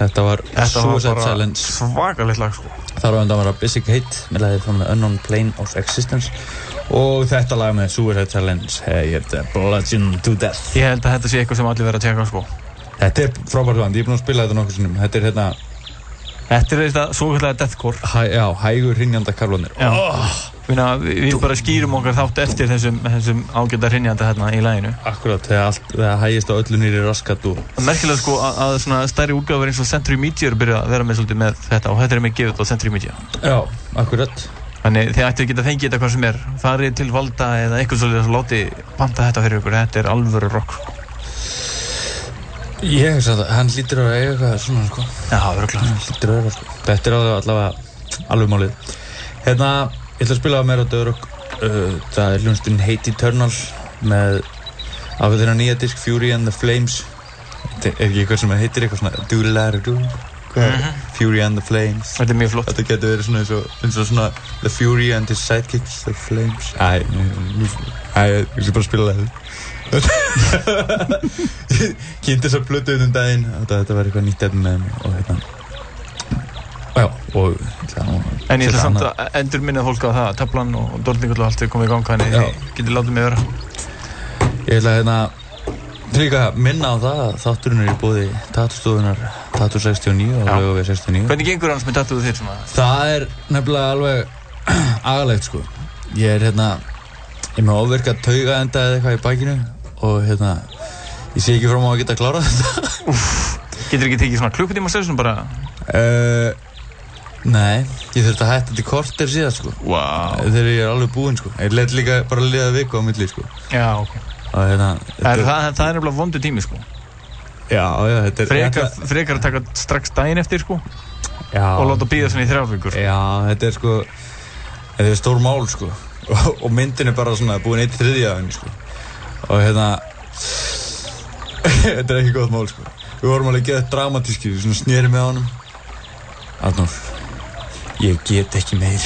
Þetta var Suicide Silence. Svakalegt lag sko. Þar á undan var Basic Hate með lagið From the Unknown Plane of Existence og þetta lag með Suicide Silence heitir Bludgeon to Death. Ég held að þetta sé eitthvað sem allir verða að tjekka sko. Þetta frábært band, ég búinn að spila þetta nokkuð sinnum. Þetta þetta svokallega deathcore. Já, hægur hrynjanda kaflanir. Við bara skýrum okkar þátt eftir þessum ágæta hrynjanda hérna í laginu. Akkurat, þegar hægist á öllu nýri raskat og... Merkilega sko að svona stærri útgáfur eins og Century Media byrja að vera með svolítið með þetta og þetta með gefið á Century Media. Já, akkurat. Þannig þið ættu að geta fengið þetta hvað sem farið til Valda eða eitthvað svolítið að láti panta þetta fyrir ykkur. Þetta alvöru rock. Ég hef sagt að hann lítur að eiga eitthvað svona sko. Já, örugglega. Lítur að eiga sko. Þetta allavega alveg málið. Ég ætla að spila meira á döðrock. Það hljómsveitin Hate Eternal með af þeirra nýja disk Fury and the Flames. Þetta ekki eitthvað sem heitir eitthvað svona do-la-la-do. Fury and the Flames. Þetta mjög flott. Þetta getur verið eins og svona The Fury and his sidekicks, the Flames. Ég skal bara spila það. Kynnti þess að plötu daginn. Þetta var eitthvað nýtt efni með þeim og hérna. Já, og en ég ætla samt að endur minna fólk á það að taflan og Dortningull og allt er komið í gang þannig þið getið látið mig vera. Ég ætla líka minna á það að þátturinn í boði Tattoo-stofunar Tattoo 69 og Laugaveg 69. Hvernig gengur hans með tattooðu þér svona? Það er nefnilega alveg agalegt sko. Ég er með ofvirka taugaenda eða eitthvað í bakinu og ég sé ekki fram á að geta klárað þetta. Getur ekki tekið svona klukkutíma sessun bara? Nei, ég þurfti að hætta til korter síðan sko. Þegar ég er alveg búinn sko. Ég let líka bara liða viku á milli sko. Já, ok. Og það er nefnilega vondu tími sko. Já, þetta er frekar að taka strax daginn eftir sko. Já. Og láta bíða svona í 3 vikur. Já, þetta er sko þetta er stór mál sko. Og myndin er bara svona búin 1/3 af henni sko. Og þetta er ekki gott mál sko. Við vorum alveg geðað dramatíski, við svona sneri með honum. Arnór, ég get ekki meir.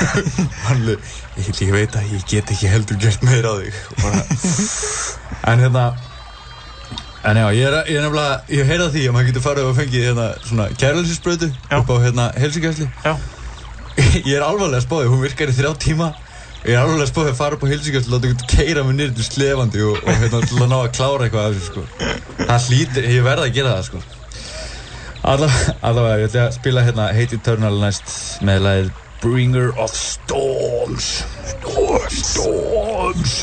Ég veit að ég get ekki heldur gert meir á þig. En en já, ég er nefnilega, ég heyrði að því að maður getur farið og fengið svona kærleysissprautu upp á heilsugæslu. Já. Ég er alvarlega spáðið, hún virkar í 3 tíma. Ég er alveg spáðið að fara upp á heilsugæslu og láta einhvern keyra mig niður til slefandi og til að ná að klára eitthvað af þessu sko. Það hlýtur, ég verð að gera það sko. Allavega, ég ætla að spila Hate Eternal næst með lagið Bringer of Storms. Storms.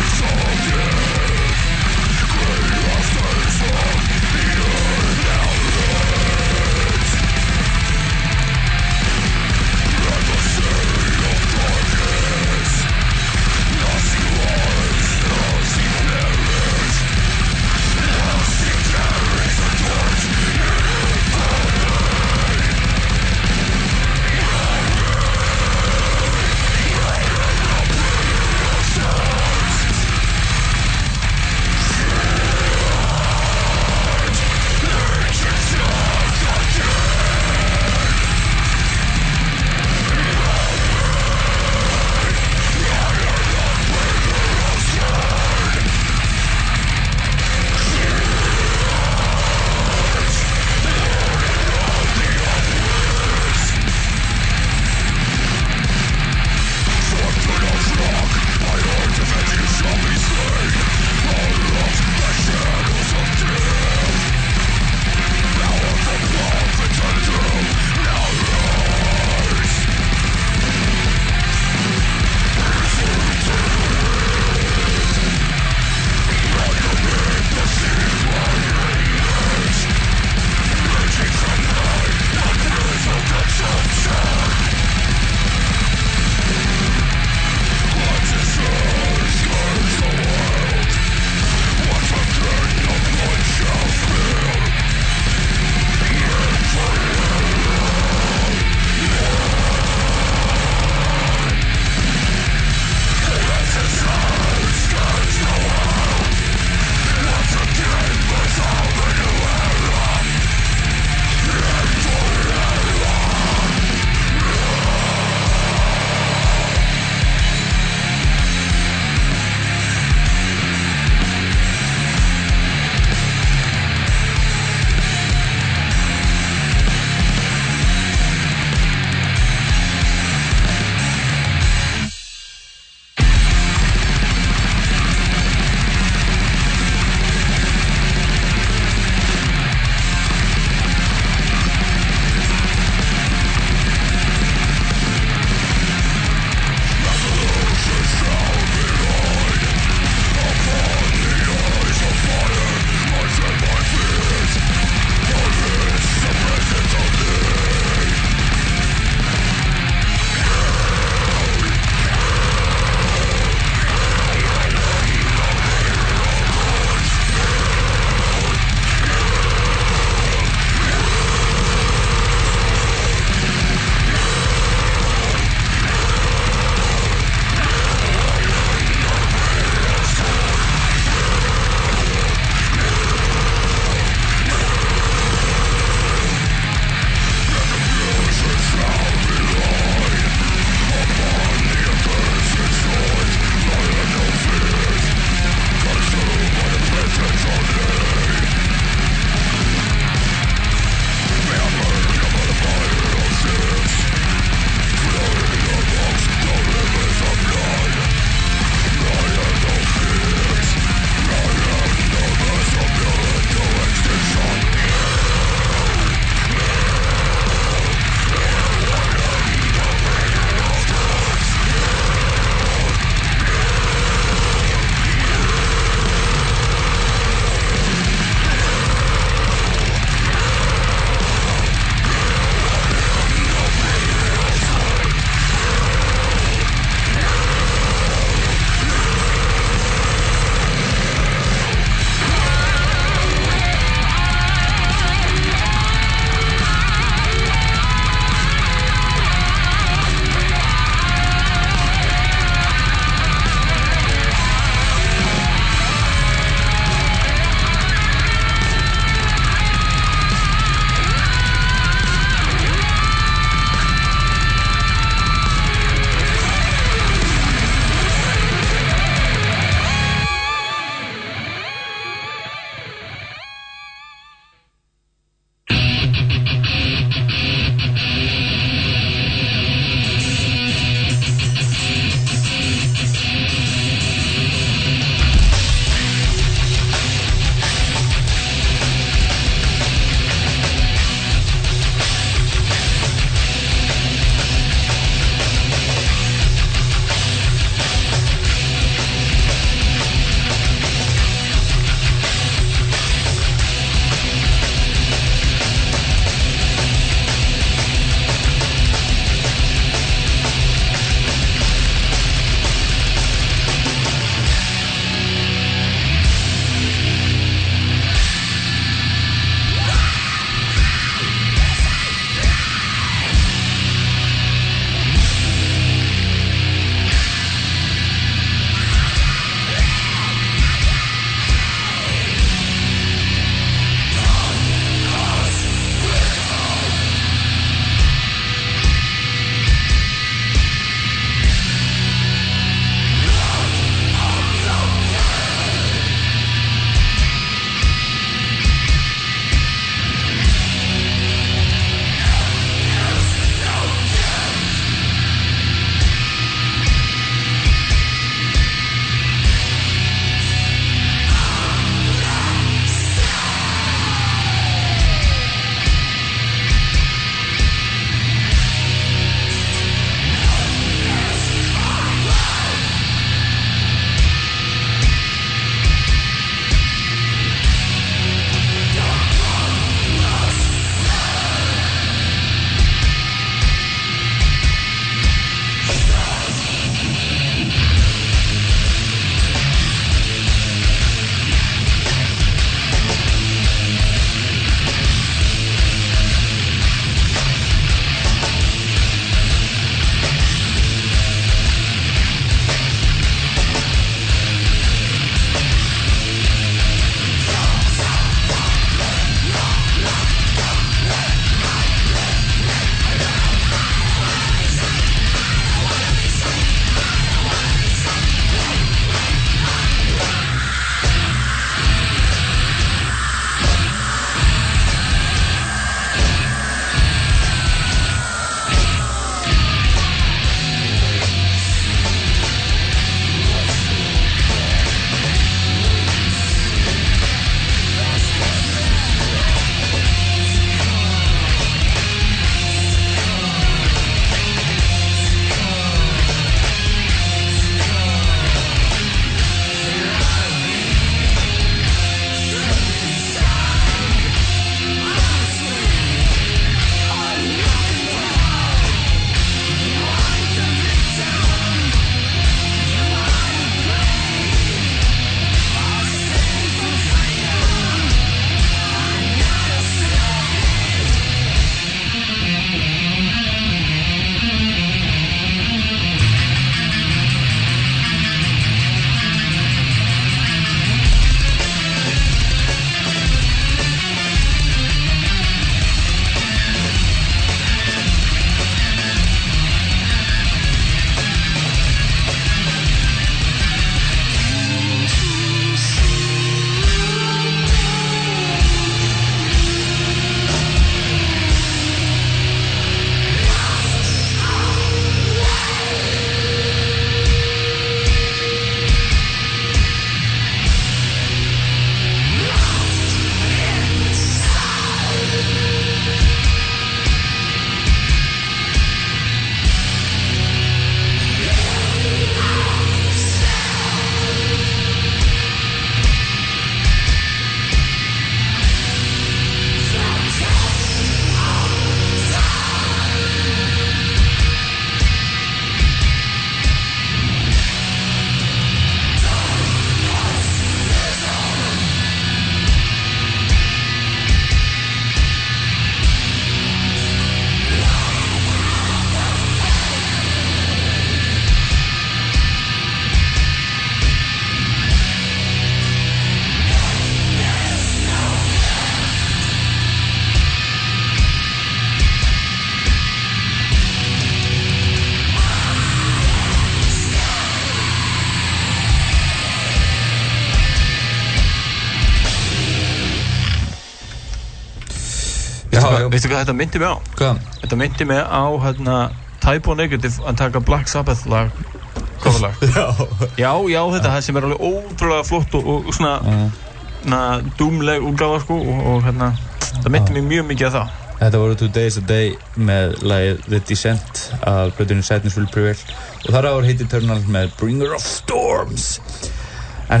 Veistu hvað þetta myndi mig á? Hvað? Þetta myndi mig á Type O Negative að taka Black Sabbath lag coverlag. Já, þetta sem alveg ótrúlega flott og svona doomleg útgáfa sko og það myndi mig mjög mikið að það. Þetta voru 2 Days a Day með lagið The Descent af plötunni Sadness Will Prevail og þar var Hate Eternal með Bringer of Storms. En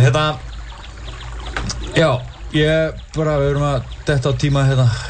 já, við erum að detta á tíma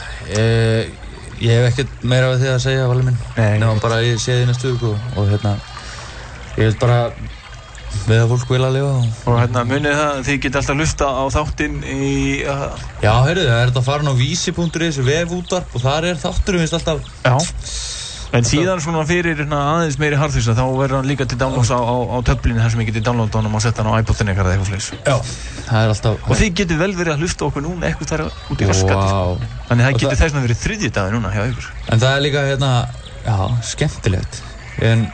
ég hef ekkert meira við þig að segja, Valur minn. Nefnum bara að ég sé þig næstu viku og ég vil bara við að fólk vilja lifa og munið það, þið geta alltaf hlusta á þáttinn í Já, heyrðu, það er þetta að fara á vísi.is vefútvarp og þar er þátturinn vist alltaf en síðan svona fyrir aðeins meiri hardþýsa þá verður hann líka til downloads á töflinni þar sem ég geti downloada honum og setja hann á iPod-inn eitthvað eitthvað fleis það er alltaf og þið getur vel verið að hlusta okkur núna eitthvað þar út í raskati þannig það getur þess að verið 3. daginn núna hjá ykkur en það er líka já, skemmtilegt en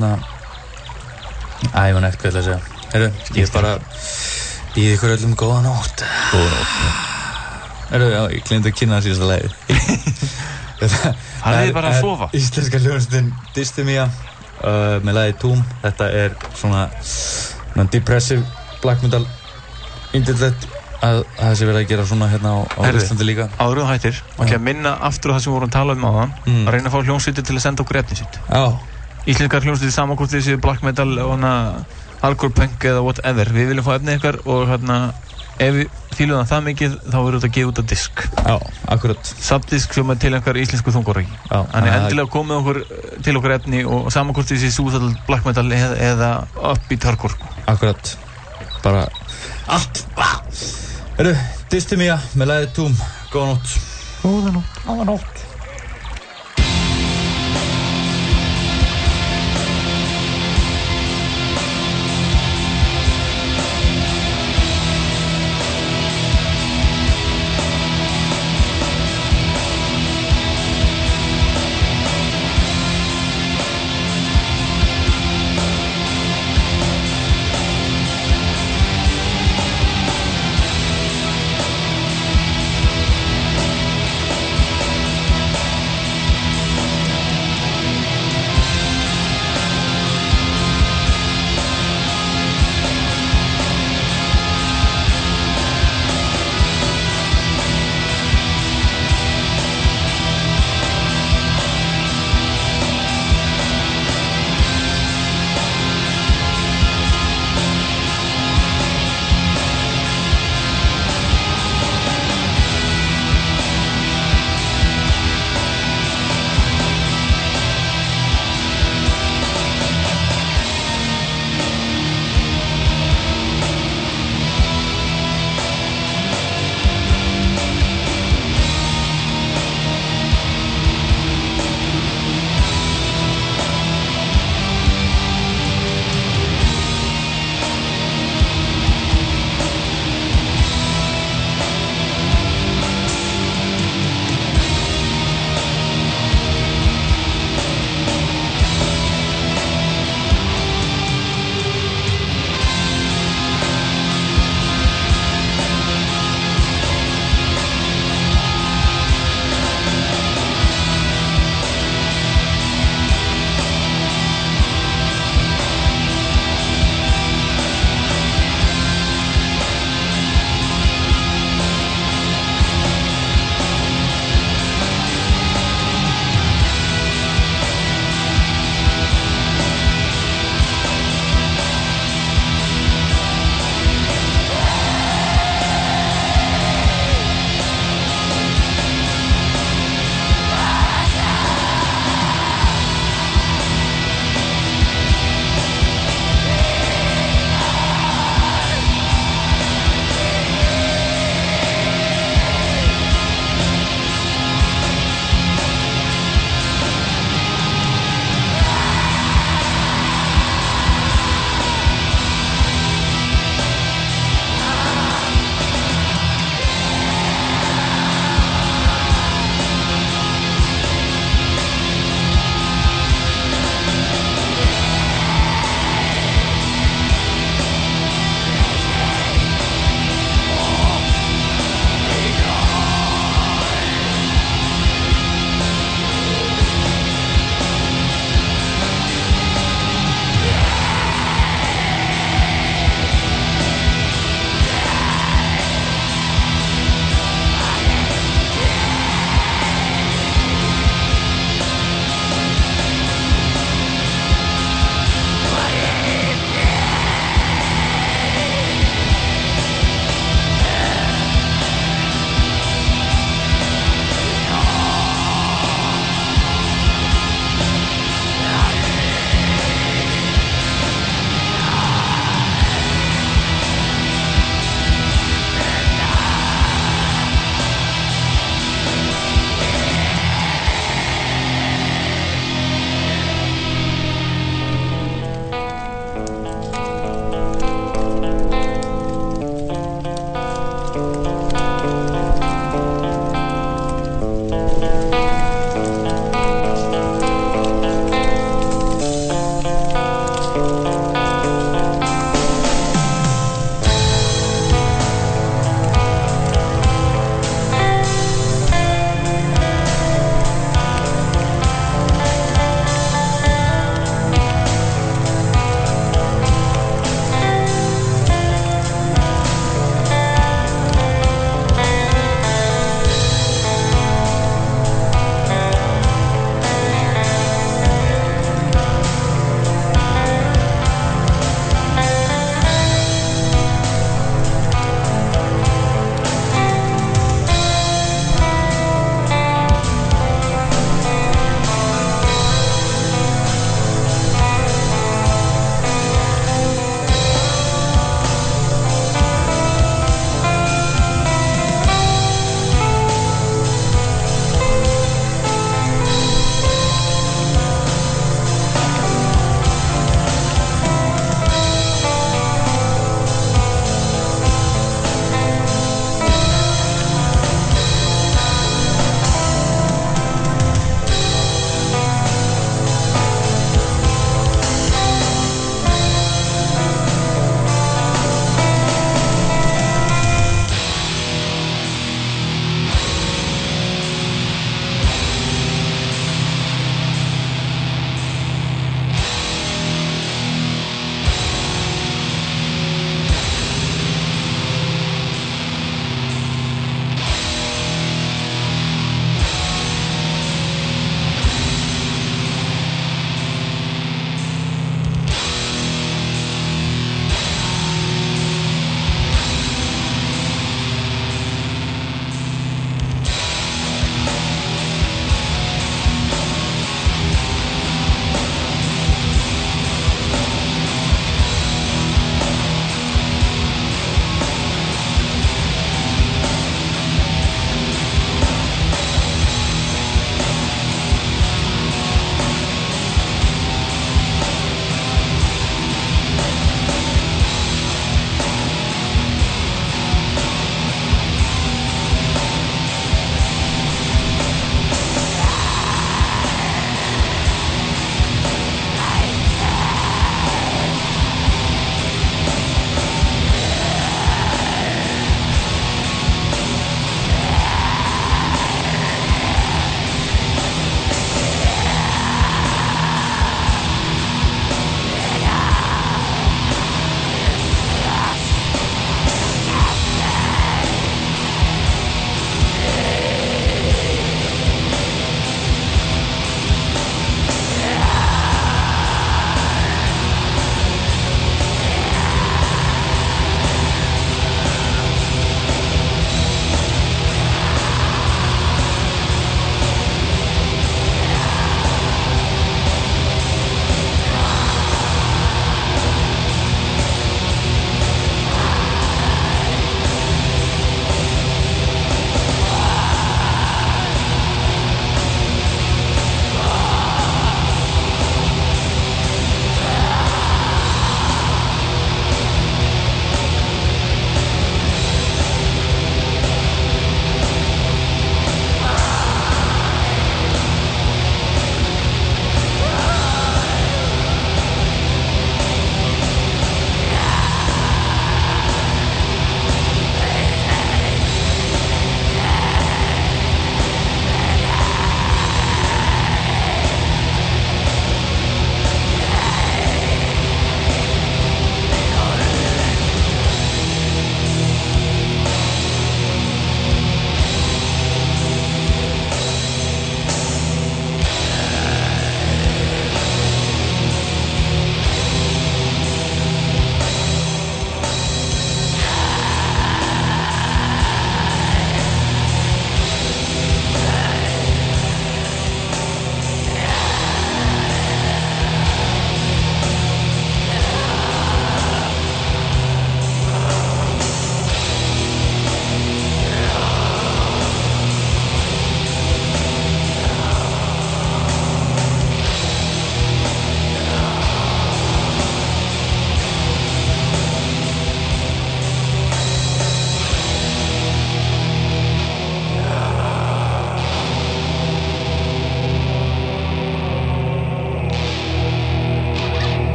ég man eftir hvað ég ætla að segja. Heyrðu, ég bara býð ykkur öllum góða nótt. Heyrðu, já, ég gleymdi að kynna það síðasta lagið. Það er bara að sofa. Íslenska hljómsveitin Dystemia með lagið Tomb. Þetta er svona depressive black metal indillet að það sé verið að gera svona á Íslandi líka. Áður þú hættir, að minna aftur á það sem við vorum að tala um áðan að reyna að fá hljómsveitir til að senda okkur efni sitt. Já. Íslenskar hljómsveitir saman hvort þessi black metal og hardcore punk eða whatever við viljum fá efni ykkar og ef við fílum það mikið þá verður þetta að gefa út á disk já, akkurat subdisk sem er til einhver íslensku þungaröki þannig endilega komið okkur til okkur efni og saman hvort þessi suicidal black metal eða upbeat hardcore akkurat bara allt Dystemia með lagið Tomb góða nótt